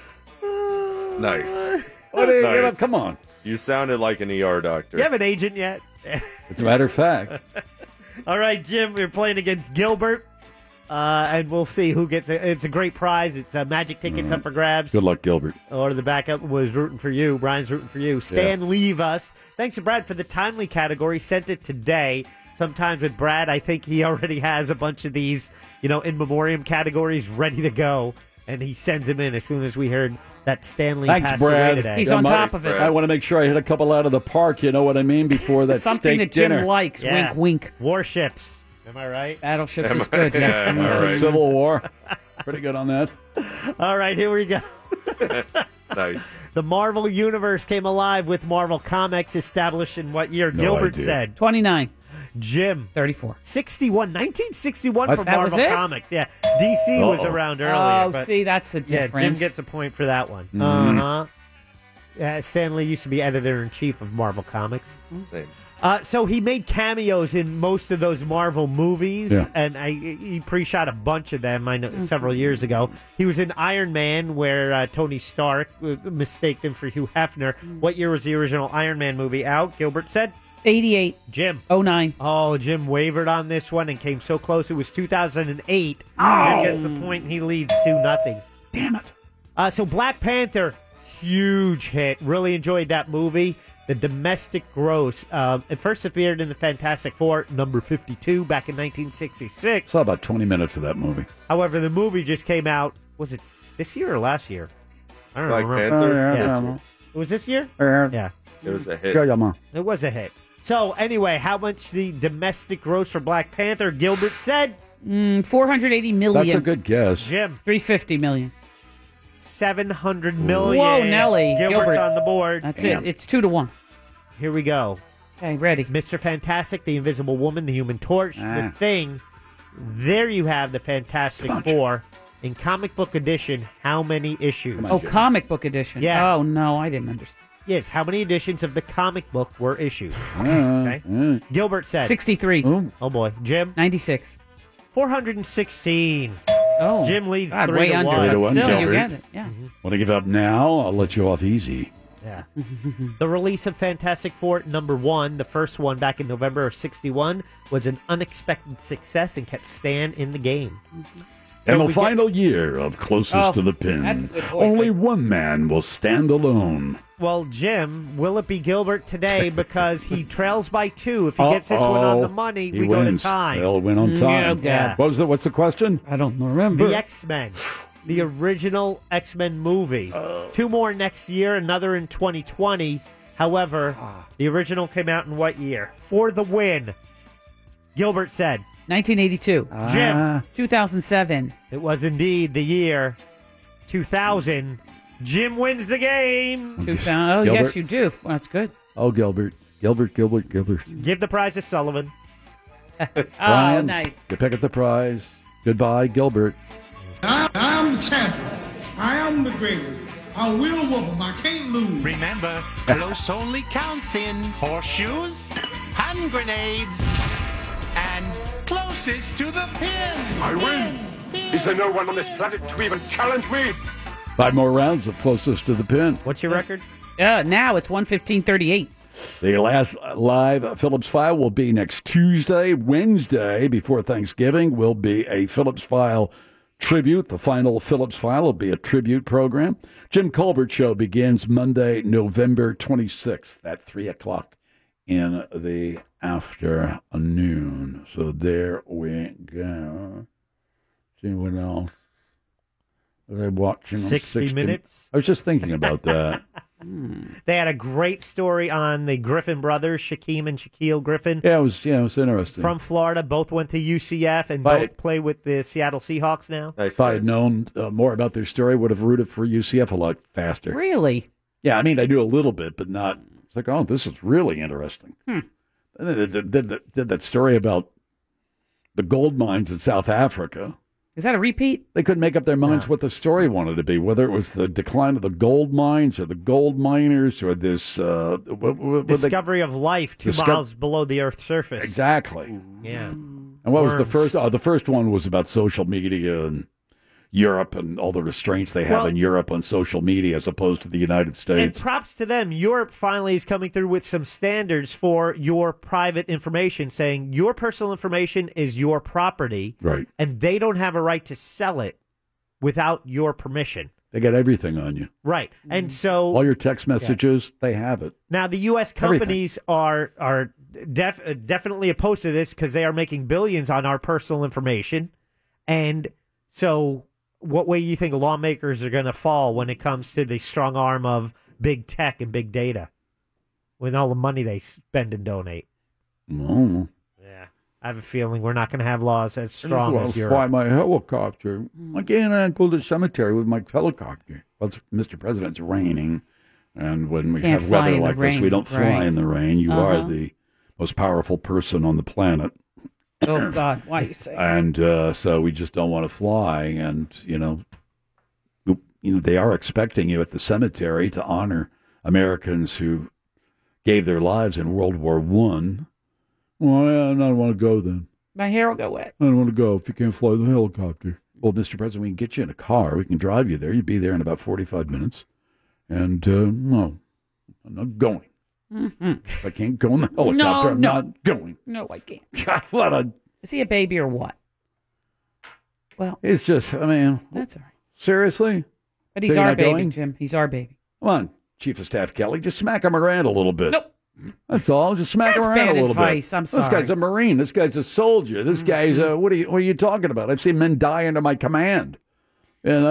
Nice. What are you, Nice. you know, come on. You sounded like an ER doctor. You have an agent yet? As a matter of fact. All right, Jim, we're playing against Gilbert. And we'll see who gets it. It's a great prize. It's magic tickets up for grabs. Good luck, Gilbert. Or the backup was rooting for you. Brian's rooting for you. Stan, leave us. Thanks to Brad for the timely category. Sent it today. Sometimes with Brad, I think he already has a bunch of these, in memoriam categories ready to go. And he sends them in as soon as we heard that Stanley Thanks, passed Brad. away today. He's on top of it. I want to make sure I hit a couple out of the park, you know what I mean, before that Something steak that Jim dinner. likes. Yeah. Wink, wink. Warships. Am I right? Battleships is good. Yeah. Am I right? Civil War. Pretty good on that. All right, here we go. Nice. The Marvel Universe came alive with Marvel Comics, established in what year? No Gilbert idea. said. 29. Jim. 34. 1961 What? for That was Marvel it? Comics. Yeah. DC was Uh-oh. around earlier. Oh, but see, that's the yeah, Jim difference. gets a point for that one. Mhm. Uh-huh. Stan Lee used to be editor-in-chief of Marvel Comics. Same. So he made cameos in most of those Marvel movies, Yeah. and he pre-shot a bunch of them. I know several years ago. He was in Iron Man, where Tony Stark mistaked him for Hugh Hefner. What year was the original Iron Man movie out? Gilbert said 88. Jim. 09. Oh, Jim wavered on this one and came so close. It was 2008. Oh. Jim gets the point. He leads 2-0. Damn it. So Black Panther, huge hit. Really enjoyed that movie. The domestic gross. It first appeared in the Fantastic Four, number 52, back in 1966. Saw about 20 minutes of that movie. However, the movie just came out, was it this year or last year? I don't Black remember. Panther? Yeah. This year. It was this year? Yeah. It was a hit. Yeah, man. It was a hit. So, anyway, how much the domestic gross for Black Panther? Gilbert said 480 million. That's a good guess. Jim, 350 million. 700 million. Whoa, Nelly. Gilbert's Gilbert. on the board. That's Damn. it. It's 2-1. Here we go. Okay, ready. Mr. Fantastic, the Invisible Woman, the Human Torch, the Ah. Thing. There you have the Fantastic Bunch. Four. In comic book edition, how many issues? Oh, comic book edition. Yeah. Oh, no, I didn't understand. Yes, how many editions of the comic book were issued? Okay. Gilbert said. 63. Oh, boy. Jim? 96. 416. Oh. Jim leads God, 3 way to under. 1. 3 to But 1, still, you Gilbert. get it. Yeah. Want to give up now? I'll let you off easy. Yeah. The release of Fantastic Four #1, the first one back in November of 61, was an unexpected success and kept Stan in the game. So In the we final year of Closest Oh, to the that's a Pin, good voice. only one man will stand alone. Well, Jim, will it be Gilbert today? Because he trails by 2. If he gets this one on the money, He we go to wins. time. They'll win on time. Yeah. What's the question? I don't remember. The X-Men, the original X-Men movie. 2 more next year, another in 2020. However, the original came out in what year? For the win. Gilbert said. 1982. Jim. 2007. It was indeed the year 2000. Jim wins the game. 2000. Oh, Gilbert. yes, you do. Well, that's good. Oh, Gilbert. Gilbert. Give the prize to Sullivan. Oh, Brian, nice. you pick up the prize. Goodbye, Gilbert. I am the champion. I am the greatest. I will whoop him. I can't lose. Remember, close only counts in horseshoes, hand grenades, and closest to the pin. I win. Is there no one on this planet to even challenge me? 5 more rounds of Closest to the Pin. What's your record? Now it's 115-38. The last live Phillips File will be next Tuesday. Wednesday, before Thanksgiving, will be a Phillips File tribute. The final Phillips File will be a tribute program. Jim Colbert Show begins Monday, November 26th at 3 o'clock in the afternoon. So there we go. See what else? Are they watching 60 Minutes? I was just thinking about that. They had a great story on the Griffin brothers, Shaquem and Shaquille Griffin. Yeah, it was interesting. From Florida, both went to UCF and both play with the Seattle Seahawks now. If I had known more about their story, would have rooted for UCF a lot faster. Really? Yeah, I mean, I knew a little bit, but not. It's like, oh, this is really interesting. And they did that story about the gold mines in South Africa. Is that a repeat? They couldn't make up their minds what the story wanted to be, whether it was the decline of the gold mines or the gold miners or this discovery of life 2 miles below the Earth's surface. Exactly. Yeah. And what was the first? The first one was about social media and Europe and all the restraints they have in Europe on social media as opposed to the United States. And props to them. Europe finally is coming through with some standards for your private information, saying your personal information is your property. Right. And they don't have a right to sell it without your permission. They got everything on you. Right. And so all your text messages, they have it. Now, the U.S. companies are definitely opposed to this because they are making billions on our personal information. And so what way you think lawmakers are going to fall when it comes to the strong arm of big tech and big data with all the money they spend and donate? Oh. Yeah. I have a feeling we're not going to have laws as strong as Europe. Fly my helicopter. I can't go to the cemetery with my helicopter. Well, Mr. President, it's raining. And when we have weather like this, we don't fly in the rain. You are the most powerful person on the planet. Oh, God, why you say that? And so we just don't want to fly. And, they are expecting you at the cemetery to honor Americans who gave their lives in World War I. Well, I don't want to go then. My hair will go wet. I don't want to go if you can't fly the helicopter. Well, Mr. President, we can get you in a car. We can drive you there. You'd be there in about 45 minutes. And, no, I'm not going. Mm-hmm. If I can't go in the helicopter, I'm not going. No, I can't. God, what a... Is he a baby or what? Well, it's just, I mean... That's all right. Seriously? But he's our baby, Jim. He's our baby. Come on, Chief of Staff Kelly. Just smack him around a little bit. Nope. That's all. Just smack him around a little advice. bit. I'm sorry. This guy's a Marine. This guy's a soldier. This guy's what are you talking about? I've seen men die under my command. You're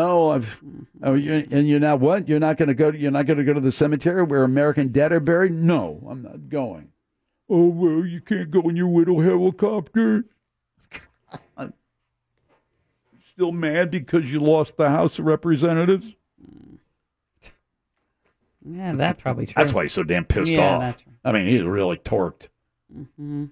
not what? You're not going to go to the cemetery where American dead are buried? No, I'm not going. Oh, well, you can't go in your little helicopter. I'm still mad because you lost the House of Representatives? Yeah, that's probably true. That's why he's so damn pissed off. That's right. I mean, he's really torqued. Mm-hmm.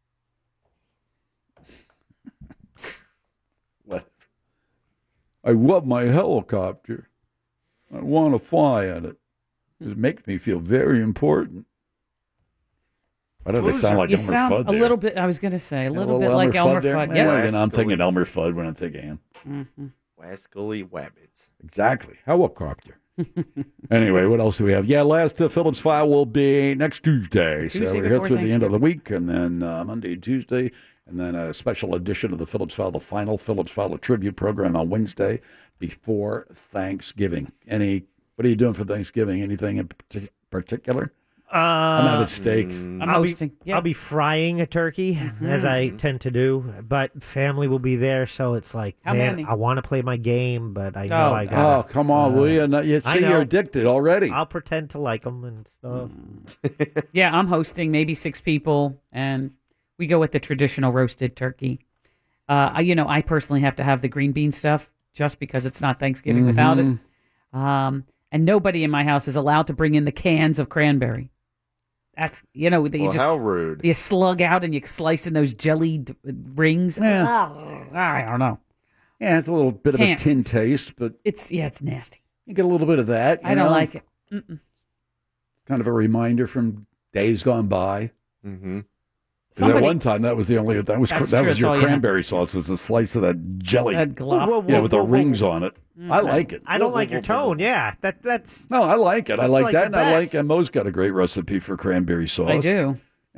What? I love my helicopter. I want to fly in it. It makes me feel very important. Why do they sound like Elmer Fudd there? A little bit, I was going to say, a little bit like Elmer Fudd. Yeah, I'm thinking Elmer Fudd when I'm thinking him. Mm-hmm. Wascally Wabbits. Exactly. Helicopter. Anyway, what else do we have? Yeah, last Phillips File will be next Tuesday. So we're here through the end of the week, and then Monday and Tuesday, and then a special edition of the Phillips File, the final Phillips File, a tribute program on Wednesday before Thanksgiving. What are you doing for Thanksgiving? Anything in particular? I'm out of steak. I'll be frying a turkey, as I tend to do, but family will be there, so it's like, I want to play my game, but I know I got. Oh, come on, will you? You're addicted already. I'll pretend to like them and stuff. Yeah, I'm hosting maybe 6 people, and we go with the traditional roasted turkey. I personally have to have the green bean stuff just because it's not Thanksgiving without it. And nobody in my house is allowed to bring in the cans of cranberry. That's, how rude. You slug out and you slice in those jellied rings. Yeah. I don't know. Yeah, it's a little bit of a tin taste, but it's nasty. You get a little bit of that. I don't like it. Mm-mm. Kind of a reminder from days gone by. Mm-hmm. At one time, that was the only that was your cranberry sauce was a slice of that jelly, that glop. With the rings on it. I like it. I don't like your tone. Yeah, that's no, I like it. I like that, and I and Mo's got a great recipe for cranberry sauce. I do.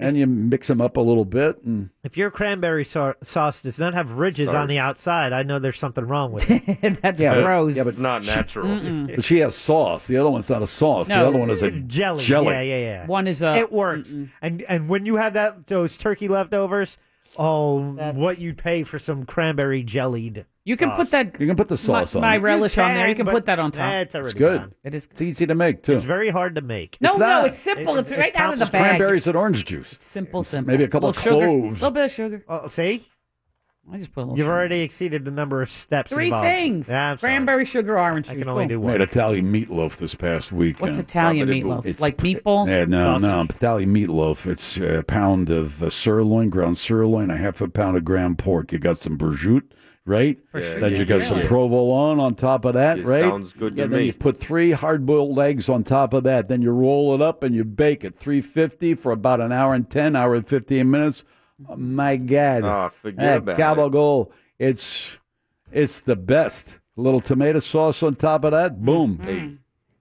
and you mix them up a little bit. And If your cranberry sauce does not have ridges on the outside, I know there's something wrong with it. That's gross. It's not natural. But she has sauce. The other one's not a sauce. No. The other one is a jelly. jelly. Yeah. One is it works. And when you have those turkey leftovers, what you'd pay for some cranberry jellied. You can put that. You can put the sauce on my it. relish on there. You can but put that on top. That's already It's good. done. It is. It's easy to make too. It's very hard to make. No, It's not. it's simple. It's right out of the It's bag. cranberries and orange juice. Simple. Maybe a couple of little sugar, cloves. a little bit of sugar. Oh, see? I just put a little. You've sugar. already exceeded the number of steps. Three involved. things: Yeah, I'm sorry. cranberry, sugar, orange juice. I can only do one. Made Italian meatloaf this past week. What's Italian meatloaf? It's Like meatballs? Yeah, no, Sausage? Italian meatloaf. It's a pound of sirloin, ground sirloin, a half a pound of ground pork. You got some prosciutto, right? Prosciutto. Then you got Yeah. some provolone on top of that, It right? sounds good to Then me. you put 3 hard-boiled eggs on top of that. Then you roll it up and you bake at 350 for about an hour and 15 minutes. Oh, my God. Oh, forget that about gabagool. It's the best. A little tomato sauce on top of that. Boom.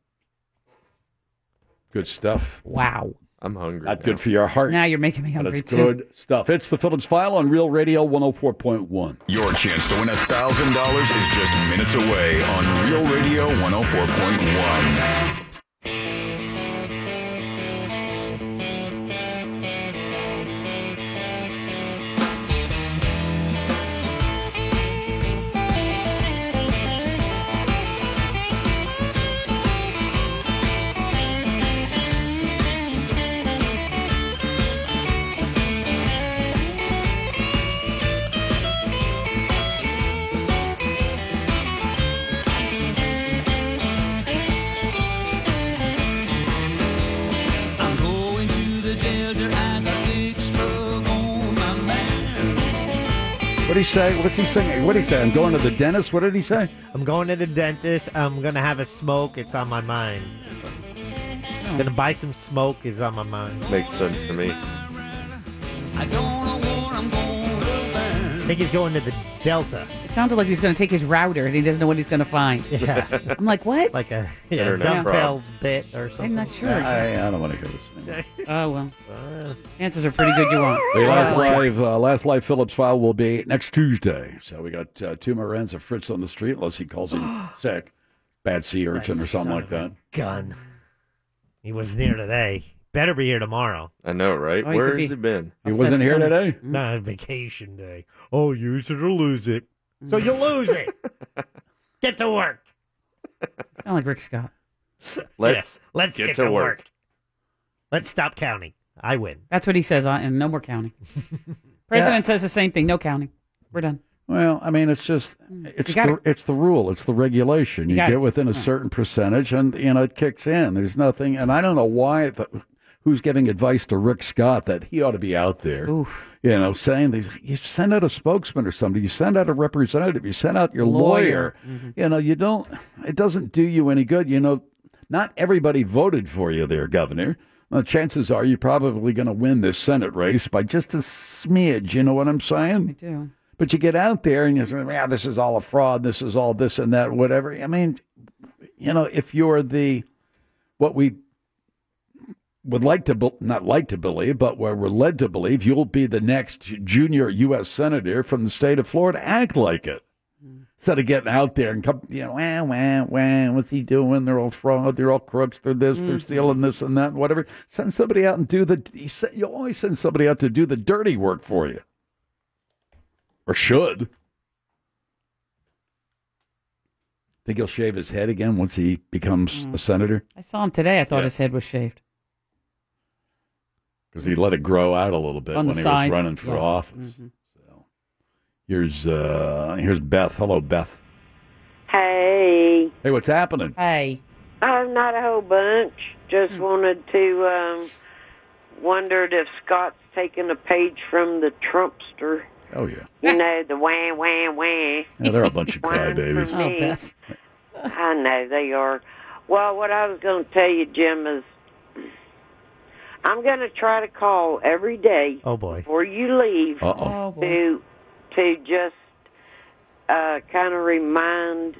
Good stuff. Wow. I'm hungry. Not good for your heart. Now you're making me But hungry it's too. good stuff. It's the Phillips File on Real Radio 104.1. Your chance to win $1,000 is just minutes away on Real Radio 104.1. I'm going to the Delta. I got big slug on my man. What did he say? What's he saying? What did he say? I'm going to the dentist. What did he say? I'm going to the dentist. I'm going to have a smoke. It's on my mind. I'm going to buy some smoke. Is on my mind. Makes sense to me. I don't know what I'm going to find. I think he's going to the Delta. It sounded like he was going to take his router and he doesn't know what he's going to find. Yeah. I'm like, what? Like a Internet DuckTales bit or something. I'm not sure. I don't want to hear this. Oh, well. Chances are pretty good you won't. The last live Phillips File will be next Tuesday. So we got 2 more ends of Fritz on the street, unless he calls him sick. Bad sea urchin or something like that. Gun. He wasn't here today. Better be here tomorrow. I know, right? Oh, he Where could has be- he been? He wasn't here today? Not vacation day. Oh, use it or lose it. So you lose it. Get to work. Sound like Rick Scott. Let's get to work. Let's stop counting. I win. That's what he says, and no more counting. President says the same thing. No counting. We're done. Well, I mean, it's just it's the rule, it's the regulation. You got get it. within a certain percentage, and it kicks in. There's nothing, and I don't know why. Who's giving advice to Rick Scott that he ought to be out there? Oof. Saying these. You send out a spokesman or somebody. You send out a representative. You send out your lawyer. Mm-hmm. You don't. It doesn't do you any good. Not everybody voted for you there, Governor. Well, chances are you're probably going to win this Senate race by just a smidge. You know what I'm saying? I do. But you get out there and you say, yeah, this is all a fraud. This is all this and that, whatever. I mean, if you're what we would not like to believe, but where we're led to believe, you'll be the next junior U.S. Senator from the state of Florida. Act like it. Instead of getting out there and come, what's he doing? They're all fraud. They're all crooks. They're this. They're stealing this and that, whatever. Send somebody out and you always send somebody out to do the dirty work for you. Or should. Think he'll shave his head again once he becomes a senator? I saw him today. I thought his head was shaved. Because he let it grow out a little bit On when the he sides. was running for Yeah. office. Mm-hmm. So here's Beth. Hello, Beth. Hey. Hey, what's happening? Hey. Not a whole bunch. Just wanted to wondered if Scott's taken a page from the Trumpster. Oh, yeah. You know, the wah, wah, wah. Yeah, they're a bunch of Whine crybabies. for me. I know they are. Well, what I was going to tell you, Jim, is I'm going to try to call every day Oh, boy. before you leave Uh-oh. to just kind of remind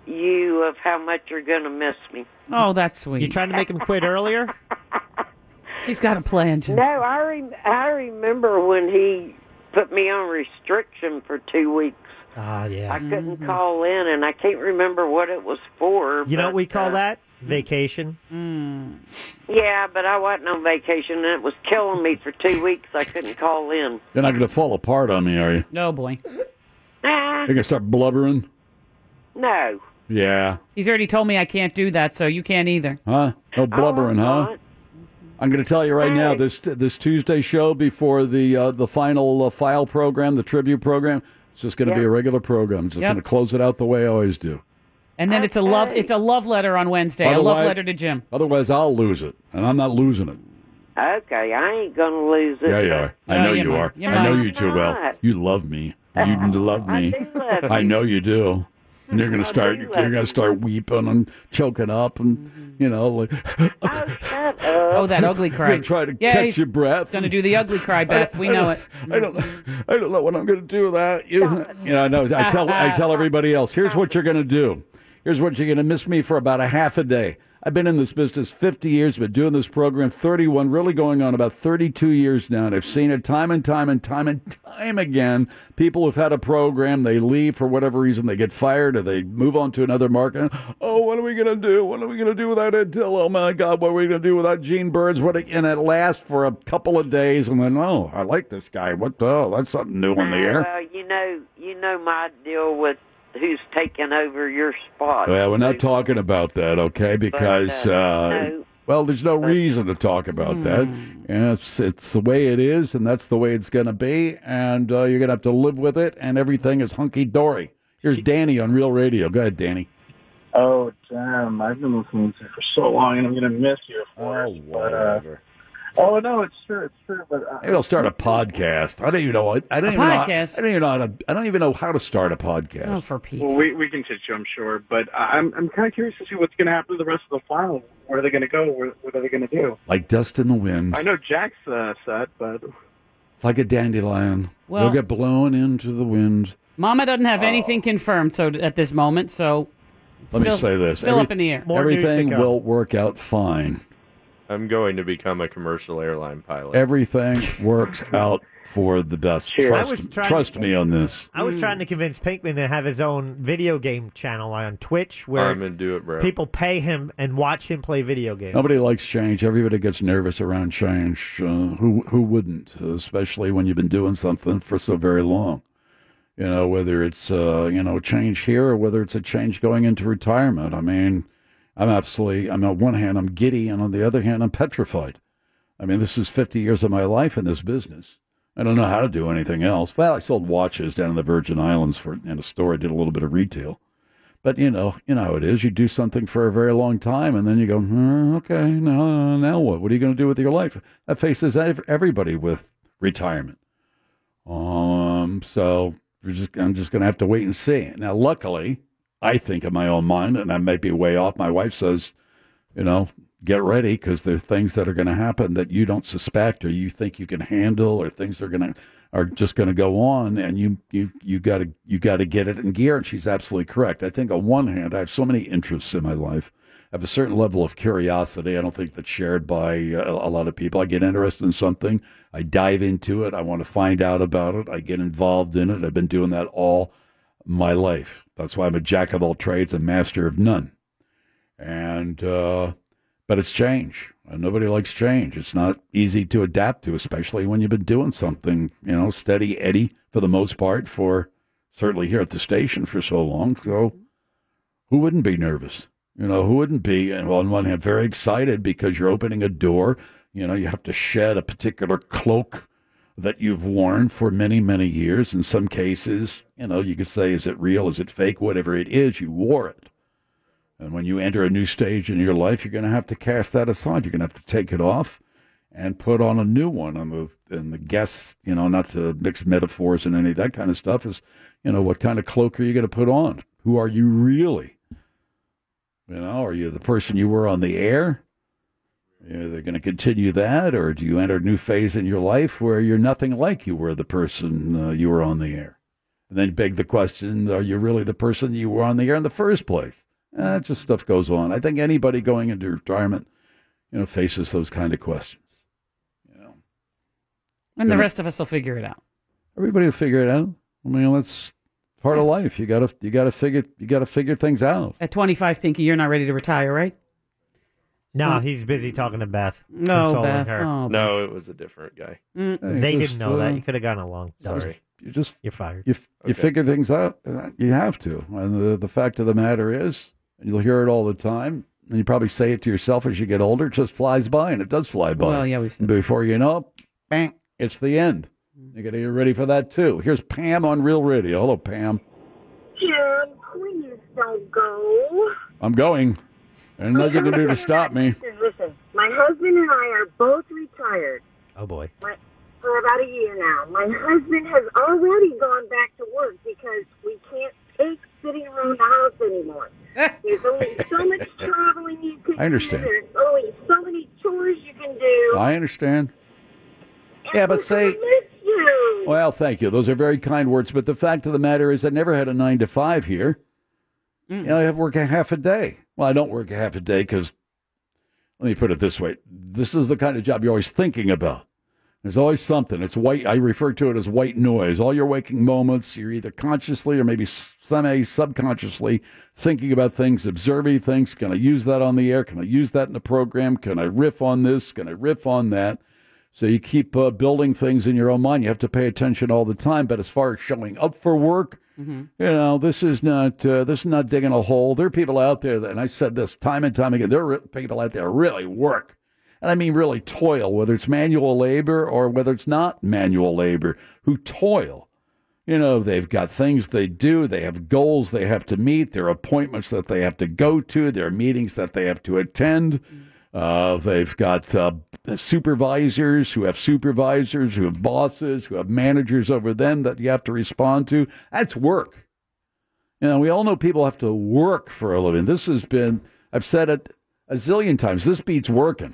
you of how much you're going to miss me. Oh, that's sweet. You trying to make him quit earlier? She's got a plan, Jim. No, I remember when he put me on restriction for 2 weeks. Ah, yeah. I couldn't call in, and I can't remember what it was for. You know what we call uh, that? Vacation. Yeah, but I wasn't on vacation, and it was killing me for 2 weeks. I couldn't call in. You're not going to fall apart on me, are you? No, boy. Nah, You're going to start blubbering? no. Yeah. He's already told me I can't do that, so you can't either. Huh? No blubbering, huh? I'm going to tell you right now, this Tuesday show before the final file program, the tribute program, it's just going to be a regular program. It's just going to close it out the way I always do. And then it's a love letter on Wednesday. A love letter to Jim. Otherwise, I'll lose it, and I'm not losing it. Okay, I ain't gonna lose it. Yeah, you are. I know you are. I know you too well. You love me. You love me. I do love you. I know you do. And you're gonna start weeping and choking up, and like. Oh, that ugly cry. You're trying to catch your breath. Going to do the ugly cry, Beth. We know it. I don't know what I'm going to do with that. I know. I tell everybody else. Here's what you're going to do. Here's what you're going to miss me for about a half a day. I've been in this business 50 years, been doing this program 31, really going on about 32 years now, and I've seen it time and time again. People who've had a program, they leave for whatever reason, they get fired, or they move on to another market. Oh, what are we going to do? What are we going to do without Ed Till? Oh, my God, what are we going to do without Gene Burns? And it lasts for a couple of days, and then, oh, I like this guy. That's something new on the air. Well, you know my deal with who's taking over your spot. Well, we're not talking about that, okay? Because, there's no reason to talk about that. Yeah, it's the way it is, and that's the way it's going to be, and you're going to have to live with it, and everything is hunky-dory. Here's Danny on Real Radio. Go ahead, Danny. Oh, damn. I've been listening to you for so long, and I'm going to miss you, of course. Whatever. Oh, no, it's true, but... Maybe I'll start a podcast. I don't even know. I don't even know how to start a podcast. Oh, for Pete's Well, we can teach you, I'm sure, but I'm kind of curious to see what's going to happen to the rest of the final. Where are they going to go? What are they going to do? Like dust in the wind. I know Jack's set, but... It's like a dandelion. Well- They'll get blown into the wind. Mama doesn't have anything confirmed at this moment, so... Let me say this. Still up in the air. Everything will work out fine. I'm going to become a commercial airline pilot. Everything works out for the best. Trust me on this. I was trying to convince Pinkman to have his own video game channel on Twitch where I'm going to do it, bro. people pay him and watch him play video games. Nobody likes change. Everybody gets nervous around change. Who wouldn't? Especially when you've been doing something for so very long. Whether it's change here or whether it's a change going into retirement. I mean, I'm on one hand, I'm giddy, and on the other hand, I'm petrified. I mean, this is 50 years of my life in this business. I don't know how to do anything else. Well, I sold watches down in the Virgin Islands in a store. I did a little bit of retail. But, you know how it is. You do something for a very long time, and then you go, okay, now what? What are you going to do with your life? That faces everybody with retirement. So I'm just going to have to wait and see. Now, luckily, I think in my own mind, and I may be way off, my wife says, get ready because there are things that are going to happen that you don't suspect or you think you can handle, or things are just going to go on, and you got to get it in gear. And she's absolutely correct. I think on one hand, I have so many interests in my life. I have a certain level of curiosity. I don't think that's shared by a lot of people. I get interested in something, I dive into it, I want to find out about it, I get involved in it. I've been doing that all my life. That's why I'm a jack of all trades, a master of none. And but it's change. Nobody likes change. It's not easy to adapt to, especially when you've been doing something, steady Eddie for the most part, for certainly here at the station for so long. So who wouldn't be nervous? Who wouldn't be, on one hand, very excited because you're opening a door. You have to shed a particular cloak that you've worn for many, many years. In some cases, you could say, is it real? Is it fake? Whatever it is, you wore it. And when you enter a new stage in your life, you're going to have to cast that aside. You're going to have to take it off and put on a new one. And the guess, not to mix metaphors and any of that kind of stuff, is, what kind of cloak are you going to put on? Who are you really? Are you the person you were on the air? Are they going to continue that? Or do you enter a new phase in your life where you're nothing like you were the person you were on the air? And then beg the question, are you really the person you were on the air in the first place? Just stuff goes on. I think anybody going into retirement, faces those kind of questions. And the rest of us will figure it out. Everybody will figure it out. I mean, that's part of life. You gotta figure things out. At 25, Pinky, you're not ready to retire, right? No, he's busy talking to Beth. No, consoling Beth. her. Oh, No, it was a different guy. They didn't know that. You could have gone along. Sorry. You're fired. You figure things out. You have to. And the fact of the matter is, and you'll hear it all the time, and you probably say it to yourself as you get older, it just flies by, and it does fly by. Well, yeah, And before you know it, bang, it's the end. You got to get ready for that, too. Here's Pam on Real Radio. Hello, Pam. Jim, please don't go. I'm going. And nothing to do to stop me. Listen, my husband and I are both retired. Oh, boy. For about a year now. My husband has already gone back to work because we can't take sitting around the house anymore. There's only so much traveling you can I understand. do. There's only so many chores you can do. I understand. Yeah, but say... Well, thank you. Those are very kind words. But the fact of the matter is I never had a 9 to 5 here. You know, I have to work a half a day. Well, I don't work a half a day because, let me put it this way. This is the kind of job you're always thinking about. There's always something. It's white. I refer to it as white noise. All your waking moments, you're either consciously or maybe subconsciously thinking about things, observing things. Can I use that on the air? Can I use that in the program? Can I riff on this? Can I riff on that? So you keep building things in your own mind. You have to pay attention all the time. But as far as showing up for work, you know, this is not digging a hole. There are people out there that, and I said this time and time again, there are people out there who really work. And I mean really toil, whether it's manual labor or whether it's not manual labor, who toil. You know, they've got things they do. They have goals they have to meet. There are appointments that they have to go to. There are meetings that they have to attend. They've got supervisors who have bosses, who have managers over them that you have to respond to. That's work. You know, we all know people have to work for a living. This has been, I've said it a zillion times, this beats working.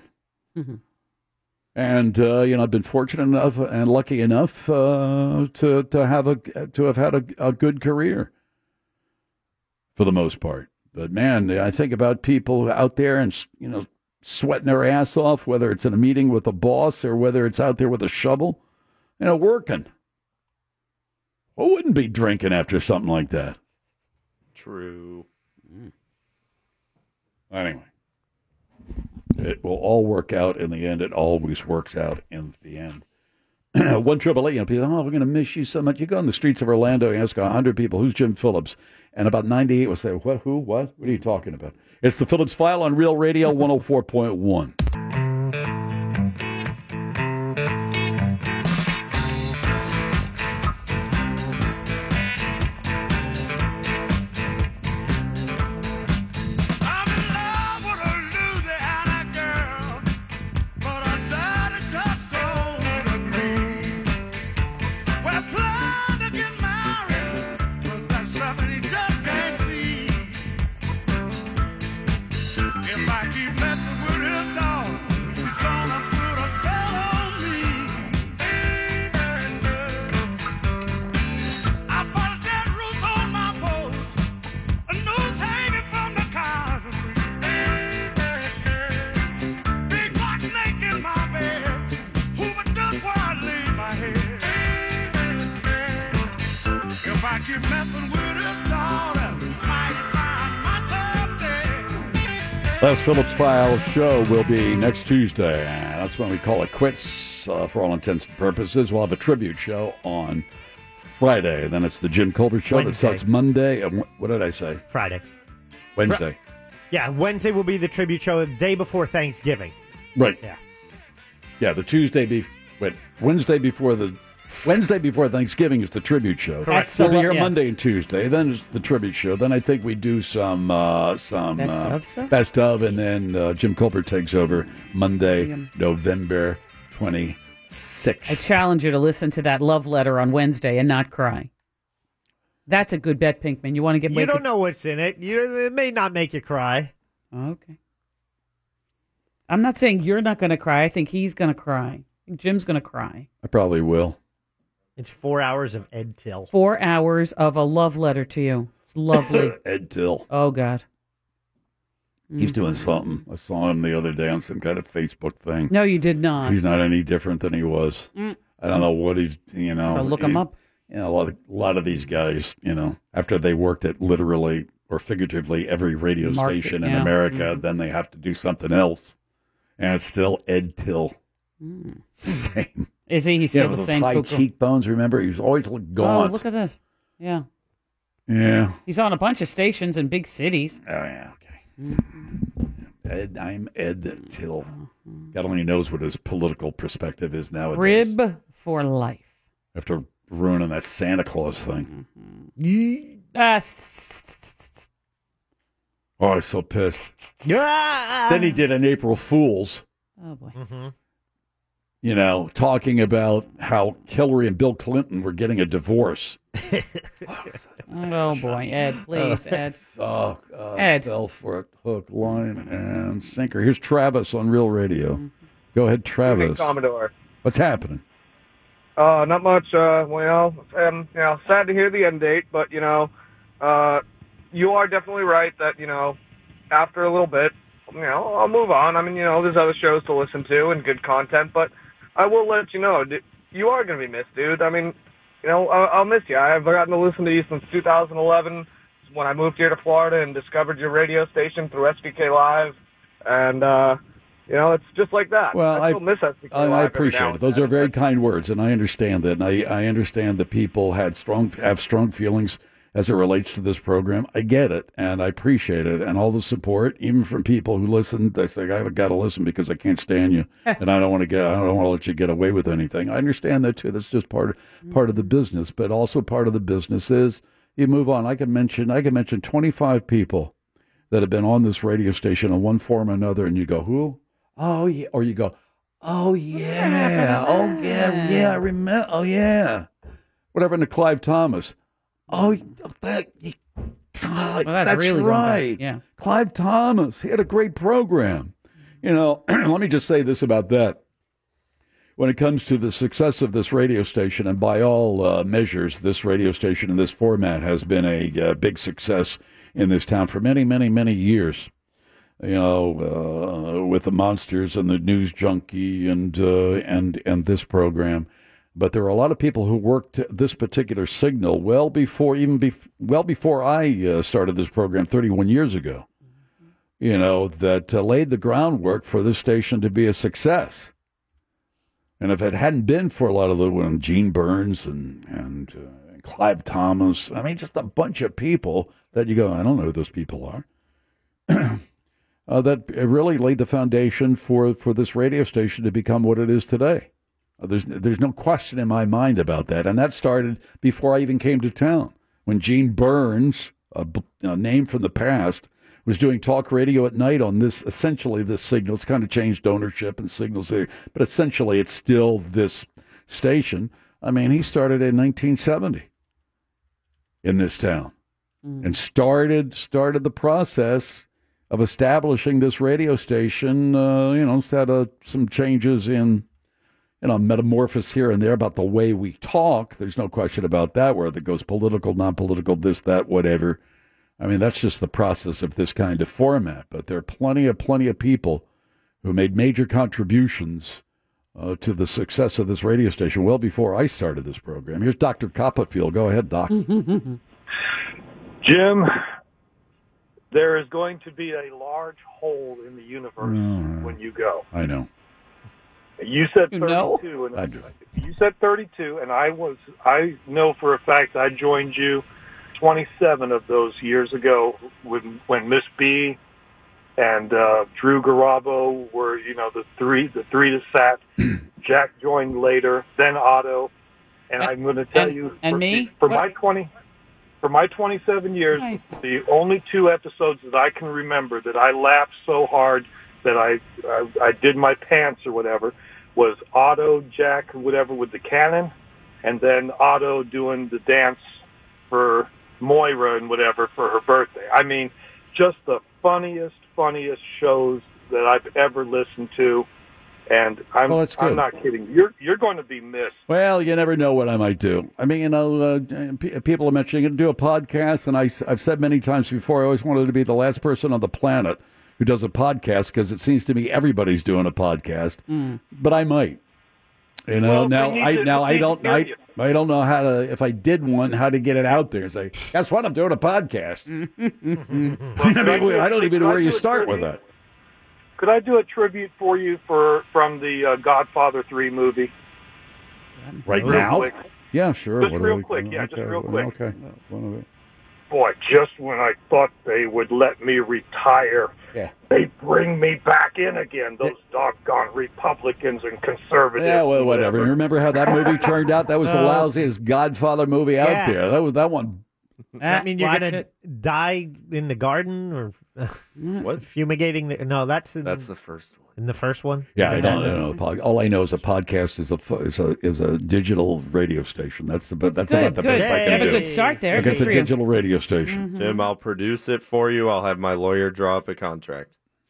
And, you know, I've been fortunate enough and lucky enough to have had a good career for the most part. But, man, I think about people out there and, you know, sweating their ass off, whether it's in a meeting with a boss or whether it's out there with a shovel, you know, working. Who wouldn't be drinking after something like that? True. Anyway, it will all work out in the end. It always works out in the end. 1-888, you know, people, we're going to miss you so much. You go on the streets of Orlando and ask 100 people, who's Jim Phillips? And about 98 will say, what, who, what? What are you talking about? It's the Phillips File on Real Radio 104.1. Last Phillips File show will be next Tuesday. That's when we call it quits for all intents and purposes. We'll have a tribute show on Friday. Then it's the Jim Colbert show that starts Monday. What did I say? Friday. Wednesday. Yeah, Wednesday will be the tribute show the day before Thanksgiving. Right. Yeah. Yeah, the Wednesday before Thanksgiving is the tribute show. Correct. We'll be here Monday and Tuesday. Then it's the tribute show. Then I think we do some best of stuff? Best of, and then Jim Colbert takes over Monday, November 26th. I challenge you to listen to that love letter on Wednesday and not cry. That's a good bet, Pinkman. You want to get? You don't know what's in it. It may not make you cry. Okay. I'm not saying you're not going to cry. I think he's going to cry. I think Jim's going to cry. I probably will. It's 4 hours of Ed Till. 4 hours of a love letter to you. It's lovely. Ed Till. Oh, God. He's doing something. I saw him the other day on some kind of Facebook thing. No, you did not. He's not any different than he was. I don't know what he's, I'll look him up. A lot of these guys, after they worked at literally or figuratively every radio station in America, then they have to do something else. And it's still Ed Till. Same. Is he? He's still the those same high cuckoo? Cheekbones, remember? He was always gaunt. Oh, look at this. Yeah. Yeah. He's on a bunch of stations in big cities. Oh, yeah, okay. I'm Ed Till. God only knows what his political perspective is nowadays. Rib for life. After ruining that Santa Claus thing. Oh, I was so pissed. Then he did an April Fool's. Oh, boy. Talking about how Hillary and Bill Clinton were getting a divorce. Oh, boy. Ed, please, Ed. Ed. Fell for it, hook, line, and sinker. Here's Travis on Real Radio. Go ahead, Travis. Hey, Commodore. What's happening? Not much. Sad to hear the end date, but, you are definitely right that, after a little bit, I'll move on. I mean, there's other shows to listen to and good content, but I will let you know, you are going to be missed, dude. I mean, I'll miss you. I've gotten to listen to you since 2011 when I moved here to Florida and discovered your radio station through SBK Live, and, it's just like that. Well, I still miss SBK Live. I appreciate it. Those are very kind words, and I understand that. And I understand that people have strong feelings as it relates to this program. I get it, and I appreciate it, and all the support, even from people who listen. They say, "I've got to listen because I can't stand you, and I don't want to let you get away with anything." I understand that too. That's just part of the business, but also part of the business is you move on. I can mention 25 people that have been on this radio station in one form or another, and you go, "Who? Oh yeah," or you go, "Oh yeah, yeah, I remember. Oh yeah, whatever." To Clive Thomas. Oh, that's really right. Yeah. Clive Thomas, he had a great program. Let me just say this about that. When it comes to the success of this radio station, and by all measures, this radio station in this format has been a big success in this town for many, many, many years. With the Monsters and the News Junkie and this program. But there are a lot of people who worked this particular signal well before I started this program 31 years ago. That laid the groundwork for this station to be a success. And if it hadn't been for a lot of Gene Burns and Clive Thomas, I mean, just a bunch of people that you go, I don't know who those people are. That really laid the foundation for this radio station to become what it is today. There's no question in my mind about that. And that started before I even came to town, when Gene Burns, a name from the past, was doing talk radio at night on this signal. It's kind of changed ownership and signals there, but essentially it's still this station. I mean, he started in 1970 in this town and started the process of establishing this radio station. It's had some changes in metamorphosis here and there about the way we talk. There's no question about that, where it goes political, non-political, this, that, whatever. I mean, that's just the process of this kind of format. But there are plenty of people who made major contributions to the success of this radio station well before I started this program. Here's Dr. Copperfield. Go ahead, Doc. Jim, there is going to be a large hole in the universe when you go. I know. You said 32. And I do. You said 32, and I know for a fact I joined you 27 of those years ago when Miss B and Drew Garabo were, the three that sat. Jack joined later, then Otto, and I'm going to tell you, for my 27 years, the only two episodes that I can remember that I laughed so hard that I did my pants or whatever was Otto, Jack, whatever, with the cannon, and then Otto doing the dance for Moira and whatever for her birthday. I mean, just the funniest shows that I've ever listened to, and I'm not kidding. You're going to be missed. Well, you never know what I might do. I mean, people are mentioning to do a podcast, and I've said many times before, I always wanted to be the last person on the planet who does a podcast, because it seems to me everybody's doing a podcast, but I might. You know, Well, now we I need to- now we I need don't to hear you. I don't know how to, if I did one, how to get it out there and say, guess what, I'm doing a podcast. I don't even know where you start with that. Could I do a tribute for you from the Godfather 3 movie? Right Real now? quick. Yeah, sure. Just What are real we- quick, yeah, just real quick. Okay. One of it. Boy, just when I thought they would let me retire, they bring me back in again. Those doggone Republicans and conservatives. Yeah, well, whatever. You remember how that movie turned out? That was the lousiest Godfather movie out Yeah. there. That one. I mean, you're watch going to die in the garden or What? fumigating the. No, that's the first one. In the first one? Yeah, I don't know. All I know is a podcast is a digital radio station. That's about the best I can You have do. a good start there. Like, it's Good a for you. digital radio station. Mm-hmm. Jim, I'll produce it for you. I'll have my lawyer draw up a contract.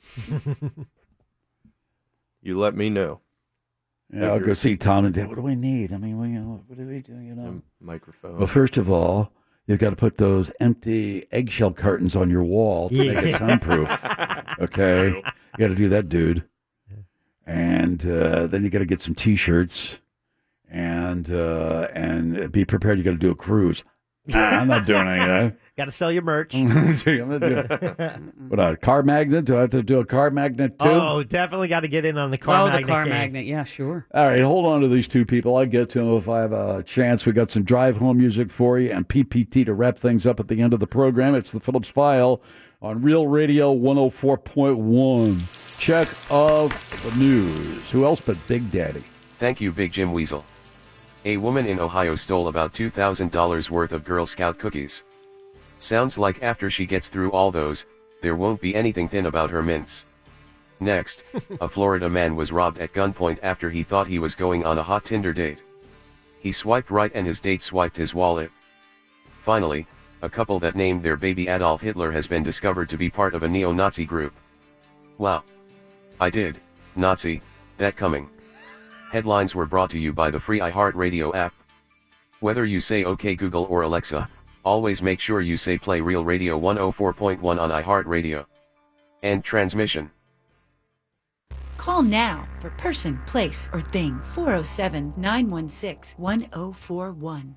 You let me know. Yeah, I'll go see Tom and Dad. What do we need? I mean, what do we do? You know, microphone. Well, first of all, you've got to put those empty eggshell cartons on your wall to make it soundproof. Okay, you got to do that, dude. And then you got to get some T-shirts and be prepared. You got to do a cruise. I'm not doing any of that. Got to sell your merch. I'm gonna do what, a car magnet? Do I have to do a car magnet too? Oh, definitely got to get in on the car magnet. the car game. magnet. Yeah, sure. All right, hold on to these two people. I'll get to them if I have a chance. We got some drive home music for you and PPT to wrap things up at the end of the program. It's the Phillips File on Real Radio 104.1. Check of the news. Who else but Big Daddy? Thank you, Big Jim Weasel. A woman in Ohio stole about $2,000 worth of Girl Scout cookies. Sounds like after she gets through all those, there won't be anything thin about her mints. Next, a Florida man was robbed at gunpoint after he thought he was going on a hot Tinder date. He swiped right and his date swiped his wallet. Finally, a couple that named their baby Adolf Hitler has been discovered to be part of a neo-Nazi group. Wow. I did, Nazi, that coming. Headlines were brought to you by the free iHeartRadio app. Whether you say OK Google or Alexa, always make sure you say play Real Radio 104.1 on iHeartRadio. End transmission. Call now for person, place, or thing. 407-916-1041.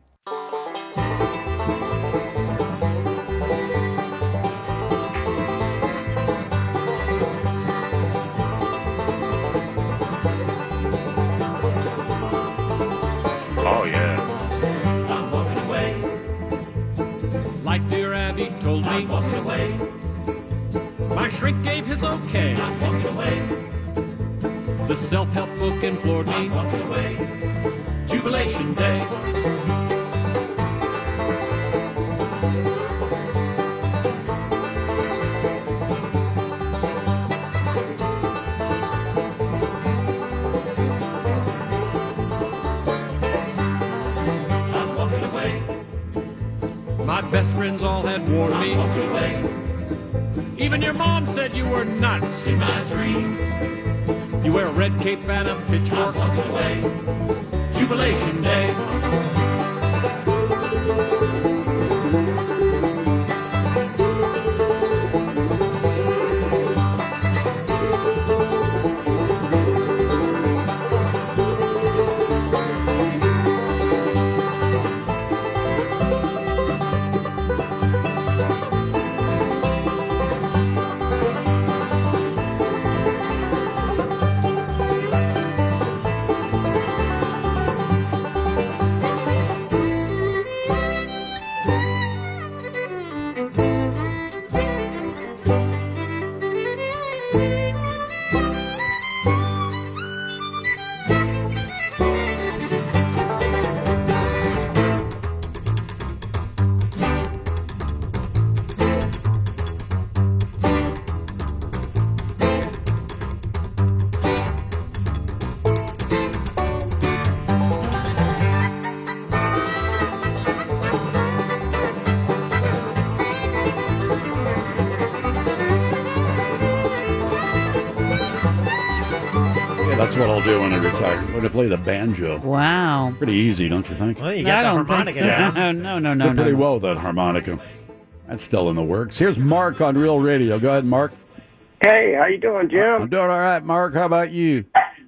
Oh, yeah. I'm walking away. Like dear Abby told me. I'm walking away. My shrink gave his okay. I'm walking away. The self-help book implored me. I'm walking away. Jubilation Day. I'm walking away. My best friends all had warned me. I'm walking away. Even your mom said you were nuts. In my dreams. You wear a red cape and a pitchfork. I'm walking away. Jubilation Day. That's what I'll do when I retire. I'm going to play the banjo. Wow. Pretty easy, don't you think? Well, you I got the don't think harmonica. so. Yes. No. Did pretty well with that harmonica. That's still in the works. Here's Mark on Real Radio. Go ahead, Mark. Hey, how you doing, Jim? I'm doing all right, Mark. How about you?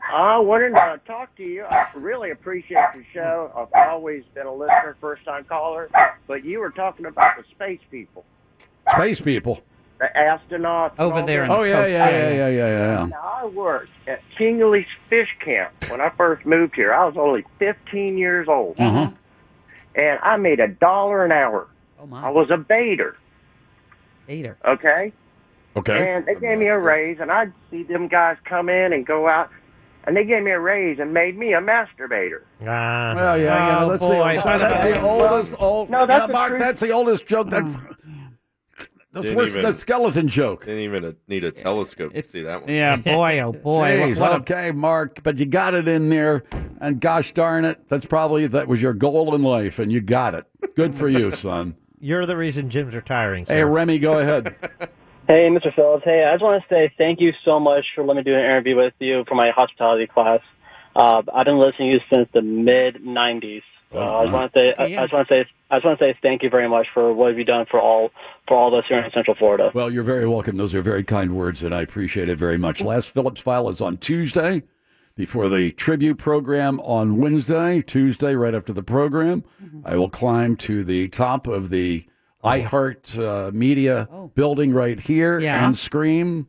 I wanted to talk to you. I really appreciate the show. I've always been a listener, first-time caller. But you were talking about the space people. Space people. The astronauts. Over there. Oh, yeah. Now, I worked at Kingley's Fish Camp when I first moved here. I was only 15 years old. Uh-huh. And I made $1 an hour. Oh, my. I was a baiter. Baiter. Okay? Okay. And they gave me a raise, and I'd see them guys come in and go out, and they gave me a raise and made me a masturbator. Well, yeah, that's the oldest. No, that's the Mark. truth. That's the oldest joke. That's worse than the skeleton joke. Didn't even need a telescope to see that one. Yeah, boy, oh boy. Jeez, okay, Mark, but you got it in there, and gosh darn it, that was your goal in life, and you got it. Good for you, son. You're the reason Jim's retiring, sir. Hey, Remy, go ahead. Hey, Mr. Phillips. Hey, I just want to say thank you so much for letting me do an interview with you for my hospitality class. I've been listening to you since the mid-'90s. I just want to say thank you very much for what you've done for all of us here in Central Florida. Well, you're very welcome. Those are very kind words, and I appreciate it very much. Last Phillips File is on Tuesday, before the tribute program on Wednesday. Tuesday, right after the program, I will climb to the top of the iHeart Media building right here and scream.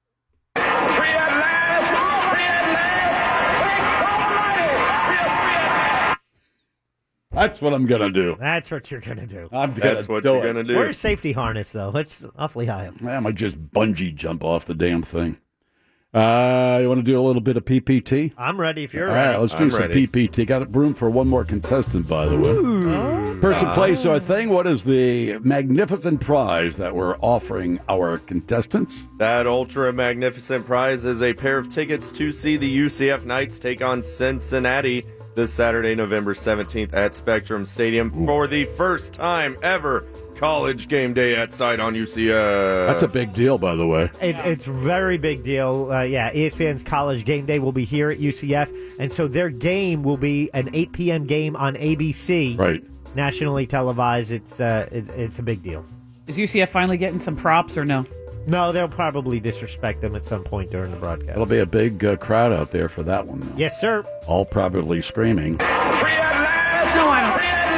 That's what I'm going to do. That's what you're going to do. That's what you're going to do. Wear a safety harness, though. It's awfully high up. I might just bungee jump off the damn thing. You want to do a little bit of PPT? I'm ready if you're All ready. right, let's do some PPT. Got room for one more contestant, by the way. Person, place, or thing. What is the magnificent prize that we're offering our contestants? That ultra magnificent prize is a pair of tickets to see the UCF Knights take on Cincinnati this Saturday, November 17th at Spectrum Stadium for the first time ever. College game day at Sight on UCF. That's a big deal, by the way. It's a very big deal. ESPN's College Game Day will be here at UCF, and so their game will be an 8 p.m. game on ABC. Right. Nationally televised. It's a big deal. Is UCF finally getting some props or no? No, they'll probably disrespect them at some point during the broadcast. It'll be a big crowd out there for that one, though. Yes, sir. All probably screaming. No, I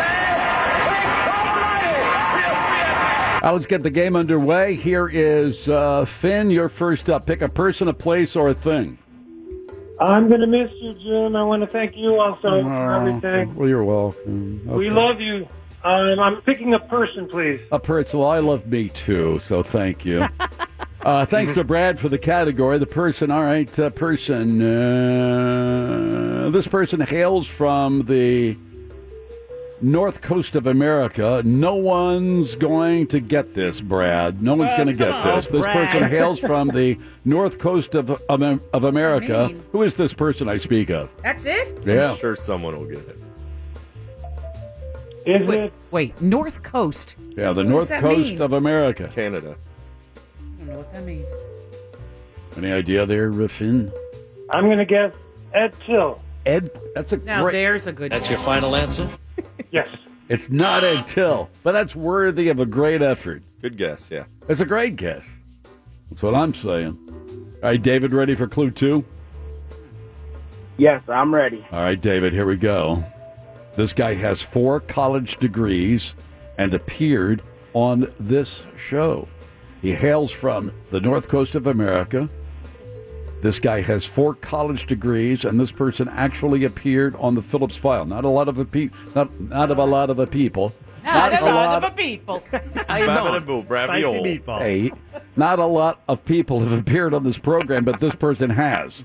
Let's get the game underway. Here is Finn. You're first up. Pick a person, a place, or a thing. I'm going to miss you, Jim. I want to thank you also for everything. Well, you're welcome. Okay. We love you. I'm picking a person, please. A person. Well, I love me too, so thank you. Thanks to Brad for the category. The person. All right, person. This person hails from the North Coast of America. No one's going to get this, Brad. No one's going to get this. This person hails from the North Coast of America. Who is this person I speak of? That's it? Yeah. I'm sure someone will get it. Wait, North Coast. Yeah, the What North does that Coast mean? of America. Canada. I don't know what that means. Any idea there, Finn? I'm going to guess Ed Till. Ed, that's a Now great... there's a good. That's your final answer? Yes. It's not Ed Till, but that's worthy of a great effort. Good guess, yeah. It's a great guess. That's what I'm saying. All right, David, ready for clue 2? Yes, I'm ready. All right, David, here we go. This guy has 4 college degrees and appeared on this show. He hails from the North Coast of America. This guy has 4 college degrees, and this person actually appeared on the Phillips File. Not a lot of people. Not a lot of people. Not a lot of people. I know. Spicy meatball. Hey, not a lot of people have appeared on this program, but this person has.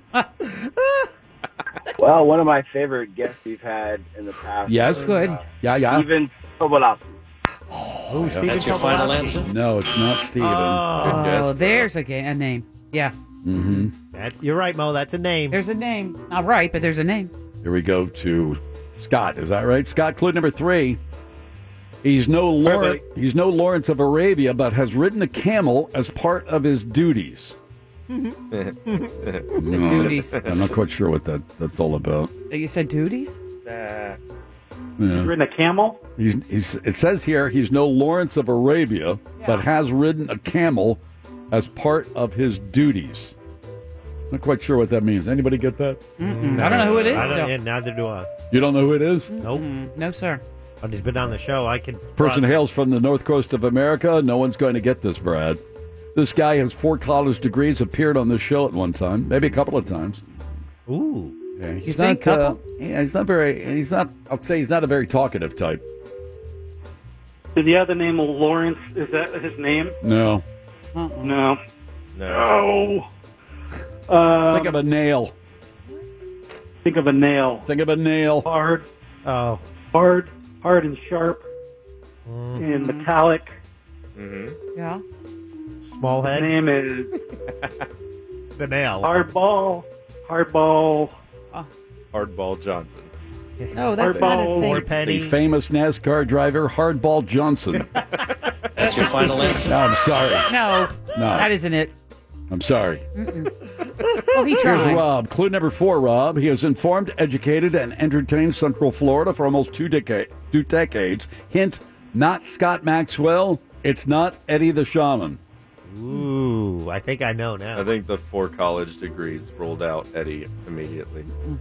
Well, one of my favorite guests we've had in the past. Yes? Good. Yeah. Steven Tobolowski. Oh, Steven That's your final answer? No, it's not Steven. Oh, there's a name. Yeah. Mm-hmm. You're right, Mo. That's a name. There's a name. Not right, but there's a name. Here we go to Scott. Is that right? Scott, clue number 3. He's no Lawrence of Arabia, but has ridden a camel as part of his duties. Duties. I'm not quite sure what that's all about. You said duties? Yeah. Ridden a camel? It says here he's no Lawrence of Arabia, but has ridden a camel as part of his duties. Not quite sure what that means. Anybody get that? I don't know who it is. Yeah, neither do I. You don't know who it is? Nope. No, sir. I've just been on the show. I can. Person hails from the north coast of America. No one's going to get this, Brad. This guy has 4 college degrees, appeared on this show at one time, maybe a couple of times. Ooh. Yeah, You think couple? He's not I'll say he's not a very talkative type. Does he have the name of Lawrence? Is that his name? No. No. No. Think of a nail. Think of a nail. Think of a nail. Hard. Oh. Hard and sharp. And metallic. Mm-hmm. Yeah. Small head. His name is The nail. Hardball. Hardball Johnson. No, that's not a thing. The famous NASCAR driver, Hardball Johnson. That's your final answer? No, I'm sorry. No, No. that isn't it. I'm sorry. Well, he Here's tried. Rob. Clue number 4, Rob. He has informed, educated, and entertained Central Florida for almost 2 decades. Hint, not Scott Maxwell. It's not Eddie the Shaman. Ooh, I think I know now. I think the 4 college degrees rolled out Eddie immediately.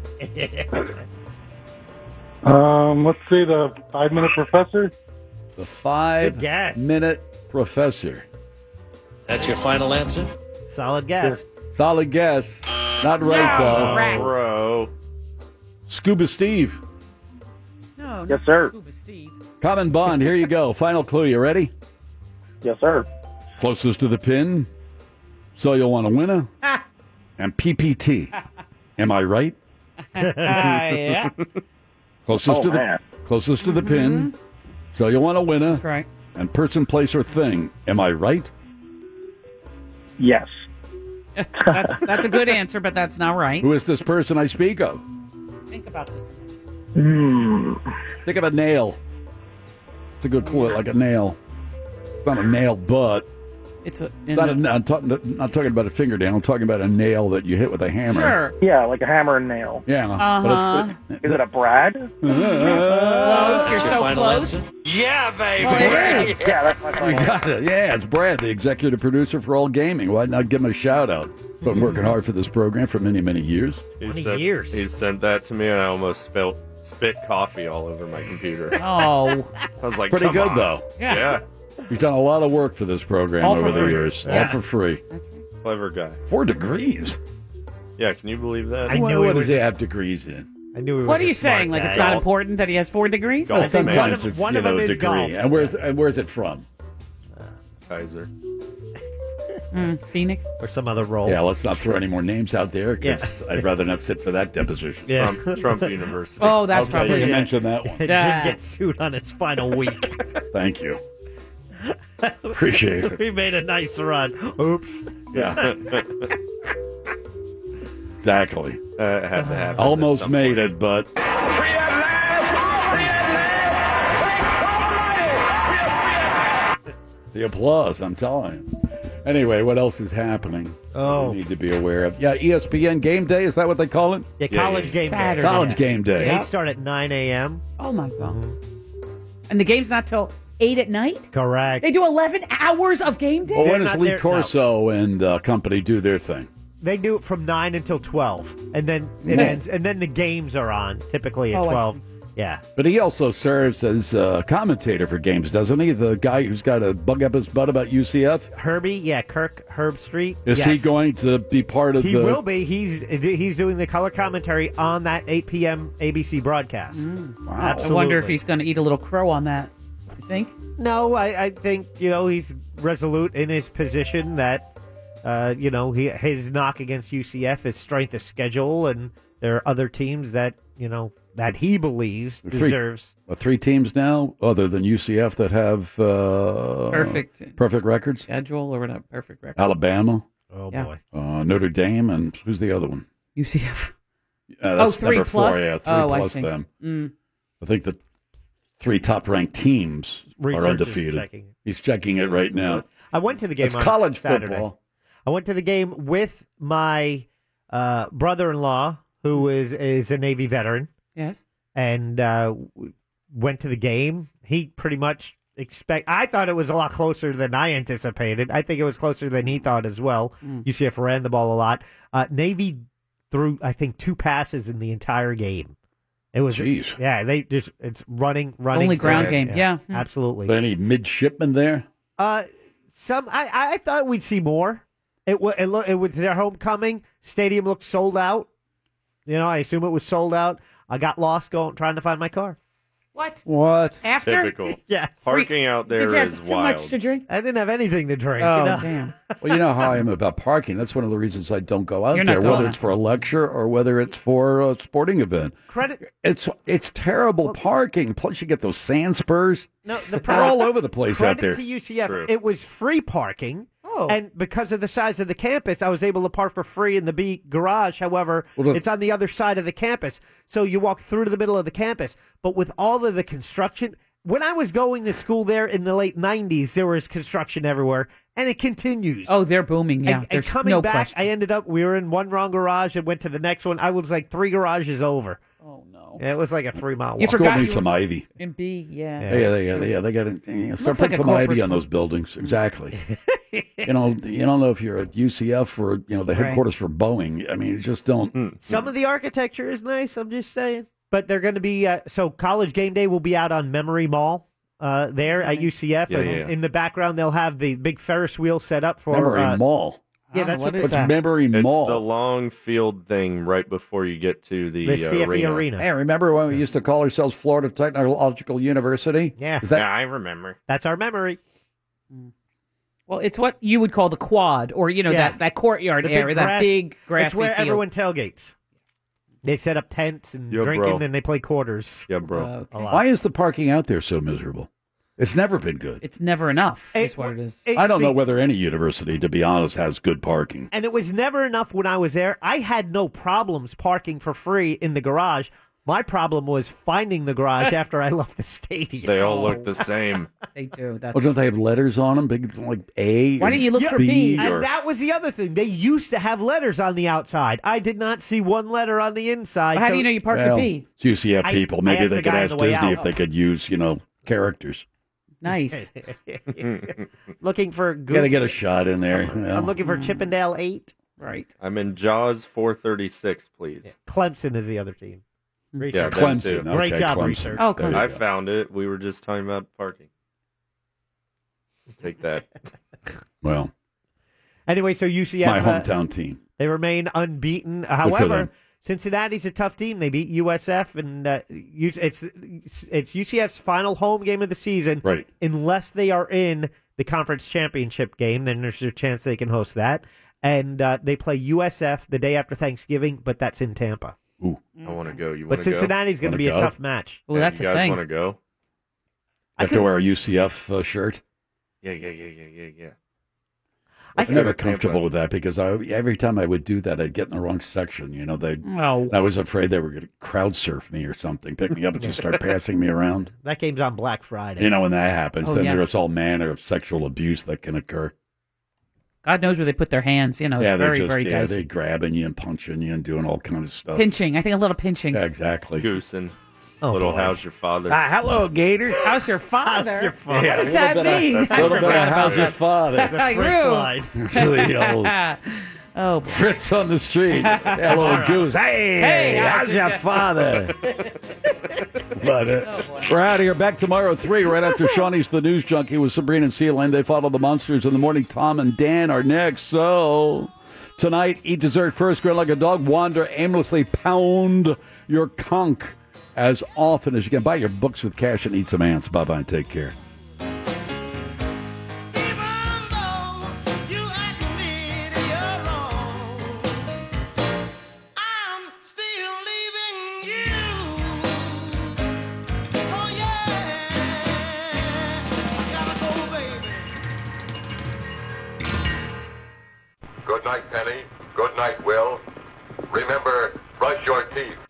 Let's see, the 5-minute professor. The Good guess. 5-minute professor. That's your final answer? Solid guess. Solid guess. Not right, though. Rats. Bro. Scuba Steve. No, Yes, sir. Scuba Steve. Common Bond. Here you go. Final clue. You ready? Yes, sir. Closest to the pin. So you'll want to win a. And PPT. Am I right? Yeah. Closest to the man. closest to the pin. So you'll want to win a. That's right. And person, place, or thing. Am I right? Yes. That's a good answer, but that's not right. Who is this person I speak of? Think about this. Think of a nail. It's a good clue, like a nail. It's not a nail, but It's a. not not talking about a fingernail. I'm talking about a nail that you hit with a hammer. Sure. Yeah, like a hammer and nail. Yeah. Uh-huh. But Is it a Brad? Close. You're so close. Yeah, baby. Oh, it is. Yeah, that's my you final answer. got it. Yeah, it's Brad, the executive producer for All Gaming. Why not give him a shout out? Been working hard for this program for many, many years. 20 years. He sent that to me, and I almost spit coffee all over my computer. Oh. I was like, Pretty come good, on. though. Yeah. He's done a lot of work for this program All over for the free. years. Yeah. All for free. Clever guy. 4 degrees. Yeah, can you believe that? I knew what he does was he a- have degrees in? I knew he was What are a you smart saying? Like guy. it's not Golf. important that he has 4 degrees? Golf. I think man. one of It's, them you know, is degree. golf. And where's it from? Kaiser. Phoenix. Or some other role. Yeah, let's not throw any more names out there because I'd rather not sit for that deposition. Yeah. Trump University. Oh, that's Okay, probably you it. mentioned that one. Jim gets sued on his final week. Thank you. Appreciate it. We made a nice run. Oops. Yeah. Exactly. It had to happen. Almost at some made point. it, but the applause, I'm telling you. Anyway, what else is happening? Oh. We need to be aware of. Yeah, ESPN Game Day, is that what they call it? Yeah, college game Saturday. day. College Game Day. They start at 9 a.m. Oh my god. And the game's not till 8 at night? Correct. They do 11 hours of game day? Well, when They're does not Lee there- Corso and company do their thing? They do it from 9 until 12. And then it ends, and then the games are on, typically at Oh, I 12. see. Yeah. But he also serves as commentator for games, doesn't he? The guy who's got a bug up his butt about UCF? Herbie, yeah, Kirk Herbstreit. Is he going to be part of He the... will be. He's doing the color commentary on that 8 p.m. ABC broadcast. Wow. I Absolutely. wonder if he's going to eat a little crow on that. You think? No, I think, he's resolute in his position that, his knock against UCF is strength of schedule, and there are other teams that, that he believes deserves. 3 teams now, other than UCF, that have perfect records. Schedule or whatever, perfect record. Alabama. Oh, Yeah. boy. Notre Dame, and who's the other one? UCF. That's 3 number plus? 4, yeah, 3 Oh, I plus see. them. Mm. I think the 3 top-ranked teams Research are is undefeated. checking it. He's checking it right now. I went to the game It's on college Saturday. football. I went to the game with my brother-in-law, who is a Navy veteran. Yes. And went to the game. He pretty much expect. I thought it was a lot closer than I anticipated. I think it was closer than he thought as well. UCF ran the ball a lot. Navy threw, I think, 2 passes in the entire game. It was, jeez. Yeah, it's running. Only ground game. Yeah. Absolutely. Any midshipmen there? Some. I thought we'd see more. It was their homecoming. Stadium looked sold out. I assume it was sold out. I got lost trying to find my car. What? After? Typical. Yes. Parking out there Did you have is too wild. much to drink? I didn't have anything to drink. Oh, damn. Well, you know how I am about parking. That's one of the reasons I don't go out You're not there, going whether out. it's for a lecture or whether it's for a sporting event. It's terrible parking. Plus, you get those sand spurs. No, They're all over the place out there. Credit to UCF. True. It was free parking. Oh. And because of the size of the campus, I was able to park for free in the B garage. However, it's on the other side of the campus. So you walk through to the middle of the campus. But with all of the construction, when I was going to school there in the late 90s, there was construction everywhere. And it continues. Oh, they're booming. Yeah. And There's coming no back, question. I ended up, we were in one wrong garage and went to the next one. I was like 3 garages over. Oh, no. Yeah, it was like a 3-mile walk. You forgot need you some were ivy. In B, yeah. Yeah, they got to start Looks like putting a some corporate- ivy on those buildings. Exactly. You don't know if you're at UCF or the headquarters for Boeing. I mean, you just don't. Some of the architecture is nice, I'm just saying. But they're going to be, so College Game Day will be out on Memory Mall there at UCF. Yeah, and yeah. in the background, they'll have the big Ferris wheel set up for... Memory Mall. Yeah, that's what What's Memory Mall? It's the long field thing right before you get to the CFE arena. Hey, remember when we used to call ourselves Florida Technological University? Yeah. Is that, I remember. That's our memory. Well, it's what you would call the quad, or that courtyard The big area, that big grassy It's where field. everyone tailgates. They set up tents and Yeah, drinking, bro. and they play quarters. Yeah, bro. A lot. Why is the parking out there so miserable? It's never been good. It's never enough. Is what it is. I don't know whether any university, to be honest, has good parking. And it was never enough when I was there. I had no problems parking for free in the garage. My problem was finding the garage after I left the stadium. They all look the same. They do. That's Oh, don't they have letters on them? Big like A? Why or don't you look for B? And or- that was the other thing. They used to have letters on the outside. I did not see one letter on the inside. Well, how so- do you know you parked at Well, B? it's UCF people. I Maybe asked they the could guy on ask the way Disney out. if they could use, characters. Nice. Looking for Got to get a shot in there. I'm looking for Chippendale 8. Right. I'm in Jaws 436, please. Clemson is the other team. Yeah, Research. them too. Clemson. Great Okay, job, Clemson. research. Oh, There you I go. found it. We were just talking about parking. Take that. Well, Anyway, so UCF. my hometown team. They remain unbeaten. for However, them. Cincinnati's a tough team. They beat USF, and it's UCF's final home game of the season. Right. Unless they are in the conference championship game, then there's a chance they can host that. And they play USF the day after Thanksgiving, but that's in Tampa. Ooh. I want to go. You want But to go? Cincinnati's going to Wanna be a go? tough match. Well, that's you the guys thing. want to go? Have to wear a UCF shirt. Yeah. I'm never comfortable with that because every time I would do that, I'd get in the wrong section. Oh. I was afraid they were going to crowd surf me or something, pick me up and just start passing me around. That game's on Black Friday. When that happens, Oh, then yeah. there's all manner of sexual abuse that can occur. God knows where they put their hands. It's they're very, just, very they're dicey. grabbing you and punching you and doing all kinds of stuff. Pinching. I think a little pinching. Yeah, exactly. Goosing. Oh, Little boy. how's your father? Hello, Gator. How's your father? How's your father? What does that mean? A little bit of how's your father? The Fritz grew. line. The old Oh, boy. Fritz on the street. Hello, Goose. Hey, how's your father? But we're out of here. Back tomorrow at 3, right after Shawnee's The News Junkie with Sabrina and Sealand. They follow the Monsters in the morning. Tom and Dan are next. So tonight, eat dessert first, grin like a dog, wander aimlessly, pound your conch as often as you can. Buy your books with cash and eat some ants. Bye-bye and take care. Good night, Penny. Good night, Will. Remember, brush your teeth.